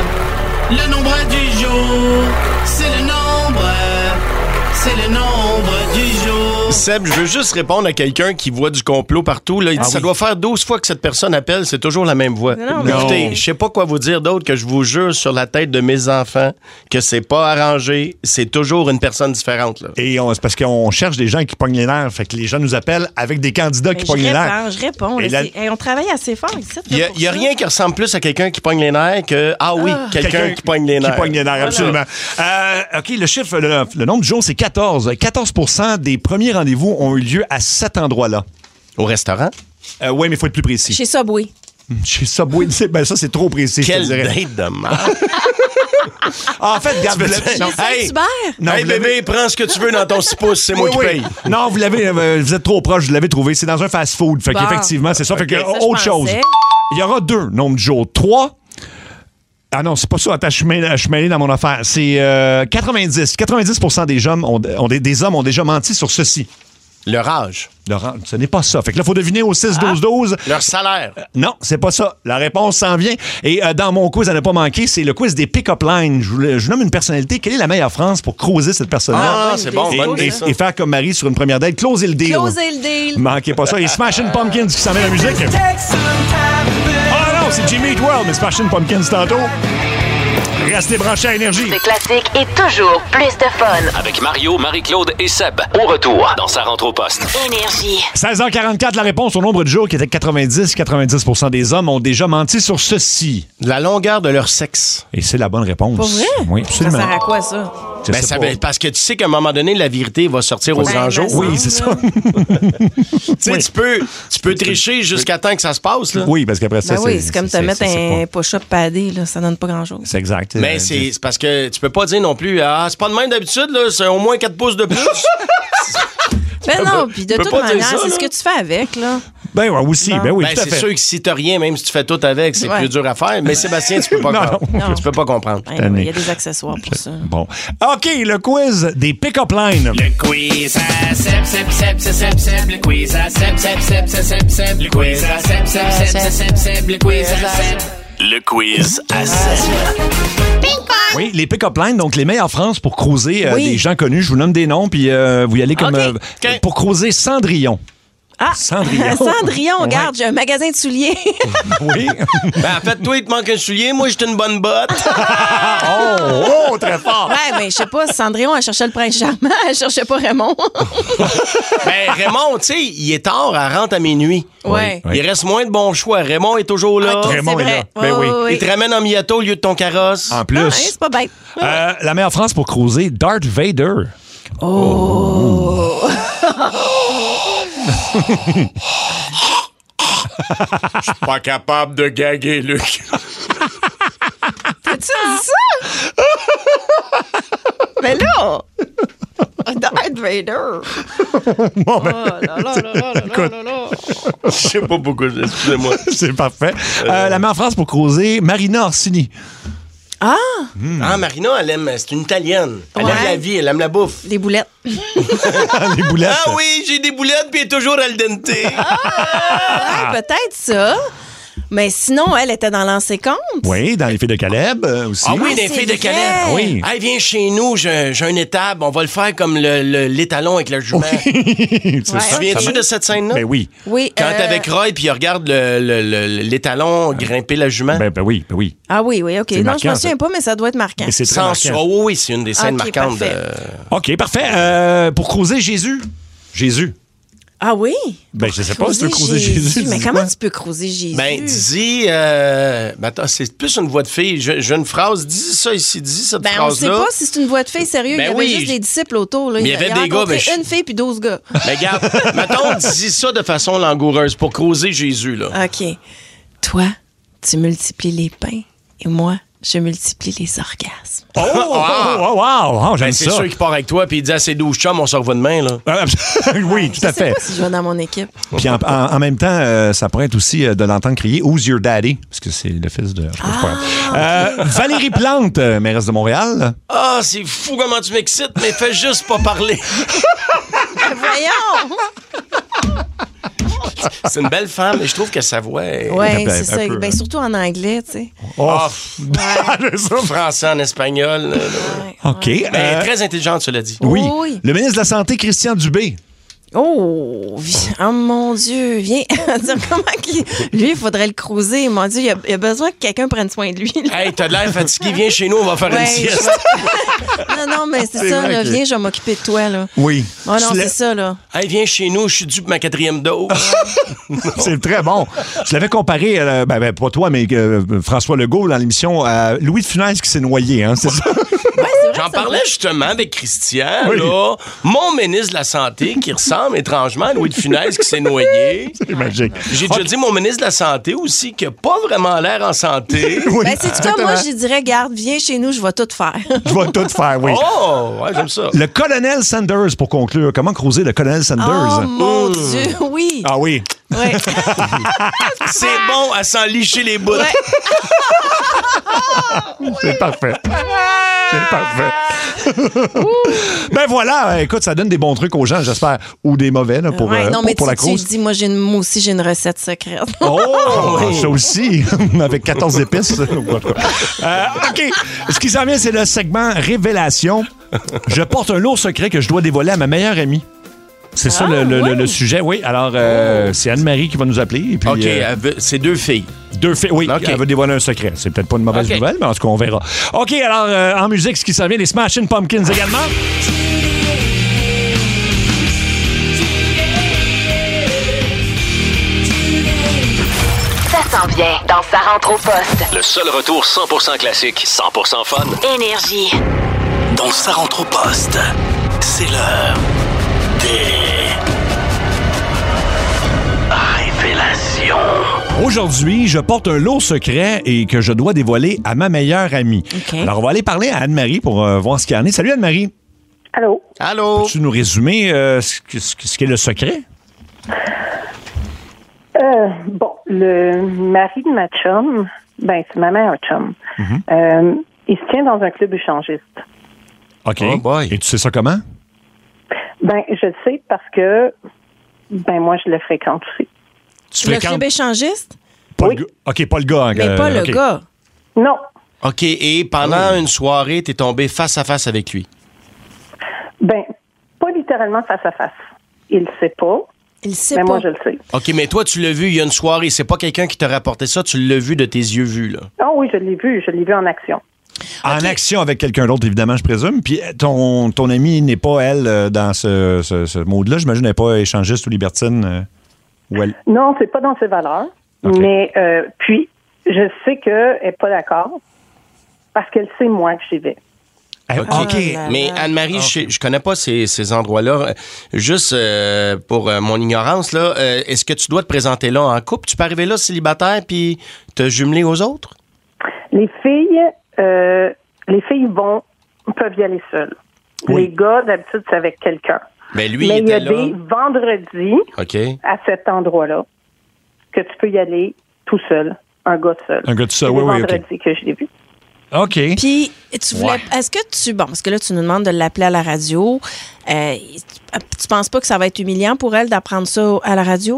Speaker 18: le nombre du jour. C'est le nombre, c'est le nombre du jour.
Speaker 2: Seb, je veux juste répondre à quelqu'un qui voit du complot partout. Là. Il dit,
Speaker 1: Ah
Speaker 2: ça
Speaker 1: oui.
Speaker 2: doit faire douze fois que cette personne appelle, c'est toujours la même voix.
Speaker 3: Non, mais-
Speaker 2: Écoutez,
Speaker 3: Non.
Speaker 2: je sais pas quoi vous dire d'autre que je vous jure sur la tête de mes enfants que c'est pas arrangé, c'est toujours une personne différente. Là.
Speaker 1: Et on- c'est parce qu'on cherche des gens qui pognent les nerfs. Fait que les gens nous appellent avec des candidats
Speaker 3: Mais
Speaker 1: qui
Speaker 3: je
Speaker 1: pognent les nerfs.
Speaker 3: réponds, je réponds.
Speaker 1: Et
Speaker 3: là,
Speaker 1: la-
Speaker 3: c'est- hey, on travaille assez fort ici.
Speaker 2: Il y a, il y a rien qui ressemble plus à quelqu'un qui pogne les nerfs que, ah oui,
Speaker 3: Ah.
Speaker 2: quelqu'un qui pogne les nerfs.
Speaker 1: Qui pogne les nerfs,
Speaker 2: Voilà.
Speaker 1: absolument. Euh, OK, le chiffre, le, le nombre de jours, c'est quatorze. quatorze pour cent des premiers rendez-vous ont eu lieu à cet endroit-là.
Speaker 2: Au restaurant?
Speaker 1: Euh, oui, mais il faut être plus précis.
Speaker 3: Chez Subway.
Speaker 1: Chez Subway, c'est- ben ça, c'est trop précis, je te
Speaker 2: Quelle
Speaker 1: dirais.
Speaker 2: date de merde!
Speaker 1: Ah, en fait, regarde, vous l'avez- non,
Speaker 2: Hey,
Speaker 3: Saint-Hubert?
Speaker 1: non,
Speaker 2: hey
Speaker 1: vous l'avez-
Speaker 2: bébé, prends ce que tu veux dans ton six pouces, c'est moi
Speaker 1: Oui,
Speaker 2: qui
Speaker 1: oui.
Speaker 2: paye.
Speaker 1: Non, vous l'avez, euh, vous êtes trop proche, vous l'avez trouvé. C'est dans un fast-food. Fait
Speaker 3: Bon.
Speaker 1: qu'effectivement, c'est ça. Fait que,
Speaker 3: Ok, ça, je
Speaker 1: autre chose.
Speaker 3: pensais.
Speaker 1: Il y aura deux nombres de jours. Trois. Ah non, c'est pas ça. Attends, je suis mêlé- je suis mêlé dans mon affaire. C'est euh, quatre-vingt-dix. quatre-vingt-dix pour cent des hommes ont, ont des, des hommes ont déjà menti sur ceci.
Speaker 2: Leur âge.
Speaker 1: Laurent, ce n'est pas ça. Fait que là, il faut deviner au six douze douze.
Speaker 2: Leur salaire.
Speaker 1: Non, c'est pas ça. La réponse s'en vient. Et euh, dans mon quiz à ne pas manquer, c'est le quiz des pick-up lines. Je, vous- je nomme une personnalité. Quelle est la meilleure France pour creuser cette personne-là?
Speaker 2: Ah, c'est bon,
Speaker 1: Et,
Speaker 2: bonne
Speaker 1: et-
Speaker 2: idée, ça.
Speaker 1: et faire comme Marie sur une première date. Closer le deal.
Speaker 3: Closer le deal.
Speaker 1: Manquez pas ça. Et Smashing Pumpkins qui s'en met la musique. Ah non, c'est Jimmy Eat World, mais Smashing Pumpkins tantôt. Restez branchés à Énergie.
Speaker 19: Le classique est toujours plus de fun.
Speaker 20: Avec Mario, Marie-Claude et Seb. Au retour dans Sa rentre au poste.
Speaker 19: Énergie.
Speaker 1: seize heures quarante-quatre, la réponse au nombre de jours qui était quatre-vingt-dix. quatre-vingt-dix pour cent des hommes ont déjà menti sur ceci.
Speaker 2: La longueur de leur sexe.
Speaker 1: Et c'est la bonne réponse.
Speaker 3: Pour vrai?
Speaker 1: Oui,
Speaker 3: Ça
Speaker 1: absolument.
Speaker 3: sert à quoi, ça?
Speaker 1: Je
Speaker 2: Ben,
Speaker 1: sais
Speaker 2: ça
Speaker 1: pas.
Speaker 2: veut- parce que tu sais qu'à un moment donné, la vérité va sortir aux
Speaker 3: Ben,
Speaker 2: grands jours.
Speaker 3: me
Speaker 1: Oui,
Speaker 3: semble,
Speaker 1: c'est ça.
Speaker 3: là.
Speaker 2: Tu sais,
Speaker 1: Oui.
Speaker 2: tu peux, tu peux tricher jusqu'à temps que ça se passe. Là.
Speaker 1: Oui, parce qu'après ça,
Speaker 3: Ben oui, c'est comme te
Speaker 1: c'est-
Speaker 3: mettre
Speaker 1: c'est- c'est
Speaker 3: un push-up padé, là, ça donne pas grand-chose.
Speaker 1: pas- C'est exact.
Speaker 2: Mais
Speaker 1: Euh,
Speaker 2: c'est c'est parce que tu peux pas dire non plus, ah, c'est pas de même d'habitude, là, c'est au moins quatre pouces de plus.
Speaker 3: Ben
Speaker 2: peux
Speaker 3: non,
Speaker 2: pas-
Speaker 3: puis de
Speaker 2: tu peux
Speaker 3: toute
Speaker 2: pas dire
Speaker 3: manière,
Speaker 2: ça,
Speaker 3: c'est
Speaker 2: là.
Speaker 3: ce que tu fais avec, là.
Speaker 1: Ben ouais, aussi, ben oui,
Speaker 2: Ben,
Speaker 1: tout à
Speaker 2: c'est
Speaker 1: fait.
Speaker 2: sûr que si t'as rien, même si tu fais tout avec, c'est
Speaker 3: Ouais.
Speaker 2: plus dur à faire. Mais Sébastien, tu peux pas
Speaker 1: Non,
Speaker 2: comprendre.
Speaker 3: non.
Speaker 2: Tu peux pas comprendre.
Speaker 3: Ben oui, il y a des accessoires pour ça.
Speaker 1: Bon. OK, le quiz des pick-up lines.
Speaker 18: Le quiz à Seb, Seb, Seb, Seb, Seb, Seb. Le quiz à Seb, Seb, Seb, Seb, Seb, Seb. Le quiz à Seb, Seb, Seb, Seb, Seb, Seb. Le quiz à Seb.
Speaker 20: Le quiz à Seb.
Speaker 1: Oui, les pick-up lines, donc les meilleurs France pour cruiser euh,
Speaker 3: Oui.
Speaker 1: des gens connus. Je vous nomme des noms, puis euh, vous y allez comme...
Speaker 3: OK.
Speaker 1: euh,
Speaker 2: OK.
Speaker 1: Pour cruiser Cendrillon.
Speaker 3: Ah!
Speaker 1: Cendrillon.
Speaker 3: Cendrillon,
Speaker 1: Ouais.
Speaker 3: regarde, j'ai un magasin de souliers.
Speaker 1: Oui.
Speaker 2: Ben, en fait, toi, il te manque un soulier. Moi, j'ai une bonne botte.
Speaker 1: oh, oh, très fort.
Speaker 3: Ouais, mais je sais pas, Cendrillon, elle cherchait le prince charmant, elle cherchait pas Raymond.
Speaker 2: Ben, Raymond, tu sais, il est tard, elle rentre à minuit.
Speaker 3: Ouais.
Speaker 1: Oui.
Speaker 2: Il reste moins de bons choix. Raymond est toujours là.
Speaker 3: Ok,
Speaker 1: Raymond
Speaker 3: c'est
Speaker 1: est
Speaker 3: vrai.
Speaker 1: là. Ben oui.
Speaker 2: Il te ramène en Miata au lieu de ton carrosse.
Speaker 1: En
Speaker 3: Ah,
Speaker 1: plus,
Speaker 3: hein, c'est pas bête.
Speaker 1: euh, la meilleure France pour cruiser Darth Vader.
Speaker 3: Oh!
Speaker 2: Je suis pas capable de gaguer, Luc.
Speaker 3: T'as-tu dit ça? Mais là! Darth Vader!
Speaker 1: Bon, ben,
Speaker 3: Oh là là là là là
Speaker 1: Écoute.
Speaker 3: là là!
Speaker 2: Je sais pas pourquoi, excusez-moi.
Speaker 1: c'est parfait. Euh, la meilleure France pour cruiser Marina Orsini.
Speaker 3: Ah!
Speaker 2: Ah, Marina, elle aime, c'est une Italienne. Elle
Speaker 3: Ouais.
Speaker 2: aime la vie, elle aime la bouffe.
Speaker 3: Les boulettes.
Speaker 1: Les boulettes.
Speaker 2: Ah oui, j'ai des boulettes, puis elle est toujours al dente.
Speaker 3: Ah, peut-être ça. Mais sinon, elle était dans l'ancien compte.
Speaker 1: Oui, dans les filles de Caleb euh, aussi.
Speaker 2: Ah oui,
Speaker 3: Ah,
Speaker 2: des
Speaker 3: c'est
Speaker 2: filles de
Speaker 3: vrai.
Speaker 2: Calais.
Speaker 1: Ah oui.
Speaker 2: Hey, viens chez nous, j'ai j'ai une étable, on va le faire comme le- le- l'étalon avec la jument.
Speaker 1: c'est
Speaker 3: Ouais.
Speaker 1: ça.
Speaker 2: Tu viens-tu de cette scène-là?
Speaker 1: Ben oui.
Speaker 3: Oui.
Speaker 2: Quand
Speaker 3: euh,
Speaker 2: t'es avec Roy, puis il regarde le- le- le- l'étalon grimper la jument.
Speaker 1: Ben, ben oui, ben oui.
Speaker 3: Ah oui, oui, OK.
Speaker 1: C'est
Speaker 3: Non,
Speaker 1: marquant,
Speaker 3: je me souviens
Speaker 1: ça.
Speaker 3: pas, mais ça doit être marquant.
Speaker 1: Et c'est très
Speaker 2: Sans
Speaker 1: marquant.
Speaker 2: oh, oui, c'est une des scènes
Speaker 3: Ok,
Speaker 2: marquantes.
Speaker 3: parfait.
Speaker 2: de-
Speaker 1: OK, parfait. Euh, pour cruiser Jésus. Jésus.
Speaker 3: Ah oui?
Speaker 1: Ben, je sais pas si tu veux cruiser Jésus.
Speaker 3: Mais
Speaker 1: dis
Speaker 3: comment
Speaker 1: quoi?
Speaker 3: tu peux cruiser Jésus?
Speaker 2: Ben, dis, euh, ben, attends, c'est plus une voix de fille. Je- J'ai une phrase, dis ça ici, dis cette
Speaker 3: Ben, on sait
Speaker 2: phrase-là.
Speaker 3: pas si c'est une voix de fille, sérieux.
Speaker 2: Ben
Speaker 3: il y avait
Speaker 2: oui,
Speaker 3: juste
Speaker 2: je-
Speaker 3: des disciples autour. Là.
Speaker 2: Mais il y avait
Speaker 3: a
Speaker 2: des gars,
Speaker 3: rencontré
Speaker 2: ben, je-
Speaker 3: une fille puis douze gars.
Speaker 2: Mais regarde, mettons, dis ça de façon langoureuse pour cruiser Jésus, là.
Speaker 3: OK. Toi, tu multiplies les pains et moi, je multiplie les orgasmes.
Speaker 1: Oh, oh, oh, wow! Oh, j'aime
Speaker 2: Ben, c'est
Speaker 1: ça.
Speaker 2: sûr qu'il part avec toi puis il dit à ses douze chums, on se revoit demain, là.
Speaker 1: Ah, oui, tout à
Speaker 3: Je sais
Speaker 1: fait.
Speaker 3: pas si je vais dans mon équipe.
Speaker 1: Puis en, en- en même temps, euh, ça pourrait être aussi euh, de l'entendre crier « Who's your daddy? » Parce que c'est le fils de... je sais pas, c'est pas grave. Euh, Valérie Plante, euh, mairesse de Montréal.
Speaker 2: Ah, c'est fou comment tu m'excites, mais fais juste pas parler.
Speaker 3: Ben, voyons!
Speaker 2: C'est une belle femme, et je trouve que sa voix est...
Speaker 3: Oui,
Speaker 1: Un peu,
Speaker 3: c'est
Speaker 1: un
Speaker 3: ça.
Speaker 1: peu,
Speaker 3: Ben,
Speaker 1: hein.
Speaker 3: surtout en anglais, tu sais.
Speaker 1: Oh,
Speaker 2: Ah,
Speaker 1: c'est ça.
Speaker 2: français, en espagnol. là, là.
Speaker 1: OK.
Speaker 2: Ben, elle
Speaker 1: euh,
Speaker 2: est très intelligente, cela dit.
Speaker 1: oui.
Speaker 3: oui.
Speaker 1: Le ministre de la Santé, Christian Dubé.
Speaker 3: Oh, vi- oh mon Dieu, viens dire comment qu'il... Lui, il faudrait le cruiser. Mon Dieu, il a, il a besoin que quelqu'un prenne soin de lui. là.
Speaker 2: Hey, t'as de l'air fatigué, viens chez nous, on va faire
Speaker 3: Ouais,
Speaker 2: une
Speaker 3: je
Speaker 2: sieste.
Speaker 3: vais- Non, non, mais c'est
Speaker 1: C'est
Speaker 3: ça,
Speaker 1: vrai
Speaker 3: là,
Speaker 1: que-
Speaker 3: viens, je vais m'occuper de toi, là.
Speaker 1: Oui.
Speaker 3: Oh non,
Speaker 1: Je l'ai-
Speaker 3: c'est ça, là.
Speaker 2: Hey, viens chez nous, je suis dû pour ma quatrième dose.
Speaker 1: C'est très bon. Je l'avais comparé, euh, ben, ben, pas toi, mais euh, François Legault dans l'émission à Louis de Funès qui s'est noyé, hein, c'est ça?
Speaker 2: J'en parlais justement avec Christian,
Speaker 1: Oui.
Speaker 2: là. Mon ministre de la Santé, qui ressemble étrangement à Louis de Funès, qui s'est noyé.
Speaker 1: C'est magique.
Speaker 2: J'ai déjà dit mon ministre de la Santé aussi, qui n'a pas vraiment l'air en santé.
Speaker 1: Oui.
Speaker 3: Ben, c'est tout cas, moi, je dirais, garde, viens chez nous, je vais tout faire.
Speaker 1: Je vais tout faire, oui.
Speaker 2: Oh, ouais, j'aime ça.
Speaker 1: Le colonel Sanders, pour conclure. Comment cruiser le colonel Sanders?
Speaker 3: Oh, mon Dieu, oui.
Speaker 1: Ah oui.
Speaker 3: Ouais.
Speaker 2: C'est bon à s'en licher les bouts.
Speaker 3: Ouais.
Speaker 1: C'est parfait. C'est parfait. Ben voilà, écoute, ça donne des bons trucs aux gens, j'espère. Ou des mauvais, là, pour,
Speaker 3: Ouais,
Speaker 1: euh,
Speaker 3: non,
Speaker 1: pour,
Speaker 3: mais
Speaker 1: pour
Speaker 3: tu,
Speaker 1: la
Speaker 3: tu
Speaker 1: cruise.
Speaker 3: dis, moi, j'ai une, moi aussi, j'ai une recette secrète.
Speaker 1: Oh, ça aussi, avec quatorze épices. En tout cas. Euh, OK, ce qui s'en vient, c'est le segment Révélation. Je porte un lourd secret que je dois dévoiler à ma meilleure amie. C'est ça
Speaker 3: Ah,
Speaker 1: le, le-
Speaker 3: ouais.
Speaker 1: le- le sujet, oui. Alors, euh, c'est Anne-Marie qui va nous appeler. Et puis,
Speaker 2: OK,
Speaker 1: euh,
Speaker 2: elle veut- c'est deux filles.
Speaker 1: deux filles, oui,
Speaker 2: OK.
Speaker 1: elle veut dévoiler un secret. C'est peut-être pas une mauvaise
Speaker 2: OK.
Speaker 1: nouvelle, mais en tout cas, on verra. OK, alors, euh, en musique, ce qui s'en vient, les Smashing Pumpkins également.
Speaker 19: Ça s'en vient dans Sa rentre au poste.
Speaker 20: Le seul retour cent pour cent classique, cent pour cent fun.
Speaker 19: Énergie.
Speaker 20: Dans Sa rentre au poste, c'est l'heure des révélations.
Speaker 1: Aujourd'hui, je porte un lourd secret et que je dois dévoiler à ma meilleure amie.
Speaker 3: OK.
Speaker 1: Alors, on va aller parler à Anne-Marie pour euh, voir ce qu'il y en est. Salut Anne-Marie.
Speaker 14: Allô?
Speaker 2: Allô?
Speaker 1: Peux-tu nous résumer euh, ce, que- ce que- ce qu'est le secret?
Speaker 14: Euh, bon, le mari de ma chum, ben, c'est ma mère chum. Euh, il se tient dans un club échangiste.
Speaker 1: OK.
Speaker 2: Oh boy.
Speaker 1: Et tu sais ça comment?
Speaker 14: Ben, je le sais parce que, ben, moi, je le fréquente aussi.
Speaker 1: Tu
Speaker 3: Le
Speaker 1: fréquentes...
Speaker 3: club échangiste?
Speaker 1: Pas le gars. OK, pas le gars.
Speaker 3: Mais
Speaker 1: euh,
Speaker 3: pas le
Speaker 1: OK.
Speaker 3: gars.
Speaker 14: Non.
Speaker 2: OK, et pendant une soirée, t'es tombé face à face avec lui.
Speaker 14: Ben, pas littéralement face à face. Il le sait pas.
Speaker 3: Il sait
Speaker 14: mais
Speaker 3: pas.
Speaker 14: moi, je le sais.
Speaker 2: OK, mais toi, tu l'as vu il y a une soirée. C'est pas quelqu'un qui t'a rapporté ça. Tu l'as vu de tes yeux vus, là.
Speaker 14: Ah oui, je l'ai vu. Je l'ai vu en action.
Speaker 1: En action avec quelqu'un d'autre, évidemment, je présume. Puis ton, ton amie n'est pas, elle, euh, dans ce, ce, ce mode-là. J'imagine qu'elle n'est pas échangiste ou libertine. Euh, ou elle...
Speaker 14: Non, c'est pas dans ses valeurs.
Speaker 1: Okay.
Speaker 14: Mais euh, puis, je sais qu'elle n'est pas d'accord parce qu'elle sait, moi, que j'y vais.
Speaker 2: OK. OK. Mais Anne-Marie, okay. je, je connais pas ces, ces endroits-là. Juste euh, pour euh, mon ignorance, là, euh, est-ce que tu dois te présenter là en couple? Tu peux arriver là célibataire puis te jumeler aux autres?
Speaker 14: Les filles, euh, les filles vont peuvent y aller seules. Oui. Les gars, d'habitude, c'est avec quelqu'un.
Speaker 2: Mais lui,
Speaker 14: Mais
Speaker 2: il
Speaker 14: y a
Speaker 2: était là.
Speaker 14: des vendredis
Speaker 2: OK.
Speaker 14: à cet endroit-là que tu peux y aller tout seul, un gars seul.
Speaker 1: Un gars tout seul,
Speaker 14: c'est
Speaker 1: oui,
Speaker 14: des
Speaker 1: oui,
Speaker 14: vendredis
Speaker 1: OK.
Speaker 14: que je l'ai vu.
Speaker 1: OK.
Speaker 3: Puis, tu voulais.
Speaker 1: Ouais.
Speaker 3: Est-ce que tu. Bon, parce que là, tu nous demandes de l'appeler à la radio. Euh, tu penses pas que ça va être humiliant pour elle d'apprendre ça à la radio?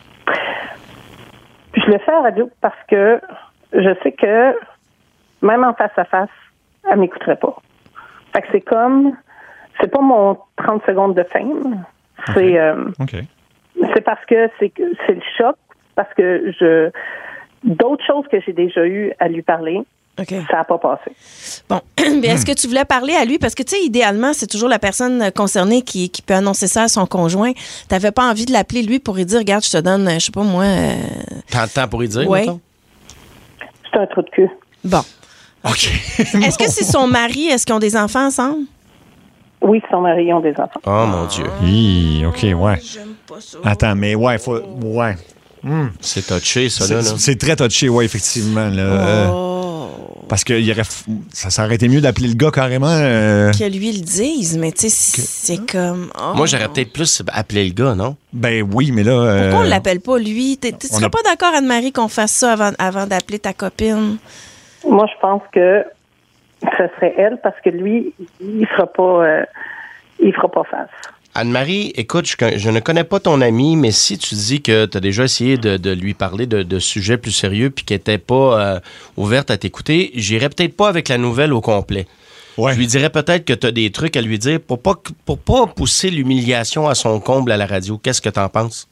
Speaker 14: Puis je le fais à la radio parce que je sais que même en face à face, elle m'écouterait pas. Fait que c'est comme. C'est pas mon trente secondes de fame. C'est.
Speaker 1: Okay.
Speaker 14: Euh,
Speaker 1: OK.
Speaker 14: C'est parce que c'est, c'est le choc. Parce que je. D'autres choses que j'ai déjà eu à lui parler.
Speaker 3: Okay.
Speaker 14: Ça n'a pas passé.
Speaker 3: Bon, mais est-ce que tu voulais parler à lui? Parce que, tu sais, idéalement, c'est toujours la personne concernée qui, qui peut annoncer ça à son conjoint. Tu n'avais pas envie de l'appeler, lui, pour lui dire, regarde, je te donne, je sais pas moi... Euh...
Speaker 2: T'as le temps pour lui dire,
Speaker 3: ouais.
Speaker 2: mettons?
Speaker 14: C'est un trou de cul.
Speaker 3: Bon.
Speaker 1: OK.
Speaker 3: Est-ce que c'est son mari? Est-ce qu'ils ont des enfants ensemble?
Speaker 14: Oui, son mari, ils ont des enfants.
Speaker 2: Oh, mon Dieu.
Speaker 1: Hi, OK, ouais.
Speaker 3: J'aime pas ça.
Speaker 1: Attends, mais ouais, faut... Ouais.
Speaker 2: Mm. C'est touché, ça,
Speaker 1: c'est,
Speaker 2: là. là.
Speaker 1: C'est très touché, oui, effectivement. Là.
Speaker 3: Oh.
Speaker 1: Euh, parce que il aurait, ça, ça aurait été mieux d'appeler le gars carrément. Euh...
Speaker 3: Que lui le dise, mais tu sais, que... c'est comme... Oh.
Speaker 2: Moi, j'aurais peut-être plus appelé le gars, non?
Speaker 1: Ben oui, mais là... Euh...
Speaker 3: Pourquoi on l'appelle pas, lui? Tu serais a... pas d'accord, Anne-Marie, qu'on fasse ça avant, avant d'appeler ta copine?
Speaker 14: Moi, je pense que ce serait elle, parce que lui, il fera pas... Euh, il fera pas face.
Speaker 2: Anne-Marie, écoute, je, je ne connais pas ton ami, mais si tu dis que tu as déjà essayé de, de lui parler de, de sujets plus sérieux puis qu'elle n'était pas euh, ouverte à t'écouter, j'irais peut-être pas avec la nouvelle au complet. Ouais. Je lui dirais peut-être que tu as des trucs à lui dire pour pas, pour pas pousser l'humiliation à son comble à la radio. Qu'est-ce que tu en penses?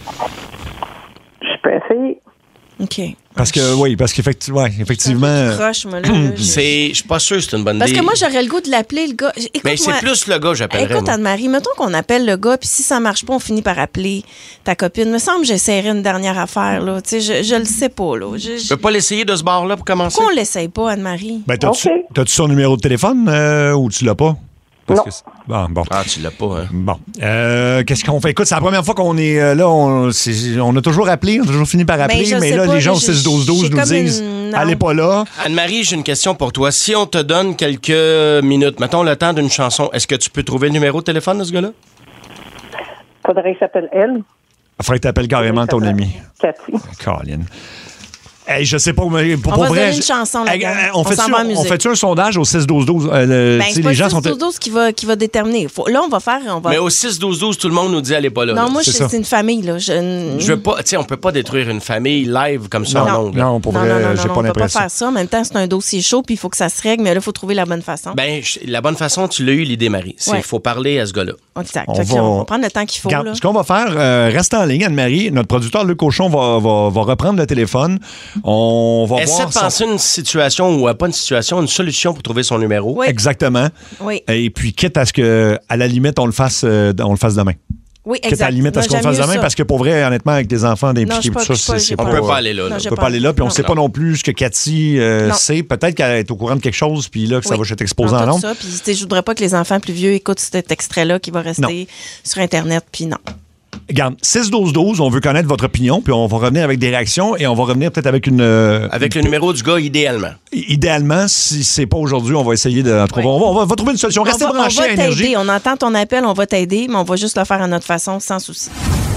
Speaker 14: Je peux essayer.
Speaker 3: OK.
Speaker 1: Parce que, oui, parce qu'effectivement, ouais, effectivement.
Speaker 3: Croche, moi, là,
Speaker 2: c'est, je suis pas sûr que c'est une bonne
Speaker 3: parce
Speaker 2: idée.
Speaker 3: Parce que moi, j'aurais le goût de l'appeler, le gars. Écoute,
Speaker 2: mais c'est
Speaker 3: moi,
Speaker 2: plus le gars, j'appellerais.
Speaker 3: Écoute, Anne-Marie, mettons qu'on appelle le gars, puis si ça marche pas, on finit par appeler ta copine. Me semble que j'essaierais une dernière affaire, là. Tu sais, je, je le sais pas, là. Je, je...
Speaker 2: peux pas l'essayer de ce bord-là pour commencer?
Speaker 3: Pourquoi on l'essaye pas, Anne-Marie?
Speaker 1: Ben, t'as-tu, okay. t'as-tu son numéro de téléphone euh, ou tu l'as pas? Parce
Speaker 14: non.
Speaker 1: Que bon, bon.
Speaker 2: Ah, tu l'as pas, hein?
Speaker 1: Bon. Euh, qu'est-ce qu'on fait? Écoute, c'est la première fois qu'on est euh, là. On, c'est, on a toujours appelé, on a toujours fini par appeler, ben, mais là, pas, les gens au six douze douze nous disent une... allez pas là.
Speaker 2: Anne-Marie, j'ai une question pour toi. Si on te donne quelques minutes, mettons le temps d'une chanson, est-ce que tu peux trouver le numéro de téléphone de ce gars-là?
Speaker 14: Faudrait que j'appelle elle.
Speaker 1: Il faudrait que tu appelles carrément ton ami.
Speaker 14: Cathy.
Speaker 1: Caroline. Hey, je sais pas, mais pour,
Speaker 3: on
Speaker 1: pour
Speaker 3: va
Speaker 1: vrai.
Speaker 3: Donner une chanson, là,
Speaker 1: hey,
Speaker 3: on,
Speaker 1: on, fait
Speaker 3: s'en va en musique.
Speaker 1: On fait-tu un sondage au six douze douze? Euh,
Speaker 3: ben, c'est pas les gens le six douze douze qui va, qui va déterminer. Faut, là, on va faire. On va...
Speaker 2: Mais au six douze douze, tout le monde nous dit, allez pas là.
Speaker 3: Non,
Speaker 2: là.
Speaker 3: moi,
Speaker 1: c'est,
Speaker 3: c'est, c'est une famille. Là. Je,
Speaker 2: je veux pas. Tu sais, on peut pas détruire une famille live comme ça
Speaker 1: non,
Speaker 2: en ondes.
Speaker 1: Non, pour vrai,
Speaker 3: non, non, non,
Speaker 1: j'ai
Speaker 3: non,
Speaker 1: pas
Speaker 3: on
Speaker 1: l'impression.
Speaker 3: On peut pas faire ça. En même temps, c'est un dossier chaud, puis il faut que ça se règle, mais là, il faut trouver la bonne façon.
Speaker 2: Ben, la bonne façon, tu l'as eu, l'idée, Marie. Il ouais. faut parler à ce gars-là.
Speaker 3: Exact. On, va... on va prendre le temps qu'il faut.
Speaker 1: Regarde,
Speaker 3: là.
Speaker 1: Ce qu'on va faire, euh, reste en ligne, Anne-Marie. Notre producteur, Luc Cochon, va, va, va reprendre le téléphone. On va
Speaker 2: Essaie
Speaker 1: voir.
Speaker 2: de penser une situation ou pas une situation, une solution pour trouver son numéro.
Speaker 3: Oui.
Speaker 1: Exactement.
Speaker 3: Oui.
Speaker 1: Et puis, quitte à ce que, à la limite, on le fasse, euh, on le fasse demain.
Speaker 3: Oui, exact.
Speaker 1: Quitte à la limite à ce qu'on le fasse demain, ça. Parce que pour vrai, honnêtement, avec des enfants impliqués, ça, c'est, c'est
Speaker 2: on
Speaker 1: pas.
Speaker 2: On peut pas aller là.
Speaker 1: là. On peut pas aller là, puis on ne sait pas non plus ce que Cathy euh, sait. Peut-être qu'elle est au courant de quelque chose, puis là, que oui. ça va être exposé en ondes.
Speaker 3: Puis, je voudrais pas que les enfants plus vieux écoutent cet extrait-là qui va rester non. sur Internet, puis non.
Speaker 1: Regarde, six douze douze, on veut connaître votre opinion, puis on va revenir avec des réactions et on va revenir peut-être avec une... Euh,
Speaker 2: avec
Speaker 1: une,
Speaker 2: le numéro du gars, idéalement.
Speaker 1: Idéalement, si c'est pas aujourd'hui, on va essayer de trouver... Oui. On, va, on, va, on va trouver une solution. Restez branchés à Énergie.
Speaker 3: On entend ton appel, on va t'aider, mais on va juste le faire à notre façon, sans souci.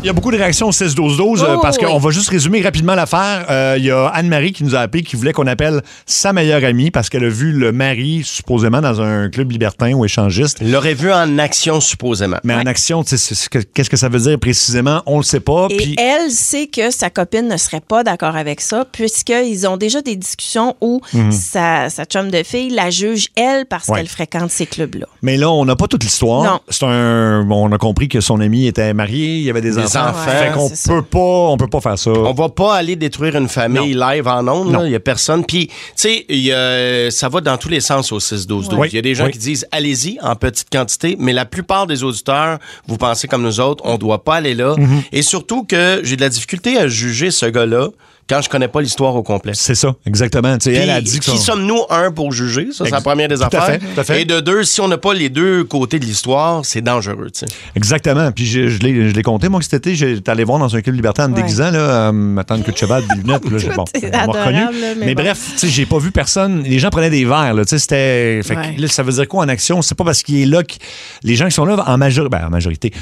Speaker 1: Il y a beaucoup de réactions au six douze douze
Speaker 3: Oh,
Speaker 1: parce qu'on
Speaker 3: oui.
Speaker 1: va juste résumer rapidement l'affaire. Euh, Il y a Anne-Marie qui nous a appelé, qui voulait qu'on appelle sa meilleure amie parce qu'elle a vu le mari, supposément, dans un club libertin ou échangiste.
Speaker 2: L'aurait vu en action, supposément.
Speaker 1: Mais en action, tu sais, c'est- c'est- qu'est-ce que ça veut dire précisément? On le sait pas.
Speaker 3: Et
Speaker 1: puis-
Speaker 3: elle sait que sa copine ne serait pas d'accord avec ça, puisqu'ils ont déjà des discussions où
Speaker 1: Mhm.
Speaker 3: sa, sa chum de fille la juge, elle, parce
Speaker 1: Ouais.
Speaker 3: qu'elle fréquente ces clubs-là.
Speaker 1: Mais là, on n'a pas toute l'histoire.
Speaker 3: Non.
Speaker 1: C'est un. Bon, on a compris que son ami était marié, il y avait des,
Speaker 2: Des
Speaker 1: enfants.
Speaker 2: enfants,
Speaker 1: Fait qu'on
Speaker 2: c'est ça.
Speaker 1: peut pas, on peut pas faire ça.
Speaker 2: On va pas aller détruire une famille live en ondes.
Speaker 1: Non.
Speaker 2: Il y a personne. Puis, tu sais, il y a- ça va dans tous les sens au six douze douze.
Speaker 1: Oui.
Speaker 2: Il y a des gens
Speaker 1: Oui.
Speaker 2: qui disent allez-y en petite quantité, mais la plupart des auditeurs, vous pensez comme nous autres, on doit pas aller là.
Speaker 1: Mhm.
Speaker 2: Et surtout que j'ai de la difficulté à juger ce gars-là quand je connais pas l'histoire au complet.
Speaker 1: C'est ça, exactement. Tu sais, elle a
Speaker 2: Puis,
Speaker 1: dit que
Speaker 2: qui
Speaker 1: son-
Speaker 2: sommes-nous, un, pour juger? Ça, c'est la
Speaker 1: Ex-
Speaker 2: première des
Speaker 1: tout à
Speaker 2: affaires.
Speaker 1: fait, tout à fait.
Speaker 2: Et de deux, si on n'a pas les deux côtés de l'histoire, c'est dangereux, tu sais.
Speaker 1: Exactement. Puis je, je l'ai je l'ai compté, moi, que cet été, j'étais allé voir dans un club libertin en me
Speaker 3: Ouais.
Speaker 1: déguisant, là, à m'attendre que de cheval, des lunettes. Puis là, j'ai- bon,
Speaker 3: C'est
Speaker 1: on m'a
Speaker 3: adorable,
Speaker 1: reconnu.
Speaker 3: là,
Speaker 1: Mais,
Speaker 3: mais bon.
Speaker 1: bref, tu sais, j'ai pas vu personne. Les gens prenaient des verres, là. Tu sais, c'était. Fait que
Speaker 3: Ouais.
Speaker 1: là, ça veut dire quoi en action? C'est pas parce qu'il est là que les gens qui sont là, en, major... ben, en majorité.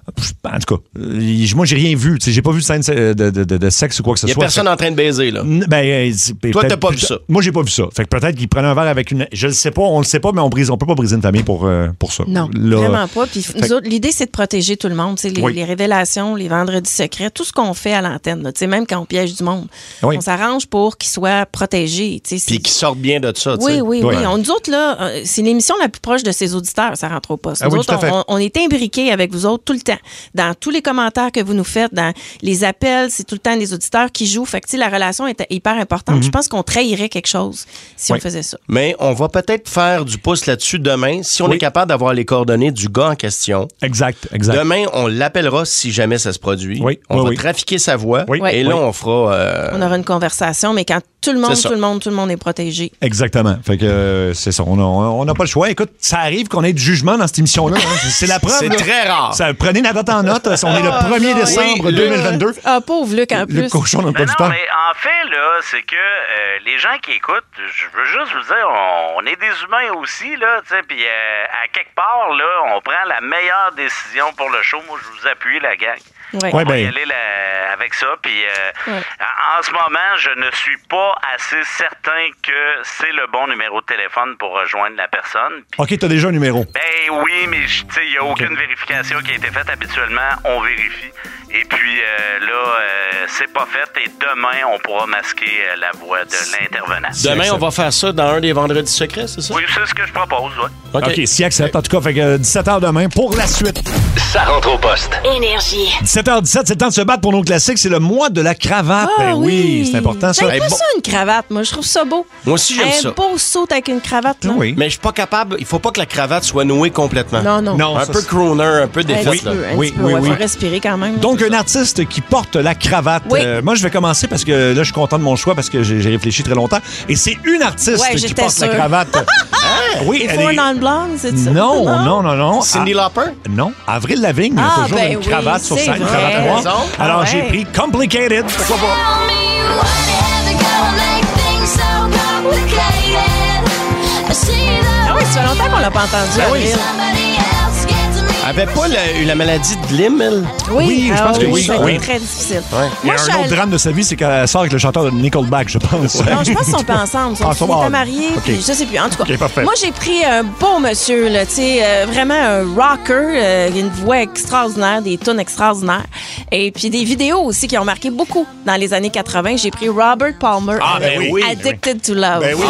Speaker 1: En tout cas, euh, moi, j'ai rien vu. Tu sais, j'ai pas vu de scène de, de, de, de sexe ou quoi que ce
Speaker 2: Il y a
Speaker 1: soit.
Speaker 2: personne
Speaker 1: Fait-
Speaker 2: en train de baiser, là.
Speaker 1: N- Ben, euh, c'est-
Speaker 2: Toi,
Speaker 1: peut-être-
Speaker 2: t'as pas vu
Speaker 1: peut-
Speaker 2: ça.
Speaker 1: Moi, j'ai pas vu ça. Fait que peut-être qu'il prenait un verre avec une. Je le sais pas, on le sait pas, mais on brise, on peut pas briser une famille pour, euh, pour ça.
Speaker 3: Non,
Speaker 1: Là-
Speaker 3: vraiment pas. Puis
Speaker 1: Fait-
Speaker 3: nous autres, l'idée, c'est de protéger tout le monde. Tu sais, Les,
Speaker 1: Oui.
Speaker 3: les révélations, les vendredis secrets, tout ce qu'on fait à l'antenne, là, tu sais, même quand on piège du monde.
Speaker 1: Oui.
Speaker 3: On s'arrange pour qu'ils soient protégés. tu sais,
Speaker 2: Puis
Speaker 3: c'est-
Speaker 2: qui sortent bien de ça, tu
Speaker 3: Oui,
Speaker 2: sais.
Speaker 3: oui, oui. On, nous autres, là, euh, c'est l'émission la plus proche de ses auditeurs, ça rentre au poste.
Speaker 2: Ah
Speaker 3: Nous
Speaker 2: oui,
Speaker 3: autres,
Speaker 2: tout à fait.
Speaker 3: on, on est imbriqués avec vous autres tout le temps. Dans tous les commentaires que vous nous faites, dans les appels, c'est tout le temps les auditeurs qui jouent. Fait que, tu sais, la relation est hyper importante.
Speaker 2: Mhm.
Speaker 3: Je pense qu'on trahirait quelque chose si
Speaker 2: Oui.
Speaker 3: on faisait ça.
Speaker 2: Mais on va peut-être faire du pouce là-dessus demain si on est capable d'avoir les coordonnées du gars en question.
Speaker 1: Exact, exact.
Speaker 2: Demain, on l'appellera si jamais ça se produit.
Speaker 1: Oui,
Speaker 2: On
Speaker 1: oui,
Speaker 2: va
Speaker 1: oui.
Speaker 2: trafiquer sa voix.
Speaker 1: Oui.
Speaker 2: Et là,
Speaker 1: Oui.
Speaker 2: on fera. euh,
Speaker 3: On aura une conversation, mais quand tout le monde,
Speaker 2: C'est ça.
Speaker 3: tout le monde, tout le monde est protégé.
Speaker 1: Exactement. Fait que euh, c'est ça. On a- on n'a pas le choix. Écoute, ça arrive qu'on ait du jugement dans cette émission-là. hein. C'est la preuve.
Speaker 2: C'est
Speaker 1: là.
Speaker 2: très rare.
Speaker 1: Ça, prenez la date en note. On est le premier décembre
Speaker 2: oui,
Speaker 1: deux mille vingt-deux.
Speaker 3: Ah, pauvre Luc, en
Speaker 1: Le
Speaker 3: plus.
Speaker 1: cochon n'a pas
Speaker 6: Mais
Speaker 1: du
Speaker 6: non,
Speaker 1: temps.
Speaker 6: mais en fait, là, c'est que euh, les gens qui écoutent, je veux juste vous dire, on, on est des humains aussi, là, tu sais, puis euh, à quelque part, là, on prend la meilleure décision pour le show. Moi, je vous appuie, la gang.
Speaker 3: Ouais.
Speaker 6: On
Speaker 1: Ouais,
Speaker 6: va
Speaker 1: ben-
Speaker 6: y aller là, avec ça, puis euh,
Speaker 3: Ouais.
Speaker 6: en, en ce moment, je ne suis pas assez certain que c'est le bon numéro de téléphone pour rejoindre la personne. Puis,
Speaker 1: OK, t'as déjà un numéro.
Speaker 6: ben oui, mais je- tu sais, il n'y a aucune vérification qui a été faite. Habituellement, on vérifie. Et puis euh, là, euh, c'est pas fait. Et demain, on pourra masquer euh, la voix de l'intervenant.
Speaker 2: Demain, on va faire ça dans un des vendredis secrets, c'est ça?
Speaker 6: Oui, c'est ce que je propose, ouais.
Speaker 1: OK, s'y accepte. En tout cas, fait que euh, dix-sept heures demain pour la suite.
Speaker 20: Ça rentre au poste.
Speaker 19: Énergie.
Speaker 1: dix-sept heures dix-sept, c'est le temps de se battre pour nos classiques. C'est le mois de la cravate.
Speaker 3: Ah
Speaker 1: Ben oui, c'est important ça.
Speaker 3: J'aime pas ça, une cravate. Moi, je trouve ça beau.
Speaker 2: Moi aussi, j'aime
Speaker 3: un
Speaker 2: ça.
Speaker 3: beau saut avec une cravate. Là.
Speaker 1: Oui.
Speaker 2: Mais je suis pas capable. Il faut pas que la cravate soit nouée complètement.
Speaker 3: Non, non.
Speaker 1: Non,
Speaker 2: un
Speaker 1: ça,
Speaker 2: peu
Speaker 1: c'est-
Speaker 2: crooner, un peu
Speaker 3: Un
Speaker 2: défaite.
Speaker 3: petit
Speaker 2: là.
Speaker 3: peu, un
Speaker 1: Oui,
Speaker 3: petit peu.
Speaker 1: oui,
Speaker 3: Ouais,
Speaker 1: oui.
Speaker 3: faut respirer quand même.
Speaker 1: Donc, un artiste qui porte la cravate.
Speaker 3: Oui.
Speaker 1: Euh, moi, je vais commencer parce que là, je suis content de mon choix parce que j'ai j'ai réfléchi très longtemps. Et c'est une artiste
Speaker 3: Ouais,
Speaker 1: qui
Speaker 3: j'étais
Speaker 1: porte la
Speaker 3: sûre.
Speaker 1: cravate. Hein? Oui,
Speaker 3: Il
Speaker 1: elle
Speaker 3: faut
Speaker 1: est-
Speaker 3: un non-blonde, c'est ça?
Speaker 1: Non, non, non, non.
Speaker 2: Cindy
Speaker 1: Ah,
Speaker 2: Lauper?
Speaker 1: non, Avril Lavigne
Speaker 3: Ah,
Speaker 1: a toujours
Speaker 3: ben
Speaker 1: une
Speaker 3: oui,
Speaker 1: cravate sur
Speaker 3: c'est
Speaker 1: scène, une
Speaker 3: vrai.
Speaker 1: cravate noire.
Speaker 2: Raison.
Speaker 1: Alors,
Speaker 3: Ah
Speaker 1: j'ai
Speaker 3: ouais.
Speaker 1: pris Complicated. Pourquoi pas?
Speaker 3: Ah oui, ça fait longtemps qu'on l'a pas entendu.
Speaker 2: Ben oui.
Speaker 3: Avril.
Speaker 2: Elle avait pas la- eu la maladie de Lyme, elle?
Speaker 3: Oui,
Speaker 1: Oui, je
Speaker 3: ah
Speaker 1: pense que oui.
Speaker 3: Ça a été
Speaker 1: Oui.
Speaker 3: très difficile.
Speaker 1: Il y
Speaker 3: Moi,
Speaker 1: a
Speaker 3: je suis
Speaker 1: un autre
Speaker 3: allée-
Speaker 1: drame de sa vie, c'est qu'elle sort avec le chanteur de Nickelback, je pense.
Speaker 3: Non, je pense qu'ils sont pas ensemble. Ils sont,
Speaker 1: Ah, ils sont-
Speaker 3: ils étaient
Speaker 1: ah,
Speaker 3: mariés,
Speaker 1: ok.
Speaker 3: puis je sais plus. En tout cas,
Speaker 1: Ok, parfait.
Speaker 3: moi, j'ai pris un beau monsieur, là, tu sais, euh, vraiment un rocker, euh, une voix extraordinaire, des tunes extraordinaires. Et puis des vidéos aussi qui ont marqué beaucoup dans les années quatre-vingt. J'ai pris Robert Palmer
Speaker 2: Ah,
Speaker 3: avec
Speaker 2: ben oui.
Speaker 3: Addicted to Love.
Speaker 2: Ben oui.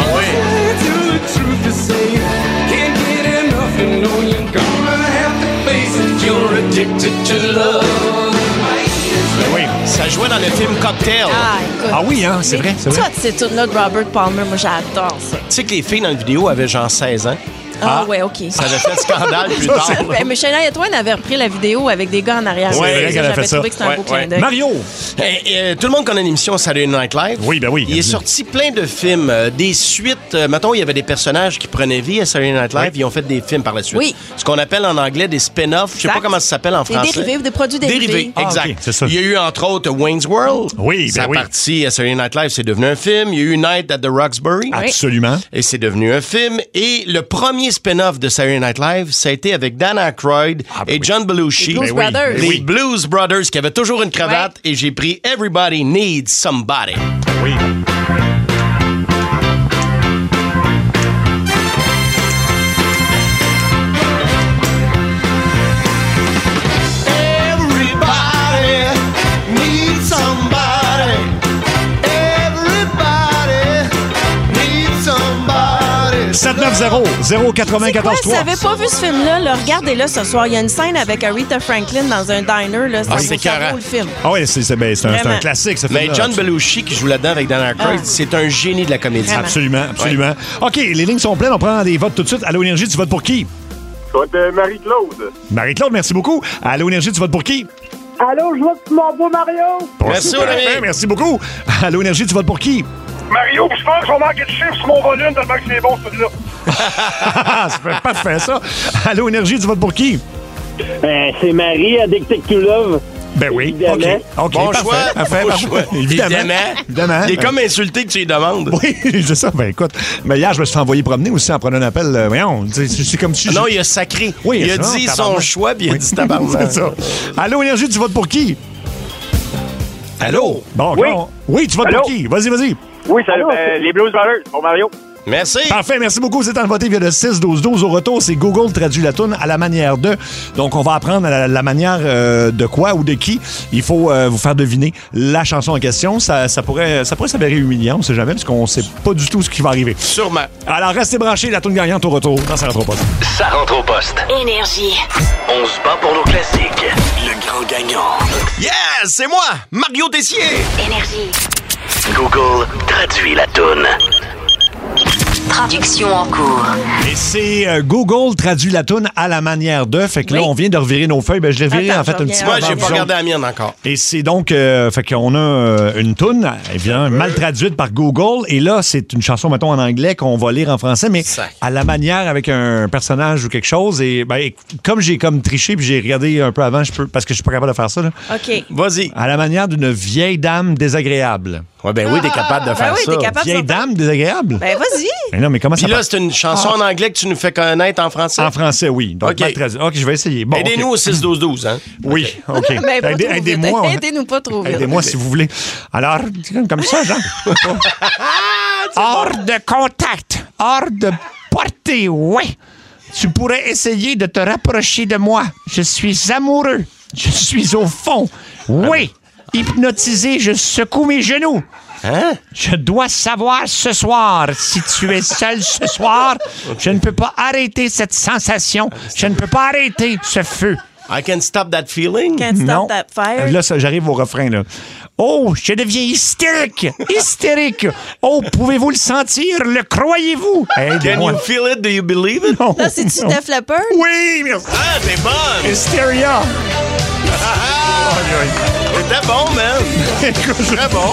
Speaker 1: Ben oui.
Speaker 2: Ça jouait dans le film Cocktail.
Speaker 3: Ah, écoute.
Speaker 1: Ah oui, hein, c'est
Speaker 3: Mais
Speaker 1: vrai, c'est vrai.
Speaker 3: Toutes ces tunes-là de Robert Palmer, moi, j'adore ça.
Speaker 2: Tu sais que les filles dans la vidéo avaient genre seize ans.
Speaker 3: Ah, ouais, OK.
Speaker 2: Ça avait fait scandale plus tard.
Speaker 3: Ben, mais Shania Twain avait repris la vidéo avec des gars en arrière.
Speaker 1: C'est vrai
Speaker 3: Ça,
Speaker 1: qu'elle a fait
Speaker 3: J'avais
Speaker 1: ça.
Speaker 3: trouvé que c'était un
Speaker 2: Ouais,
Speaker 3: beau
Speaker 2: ouais.
Speaker 3: clin d'œil.
Speaker 1: Mario!
Speaker 2: Eh, eh, tout le monde connaît l'émission Saturday Night Live.
Speaker 1: Oui, ben oui.
Speaker 2: Il est sorti plein de films, euh, des suites. Euh, mettons, il y avait des personnages qui prenaient vie à Saturday Night Live. Ils ont fait des films par la suite.
Speaker 3: Oui.
Speaker 2: Ce qu'on appelle en anglais des spin-offs. Je sais pas
Speaker 3: Exact.
Speaker 2: comment ça s'appelle en
Speaker 3: Des
Speaker 2: français.
Speaker 3: dérivés, des produits dérivés.
Speaker 2: Dérivés,
Speaker 1: Ah,
Speaker 2: exact.
Speaker 1: ok, c'est ça.
Speaker 2: Il y a eu entre autres Wayne's World.
Speaker 1: Oui,
Speaker 2: Ça
Speaker 1: ben
Speaker 2: a
Speaker 1: oui.
Speaker 2: parti à Saturday Night Live, c'est devenu un film. Il y a eu Night at the Roxbury.
Speaker 1: Absolument.
Speaker 2: Et c'est devenu un film. Et le premier premier spin-off de Saturday Night Live, ça a été avec Dan Aykroyd
Speaker 1: Ah, ben
Speaker 2: et
Speaker 1: oui.
Speaker 2: John Belushi.
Speaker 3: Les Blues
Speaker 1: Ben oui,
Speaker 3: Brothers.
Speaker 1: ben
Speaker 2: Les
Speaker 1: oui.
Speaker 2: Blues Brothers qui avaient toujours une cravate et j'ai pris Everybody Needs Somebody.
Speaker 1: Oui.
Speaker 18: Everybody needs somebody. Everybody needs somebody.
Speaker 1: sept neuf zéro zéro quatre-vingt-quatorze
Speaker 3: Si vous
Speaker 1: trois.
Speaker 3: n'avez pas vu ce film-là, là, regardez-le ce soir. Il y a une scène avec Aretha Franklin dans un diner. Là, ça
Speaker 2: Ah,
Speaker 3: vaut-
Speaker 2: c'est
Speaker 3: ça
Speaker 2: écœurant.
Speaker 3: vaut le film.
Speaker 1: Ah oui, c'est, c'est, ben, c'est, un, c'est un
Speaker 3: Vraiment.
Speaker 1: classique, ce
Speaker 2: Mais
Speaker 1: film-là.
Speaker 2: John Belushi qui joue là-dedans avec Dan Aykroyd,
Speaker 3: Ah.
Speaker 2: c'est un génie de la comédie.
Speaker 3: Vraiment.
Speaker 1: Absolument, absolument. OK, les lignes sont pleines. On prend des votes tout de suite. Allô Énergie, tu votes pour qui?
Speaker 9: Je vote euh, Marie-Claude.
Speaker 1: Marie-Claude, merci beaucoup. Allô Énergie, tu votes pour qui?
Speaker 14: Allô, je vote pour mon beau Mario.
Speaker 2: Merci, mon
Speaker 1: Parfait,
Speaker 2: ami.
Speaker 1: merci beaucoup. Allô Énergie, tu votes pour qui?
Speaker 13: Mario, je pense qu'on manque de chiffres sur mon volume tellement que c'est bon, celui-là.
Speaker 1: Ça fait parfait, ça. Allô Énergie, tu votes pour qui?
Speaker 21: Ben, c'est Marie, Addicted to Love.
Speaker 1: Ben oui.
Speaker 21: Évidemment.
Speaker 1: OK. OK,
Speaker 2: Bon
Speaker 1: parfait,
Speaker 2: choix.
Speaker 1: parfait,
Speaker 2: Bon
Speaker 1: parfait.
Speaker 2: choix.
Speaker 1: Évidemment.
Speaker 2: Évidemment.
Speaker 1: Évidemment.
Speaker 2: Il est
Speaker 1: Ben,
Speaker 2: comme insulté que tu lui demandes.
Speaker 1: Oui, c'est ça. Ben écoute, mais hier, je me suis fait envoyer promener aussi en prenant un appel. euh, voyons, c'est, c'est comme si...
Speaker 2: Non,
Speaker 1: je-
Speaker 2: il a sacré.
Speaker 1: Oui,
Speaker 2: il a
Speaker 1: ça,
Speaker 2: dit son
Speaker 1: tabarnak.
Speaker 2: choix, puis il a
Speaker 1: Oui.
Speaker 2: dit tabarnak.
Speaker 1: C'est ça. Allô Énergie, tu votes pour qui?
Speaker 2: Allô?
Speaker 1: Bon,
Speaker 13: Oui.
Speaker 1: on- oui, tu votes
Speaker 13: Allô?
Speaker 1: pour qui? Vas-y, vas-y.
Speaker 13: Oui, salut, euh, les Blues Brothers, pour Mario.
Speaker 2: Merci.
Speaker 1: Parfait, merci beaucoup. C'est en voter via le six douze douze. Au retour, c'est Google traduit la toune à la manière de. Donc, on va apprendre à la, la manière euh, de quoi ou de qui. Il faut euh, vous faire deviner la chanson en question. Ça, ça pourrait, ça pourrait s'avérer humiliant, on sait jamais, parce qu'on sait pas du tout ce qui va arriver.
Speaker 2: Sûrement.
Speaker 1: Alors, restez branchés. La toune gagnante au retour dans Ça rentre au poste.
Speaker 20: Ça rentre au poste.
Speaker 19: Énergie.
Speaker 20: On se bat pour nos classiques. Le grand gagnant.
Speaker 2: Yes, c'est moi, Mario Tessier.
Speaker 19: Énergie.
Speaker 20: Google traduit la toune.
Speaker 19: Traduction en cours.
Speaker 1: Et c'est euh, Google traduit la toune à la manière de. Fait que là,
Speaker 3: Oui.
Speaker 1: on vient de revirer nos feuilles. Ben, je l'ai reviré
Speaker 3: Attends,
Speaker 1: en fait
Speaker 3: je
Speaker 1: un petit peu.
Speaker 2: Moi,
Speaker 1: avant
Speaker 2: j'ai
Speaker 1: vous
Speaker 2: pas
Speaker 1: autres.
Speaker 2: regardé la mienne encore.
Speaker 1: Et c'est donc, euh, fait qu'on a euh, une toune, évidemment, mal traduite par Google. Et là, c'est une chanson, mettons, en anglais qu'on va lire en français, mais
Speaker 2: Sac.
Speaker 1: à la manière avec un personnage ou quelque chose. Et ben, comme j'ai comme triché puis j'ai regardé un peu avant, je peux, parce que je suis pas capable de faire ça, là,
Speaker 3: OK.
Speaker 2: Vas-y.
Speaker 1: à la manière d'une vieille dame désagréable.
Speaker 2: Ouais, ben oui, t'es capable de
Speaker 3: Ben
Speaker 2: faire
Speaker 3: oui,
Speaker 2: ça.
Speaker 3: t'es capable
Speaker 1: Vieille
Speaker 3: de faire-
Speaker 1: dame désagréable?
Speaker 3: Ben, vas-y.
Speaker 1: Mais non, mais comment
Speaker 2: Puis
Speaker 1: ça
Speaker 2: là,
Speaker 1: part-
Speaker 2: c'est une chanson en anglais que tu nous fais connaître en français?
Speaker 1: En français, oui. Donc,
Speaker 2: OK.
Speaker 1: mal traduit. OK, je vais essayer. Bon,
Speaker 2: Aidez-nous
Speaker 1: OK.
Speaker 2: au six douze douze, hein?
Speaker 1: Oui, OK.
Speaker 3: Ben, pas
Speaker 1: Aidez-
Speaker 3: trop vite.
Speaker 1: Aidez-moi.
Speaker 3: Aidez-nous pas trop vite.
Speaker 1: Aidez-moi si vous voulez. Alors, comme ça, Jean. Hors de contact, hors de portée, oui. Tu pourrais essayer de te rapprocher de moi. Je suis amoureux. Je suis au fond. Oui. Hypnotisé, je secoue mes genoux.
Speaker 2: Hein?
Speaker 1: Je dois savoir ce soir, si tu es seul ce soir, je ne peux pas arrêter cette sensation. Je ne peux pas arrêter ce feu.
Speaker 2: I can stop that feeling?
Speaker 3: Can't stop
Speaker 1: Non.
Speaker 3: that fire.
Speaker 1: Là, ça, j'arrive au refrain, là. Oh, je deviens hystérique! Hystérique! Oh, pouvez-vous le sentir? Le croyez-vous?
Speaker 2: Can
Speaker 1: Aidez-moi.
Speaker 2: you feel it? Do you believe it?
Speaker 1: Non.
Speaker 3: Là, c'est-tu
Speaker 1: Non.
Speaker 3: Def Leppard?
Speaker 1: Oui, merci.
Speaker 2: Ah, t'es bonne!
Speaker 1: Hysteria.
Speaker 2: C'était bon, man! Très bon!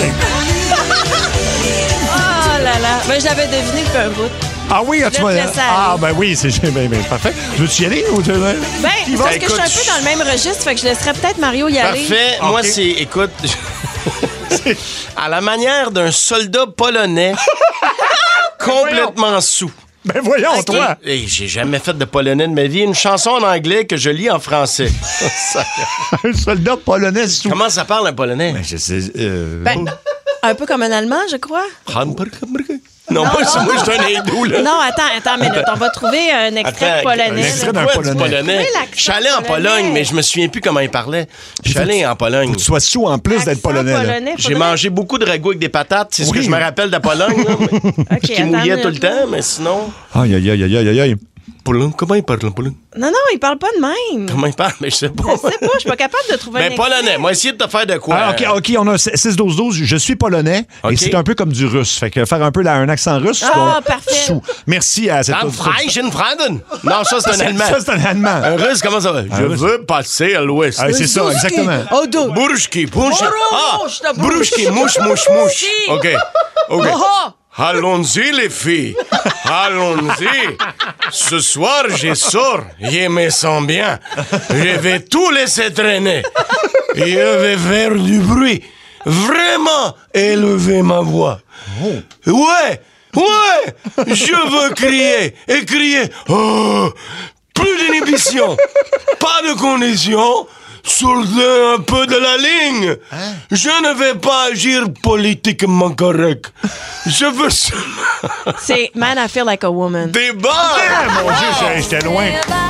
Speaker 3: Oh là là. Ben, je l'avais deviné depuis un bout.
Speaker 1: Ah oui,
Speaker 3: Je
Speaker 1: tu
Speaker 3: te
Speaker 1: vas.
Speaker 3: laisse
Speaker 1: Ah,
Speaker 3: aller.
Speaker 1: ben oui, c'est ben, ben, parfait. Veux-tu y aller? Ou tu...
Speaker 3: Ben,
Speaker 1: Tu vas?
Speaker 3: parce que je suis un
Speaker 2: écoute,
Speaker 3: peu dans le même registre, fait que je laisserais peut-être Mario y aller.
Speaker 2: Parfait.
Speaker 1: OK.
Speaker 2: Moi, c'est... Écoute... à la manière d'un soldat polonais complètement sous.
Speaker 1: Ben voyons,
Speaker 3: OK.
Speaker 1: toi.
Speaker 2: Hey, j'ai jamais fait de polonais de ma vie. Une chanson en anglais que je lis en français. Ça-
Speaker 1: Un soldat polonais sous.
Speaker 2: Comment ça parle un polonais?
Speaker 1: Ben, je sais. Euh...
Speaker 3: Ben, un peu comme un Allemand, je crois.
Speaker 2: Non,
Speaker 3: Non,
Speaker 2: moi,
Speaker 3: non.
Speaker 2: c'est- moi, je suis un hindou, là.
Speaker 3: Non, attends, attends, mais on va trouver un extrait
Speaker 2: Attends,
Speaker 3: de polonais.
Speaker 2: un
Speaker 3: là.
Speaker 2: extrait
Speaker 1: d'un
Speaker 2: quoi,
Speaker 1: polonais.
Speaker 2: du polonais?
Speaker 3: Oui, l'accent
Speaker 2: Je suis allé en
Speaker 3: polonais.
Speaker 2: Pologne, mais je me souviens plus comment il parlait. Je suis
Speaker 1: Faut
Speaker 2: allé
Speaker 1: que-
Speaker 2: en Pologne.
Speaker 1: Faut que tu sois sous en plus d'être
Speaker 3: Accent
Speaker 1: polonais. là.
Speaker 3: polonais,
Speaker 2: J'ai
Speaker 3: faudrait-
Speaker 2: mangé beaucoup de ragoût avec des patates. C'est ce
Speaker 1: Oui.
Speaker 2: que je me rappelle de la Pologne, là, mais-
Speaker 3: OK,
Speaker 2: qui
Speaker 3: attends
Speaker 2: mouillait
Speaker 3: une
Speaker 2: tout le
Speaker 3: minute,
Speaker 2: temps, mais sinon...
Speaker 1: Aïe, aïe, aïe, aïe, aïe, aïe.
Speaker 2: Pologne, comment il parle en Pologne?
Speaker 3: Non, non, il parle pas de même.
Speaker 2: Comment il parle? Mais je sais pas.
Speaker 3: Je sais pas, je suis pas capable de trouver un
Speaker 2: Ben,
Speaker 3: extrait.
Speaker 2: polonais. Moi, essayer de te faire de quoi?
Speaker 1: Ah, OK, OK, on a six douze douze. Je suis polonais
Speaker 2: OK.
Speaker 1: et c'est un peu comme du russe. Fait que faire un peu là, un accent russe.
Speaker 3: Ah,
Speaker 1: donc,
Speaker 3: parfait.
Speaker 1: sous. Merci à cette
Speaker 2: Am Freischen Freunden. Non, ça, c'est un
Speaker 1: Ça,
Speaker 2: Allemand.
Speaker 1: ça, c'est un Allemand.
Speaker 2: Un russe, comment ça va? Je
Speaker 1: Russe.
Speaker 2: veux passer à l'ouest.
Speaker 1: Ah, c'est ça, exactement.
Speaker 3: Oh, deux.
Speaker 2: Bourschki, Bourschki. Ah,
Speaker 3: Boursch, la
Speaker 2: Bourschki, mouche, mouche, mouche. OK, OK.
Speaker 3: Oh,
Speaker 2: Allons-y, les filles. Allons-y. Ce soir, je sors. Je me sens bien. Je vais tout laisser traîner. Je vais faire du bruit. Vraiment élever ma voix. Ouais. Ouais! Je veux crier et crier. Oh! Plus d'inhibition. Pas de condition. Sortez un peu de la ligne. Hein? Je ne vais pas agir politiquement correct. Je veux seulement...
Speaker 3: C'est Man, I Feel Like a Woman.
Speaker 2: Des bars!
Speaker 1: Ah, mon Dieu, j'étais loin.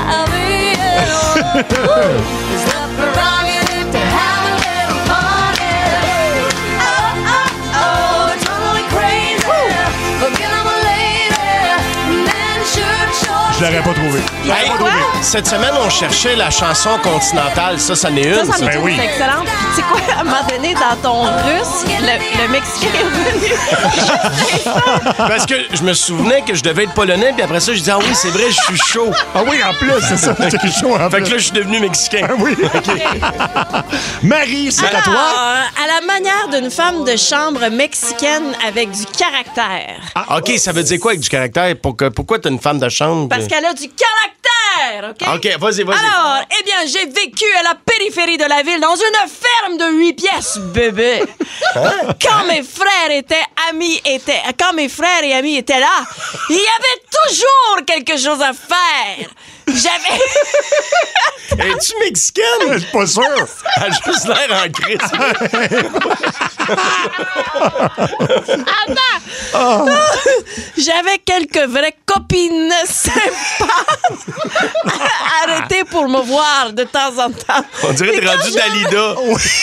Speaker 1: Je l'aurais pas trouvé. Je l'aurais
Speaker 2: Hey,
Speaker 1: pas trouvé.
Speaker 2: cette semaine, on cherchait la chanson continentale. Ça, ça en est une.
Speaker 3: Ça, ça me
Speaker 2: ça.
Speaker 3: trouve excellent. Puis, tu sais quoi, à un moment donné, dans ton russe, le, le Mexicain est venu.
Speaker 2: Parce que je me souvenais que je devais être polonais, puis après ça, je dis ah oui, c'est vrai, je suis chaud.
Speaker 1: Ah oui, en plus, c'est ça. T'es chaud en
Speaker 2: Fait
Speaker 1: plus.
Speaker 2: que là, je suis devenu mexicain.
Speaker 1: Ah oui. Marie, c'est à toi.
Speaker 3: Alors, à la manière d'une femme de chambre mexicaine avec du caractère.
Speaker 2: Ah, OK, ça veut dire quoi avec du caractère? Pourquoi, pourquoi t'es une femme de chambre?
Speaker 3: Parce qu'elle a du caractère, OK?
Speaker 2: OK, vas-y, vas-y.
Speaker 3: Alors, eh bien, j'ai vécu à la périphérie de la ville dans une ferme de huit pièces, bébé. Quand mes frères étaient amis, étaient, quand mes frères et amis étaient là, il y avait toujours quelque chose à faire. J'avais...
Speaker 2: Es-tu mexicaine?
Speaker 1: Je suis pas sûr.
Speaker 2: Elle a juste l'air en crise.
Speaker 3: Attends! J'avais quelques vraies copines sympas arrêtées pour me voir de temps en temps.
Speaker 2: On dirait que t'es rendu Dalida.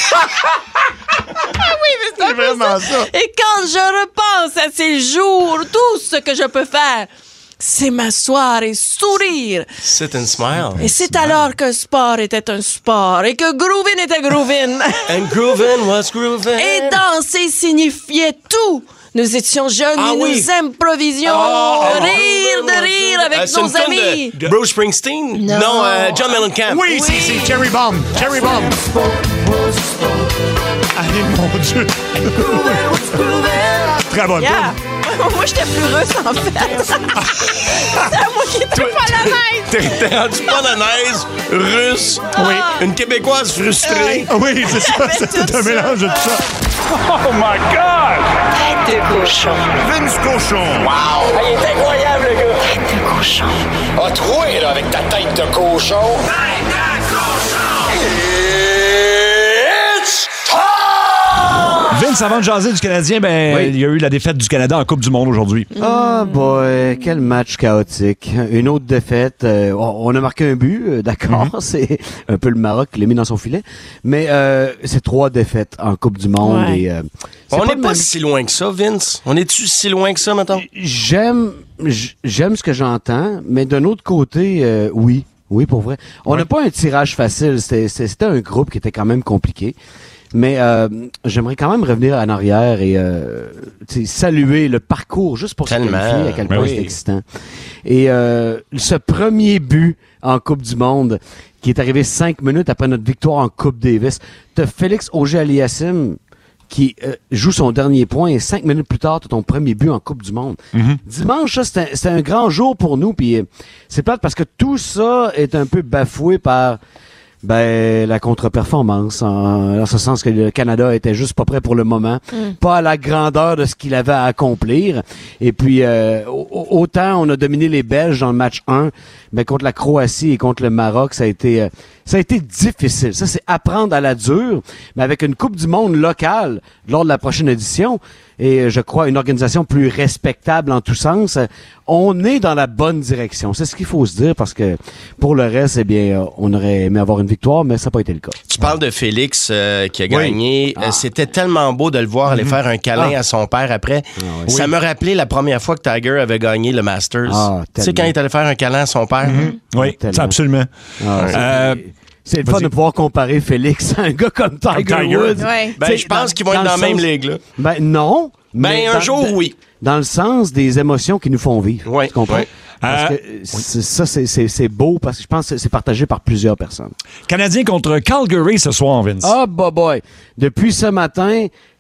Speaker 3: Ah oui, mais c'est
Speaker 1: C'est vraiment ça.
Speaker 3: Et quand je repense à ces jours, tout ce que je peux faire, c'est m'asseoir et sourire.
Speaker 2: Sit and smile.
Speaker 3: Et c'est alors que sport était un sport et que groovin était groovin.
Speaker 2: And groovin was groovin.
Speaker 3: Et danser signifiait tout. Nous étions jeunes
Speaker 2: Ah
Speaker 3: et
Speaker 2: oui.
Speaker 3: nous improvisions.
Speaker 2: Oh, oh,
Speaker 3: rire de rire avec
Speaker 2: Euh, c'est
Speaker 3: nos
Speaker 2: une toune
Speaker 3: amis.
Speaker 2: de Bruce Springsteen?
Speaker 3: Non.
Speaker 2: euh, John Mellencamp.
Speaker 1: Oui, c'est, c'est Cherry Bomb. Cherry Bomb. Allez, mon Dieu. Très bonne.
Speaker 3: Yeah. Moi, j'étais plus russe, en fait. C'est à moi qui étais pas la neige.
Speaker 2: T'es, t'es rendu polonaise, russe, oui. Une Québécoise frustrée.
Speaker 1: Ah oui, c'est ça. C'est un mélange de tout ça.
Speaker 4: Oh my God! Tête de cochon.
Speaker 1: Vince Cochon.
Speaker 4: Wow! Ah, il est incroyable, le gars! Tête de cochon. Ah, troué, là, avec ta tête de cochon. Tête de cochon! It's time!
Speaker 1: Vince, avant de jaser du Canadien, ben,
Speaker 7: Oui.
Speaker 1: il y a eu la défaite du Canada en Coupe du Monde aujourd'hui.
Speaker 7: Ah, boy, quel match chaotique. Une autre défaite. Euh, on on a marqué un but, euh, d'accord.
Speaker 1: Mm-hmm.
Speaker 7: C'est un peu le Maroc qui l'a mis dans son filet. Mais euh, c'est trois défaites en Coupe du Monde.
Speaker 3: Ouais.
Speaker 7: Et, euh, c'est
Speaker 2: On n'est
Speaker 7: le
Speaker 2: pas
Speaker 7: même-
Speaker 2: si loin que ça, Vince. On est-tu si loin que ça, mettons?
Speaker 7: J'aime, j- j'aime ce que j'entends, mais d'un autre côté, euh, oui. Oui, pour vrai. On n'a pas un tirage facile. C'était, c'était c'était un groupe qui était quand même compliqué. Mais euh, j'aimerais quand même revenir en arrière et euh, tu sais, saluer le parcours juste pour se
Speaker 2: Tellement.
Speaker 7: qualifier, à quel
Speaker 2: Ben
Speaker 7: point
Speaker 2: oui.
Speaker 7: c'est excitant. Et euh, ce premier but en Coupe du Monde qui est arrivé cinq minutes après notre victoire en Coupe Davis, t'as Félix Auger-Aliassime qui euh, joue son dernier point et cinq minutes plus tard, t'as ton premier but en Coupe du Monde. Dimanche, ça, c'était un, c'était un grand jour pour nous. Puis euh, c'est plate parce que tout ça est un peu bafoué par ben la contre-performance, en, en ce sens que le Canada était juste pas prêt pour le moment,
Speaker 3: Mm.
Speaker 7: pas à la grandeur de ce qu'il avait à accomplir. Et puis euh, au- autant on a dominé les Belges dans le match un, mais contre la Croatie et contre le Maroc, ça a été euh, ça a été difficile. Ça c'est apprendre à la dure, mais avec une Coupe du Monde locale lors de la prochaine édition et euh, je crois une organisation plus respectable en tous sens, euh, on est dans la bonne direction. C'est ce qu'il faut se dire parce que pour le reste, eh bien, euh, on aurait aimé avoir une victoire, mais ça n'a pas été le cas.
Speaker 2: Tu parles de Félix euh, qui a
Speaker 7: Oui.
Speaker 2: gagné.
Speaker 7: Ah.
Speaker 2: Euh, C'était tellement beau de le voir aller faire un câlin
Speaker 7: Ah.
Speaker 2: à son père après.
Speaker 7: oui.
Speaker 2: Ça me rappelait la première fois que Tiger avait gagné le Masters.
Speaker 7: Ah,
Speaker 2: tu sais,
Speaker 7: tellement.
Speaker 2: quand il est allé faire un câlin à son père?
Speaker 1: Oui,
Speaker 7: Tellement.
Speaker 1: c'est absolument.
Speaker 7: Ah, c'est-
Speaker 1: Euh,
Speaker 7: C'est le fun
Speaker 1: vas-y.
Speaker 7: de pouvoir comparer Félix à un gars comme Tiger,
Speaker 1: Tiger.
Speaker 7: Woods.
Speaker 3: Ouais.
Speaker 2: Ben,
Speaker 7: T'sais,
Speaker 2: je pense qu'ils vont être
Speaker 7: le
Speaker 2: dans la même
Speaker 7: sens-
Speaker 2: ligue, là.
Speaker 7: Ben non.
Speaker 2: Ben,
Speaker 7: mais
Speaker 2: un
Speaker 7: dans-
Speaker 2: jour,
Speaker 7: dans-
Speaker 2: oui.
Speaker 7: Dans le sens des émotions qui nous font vivre.
Speaker 2: Ouais,
Speaker 7: Tu comprends?
Speaker 2: ouais.
Speaker 7: Parce
Speaker 1: Euh,
Speaker 7: que c'est- ça, c'est- c'est c'est beau parce que je pense que c'est partagé par plusieurs personnes.
Speaker 1: Canadien contre Calgary ce soir, Vince.
Speaker 7: Ah, bah boy. Depuis ce matin,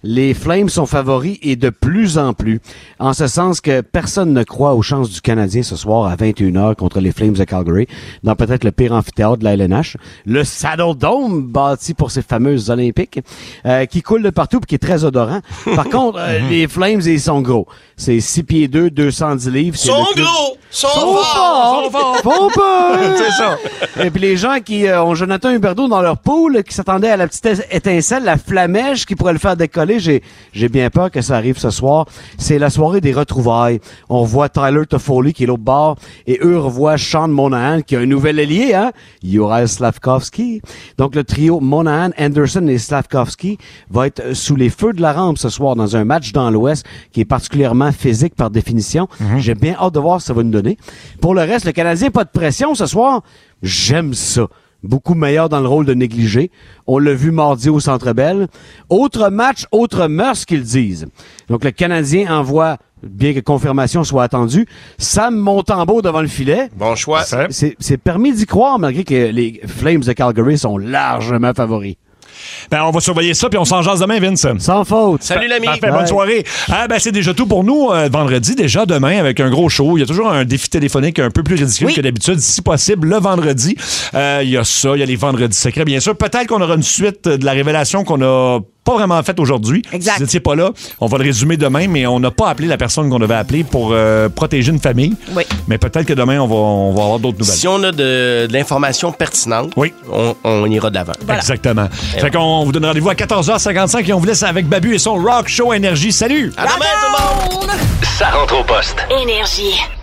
Speaker 7: Les Flames sont favoris et de plus en plus. En ce sens que personne ne croit aux chances du Canadien ce soir à vingt et une heures contre les Flames de Calgary, dans peut-être le pire amphithéâtre de la L N H, le Saddle Dome, bâti pour ces fameuses Olympiques, euh, qui coule de partout et qui est très odorant. Par contre, euh, les Flames, ils sont gros. C'est six pieds deux, deux cent dix livres.
Speaker 2: Sont gros! Sont
Speaker 7: forts!
Speaker 2: Sont forts!
Speaker 7: Font peur!
Speaker 1: C'est ça.
Speaker 7: Et puis les gens qui euh, ont Jonathan Huberdeau dans leur pool, qui s'attendaient à la petite étincelle, la flamèche qui pourrait le faire décoller, j'ai, j'ai bien peur que ça arrive ce soir. C'est la soirée des retrouvailles. On voit Tyler Toffoli qui est l'autre bord, et eux revoient Sean Monahan qui a un nouvel ailier, hein? Juraj Slafkovský. Donc le trio Monahan, Anderson et Slafkovský va être sous les feux de la rampe ce soir dans un match dans l'Ouest qui est particulièrement physique par définition. Mm-hmm. J'ai bien hâte de voir ce que ça va nous donner. Pour le reste, le Canadien, pas de pression ce soir. J'aime ça. Beaucoup meilleur dans le rôle de négligé. On l'a vu mardi au Centre Bell. Autre match, autre mœurs qu'ils disent. Donc, le Canadien envoie, bien que confirmation soit attendue, Sam Montembeault devant le filet.
Speaker 2: Bon choix.
Speaker 7: C'est, c'est permis d'y croire, malgré que les Flames de Calgary sont largement favoris.
Speaker 1: Ben, on va surveiller ça, puis on s'en jase demain, Vince.
Speaker 7: Sans faute.
Speaker 2: Salut, l'ami.
Speaker 1: Parfait, bonne soirée. Ah, ben, c'est déjà tout pour nous. Euh, vendredi, déjà demain, avec un gros show. Il y a toujours un défi téléphonique un peu plus ridicule oui. que d'habitude, si possible, le vendredi. Euh, il y a ça, il y a les vendredis secrets, bien sûr. Peut-être qu'on aura une suite de la révélation qu'on a pas vraiment faite aujourd'hui.
Speaker 3: Exact.
Speaker 1: Si vous n'étiez pas là, on va le résumer demain, mais on n'a pas appelé la personne qu'on devait appeler pour euh, protéger une famille.
Speaker 3: Oui.
Speaker 1: Mais peut-être que demain, on va, on va avoir d'autres nouvelles.
Speaker 2: Si on a de, de l'information pertinente,
Speaker 1: oui.
Speaker 2: on, on ira de l'avant.
Speaker 1: Voilà. Exactement. Et fait qu'on vous donne rendez-vous à quatorze heures cinquante-cinq et on vous laisse avec Babu et son Rock Show Énergie. Salut!
Speaker 2: À demain, tout le monde!
Speaker 20: Ça rentre au poste.
Speaker 19: Énergie.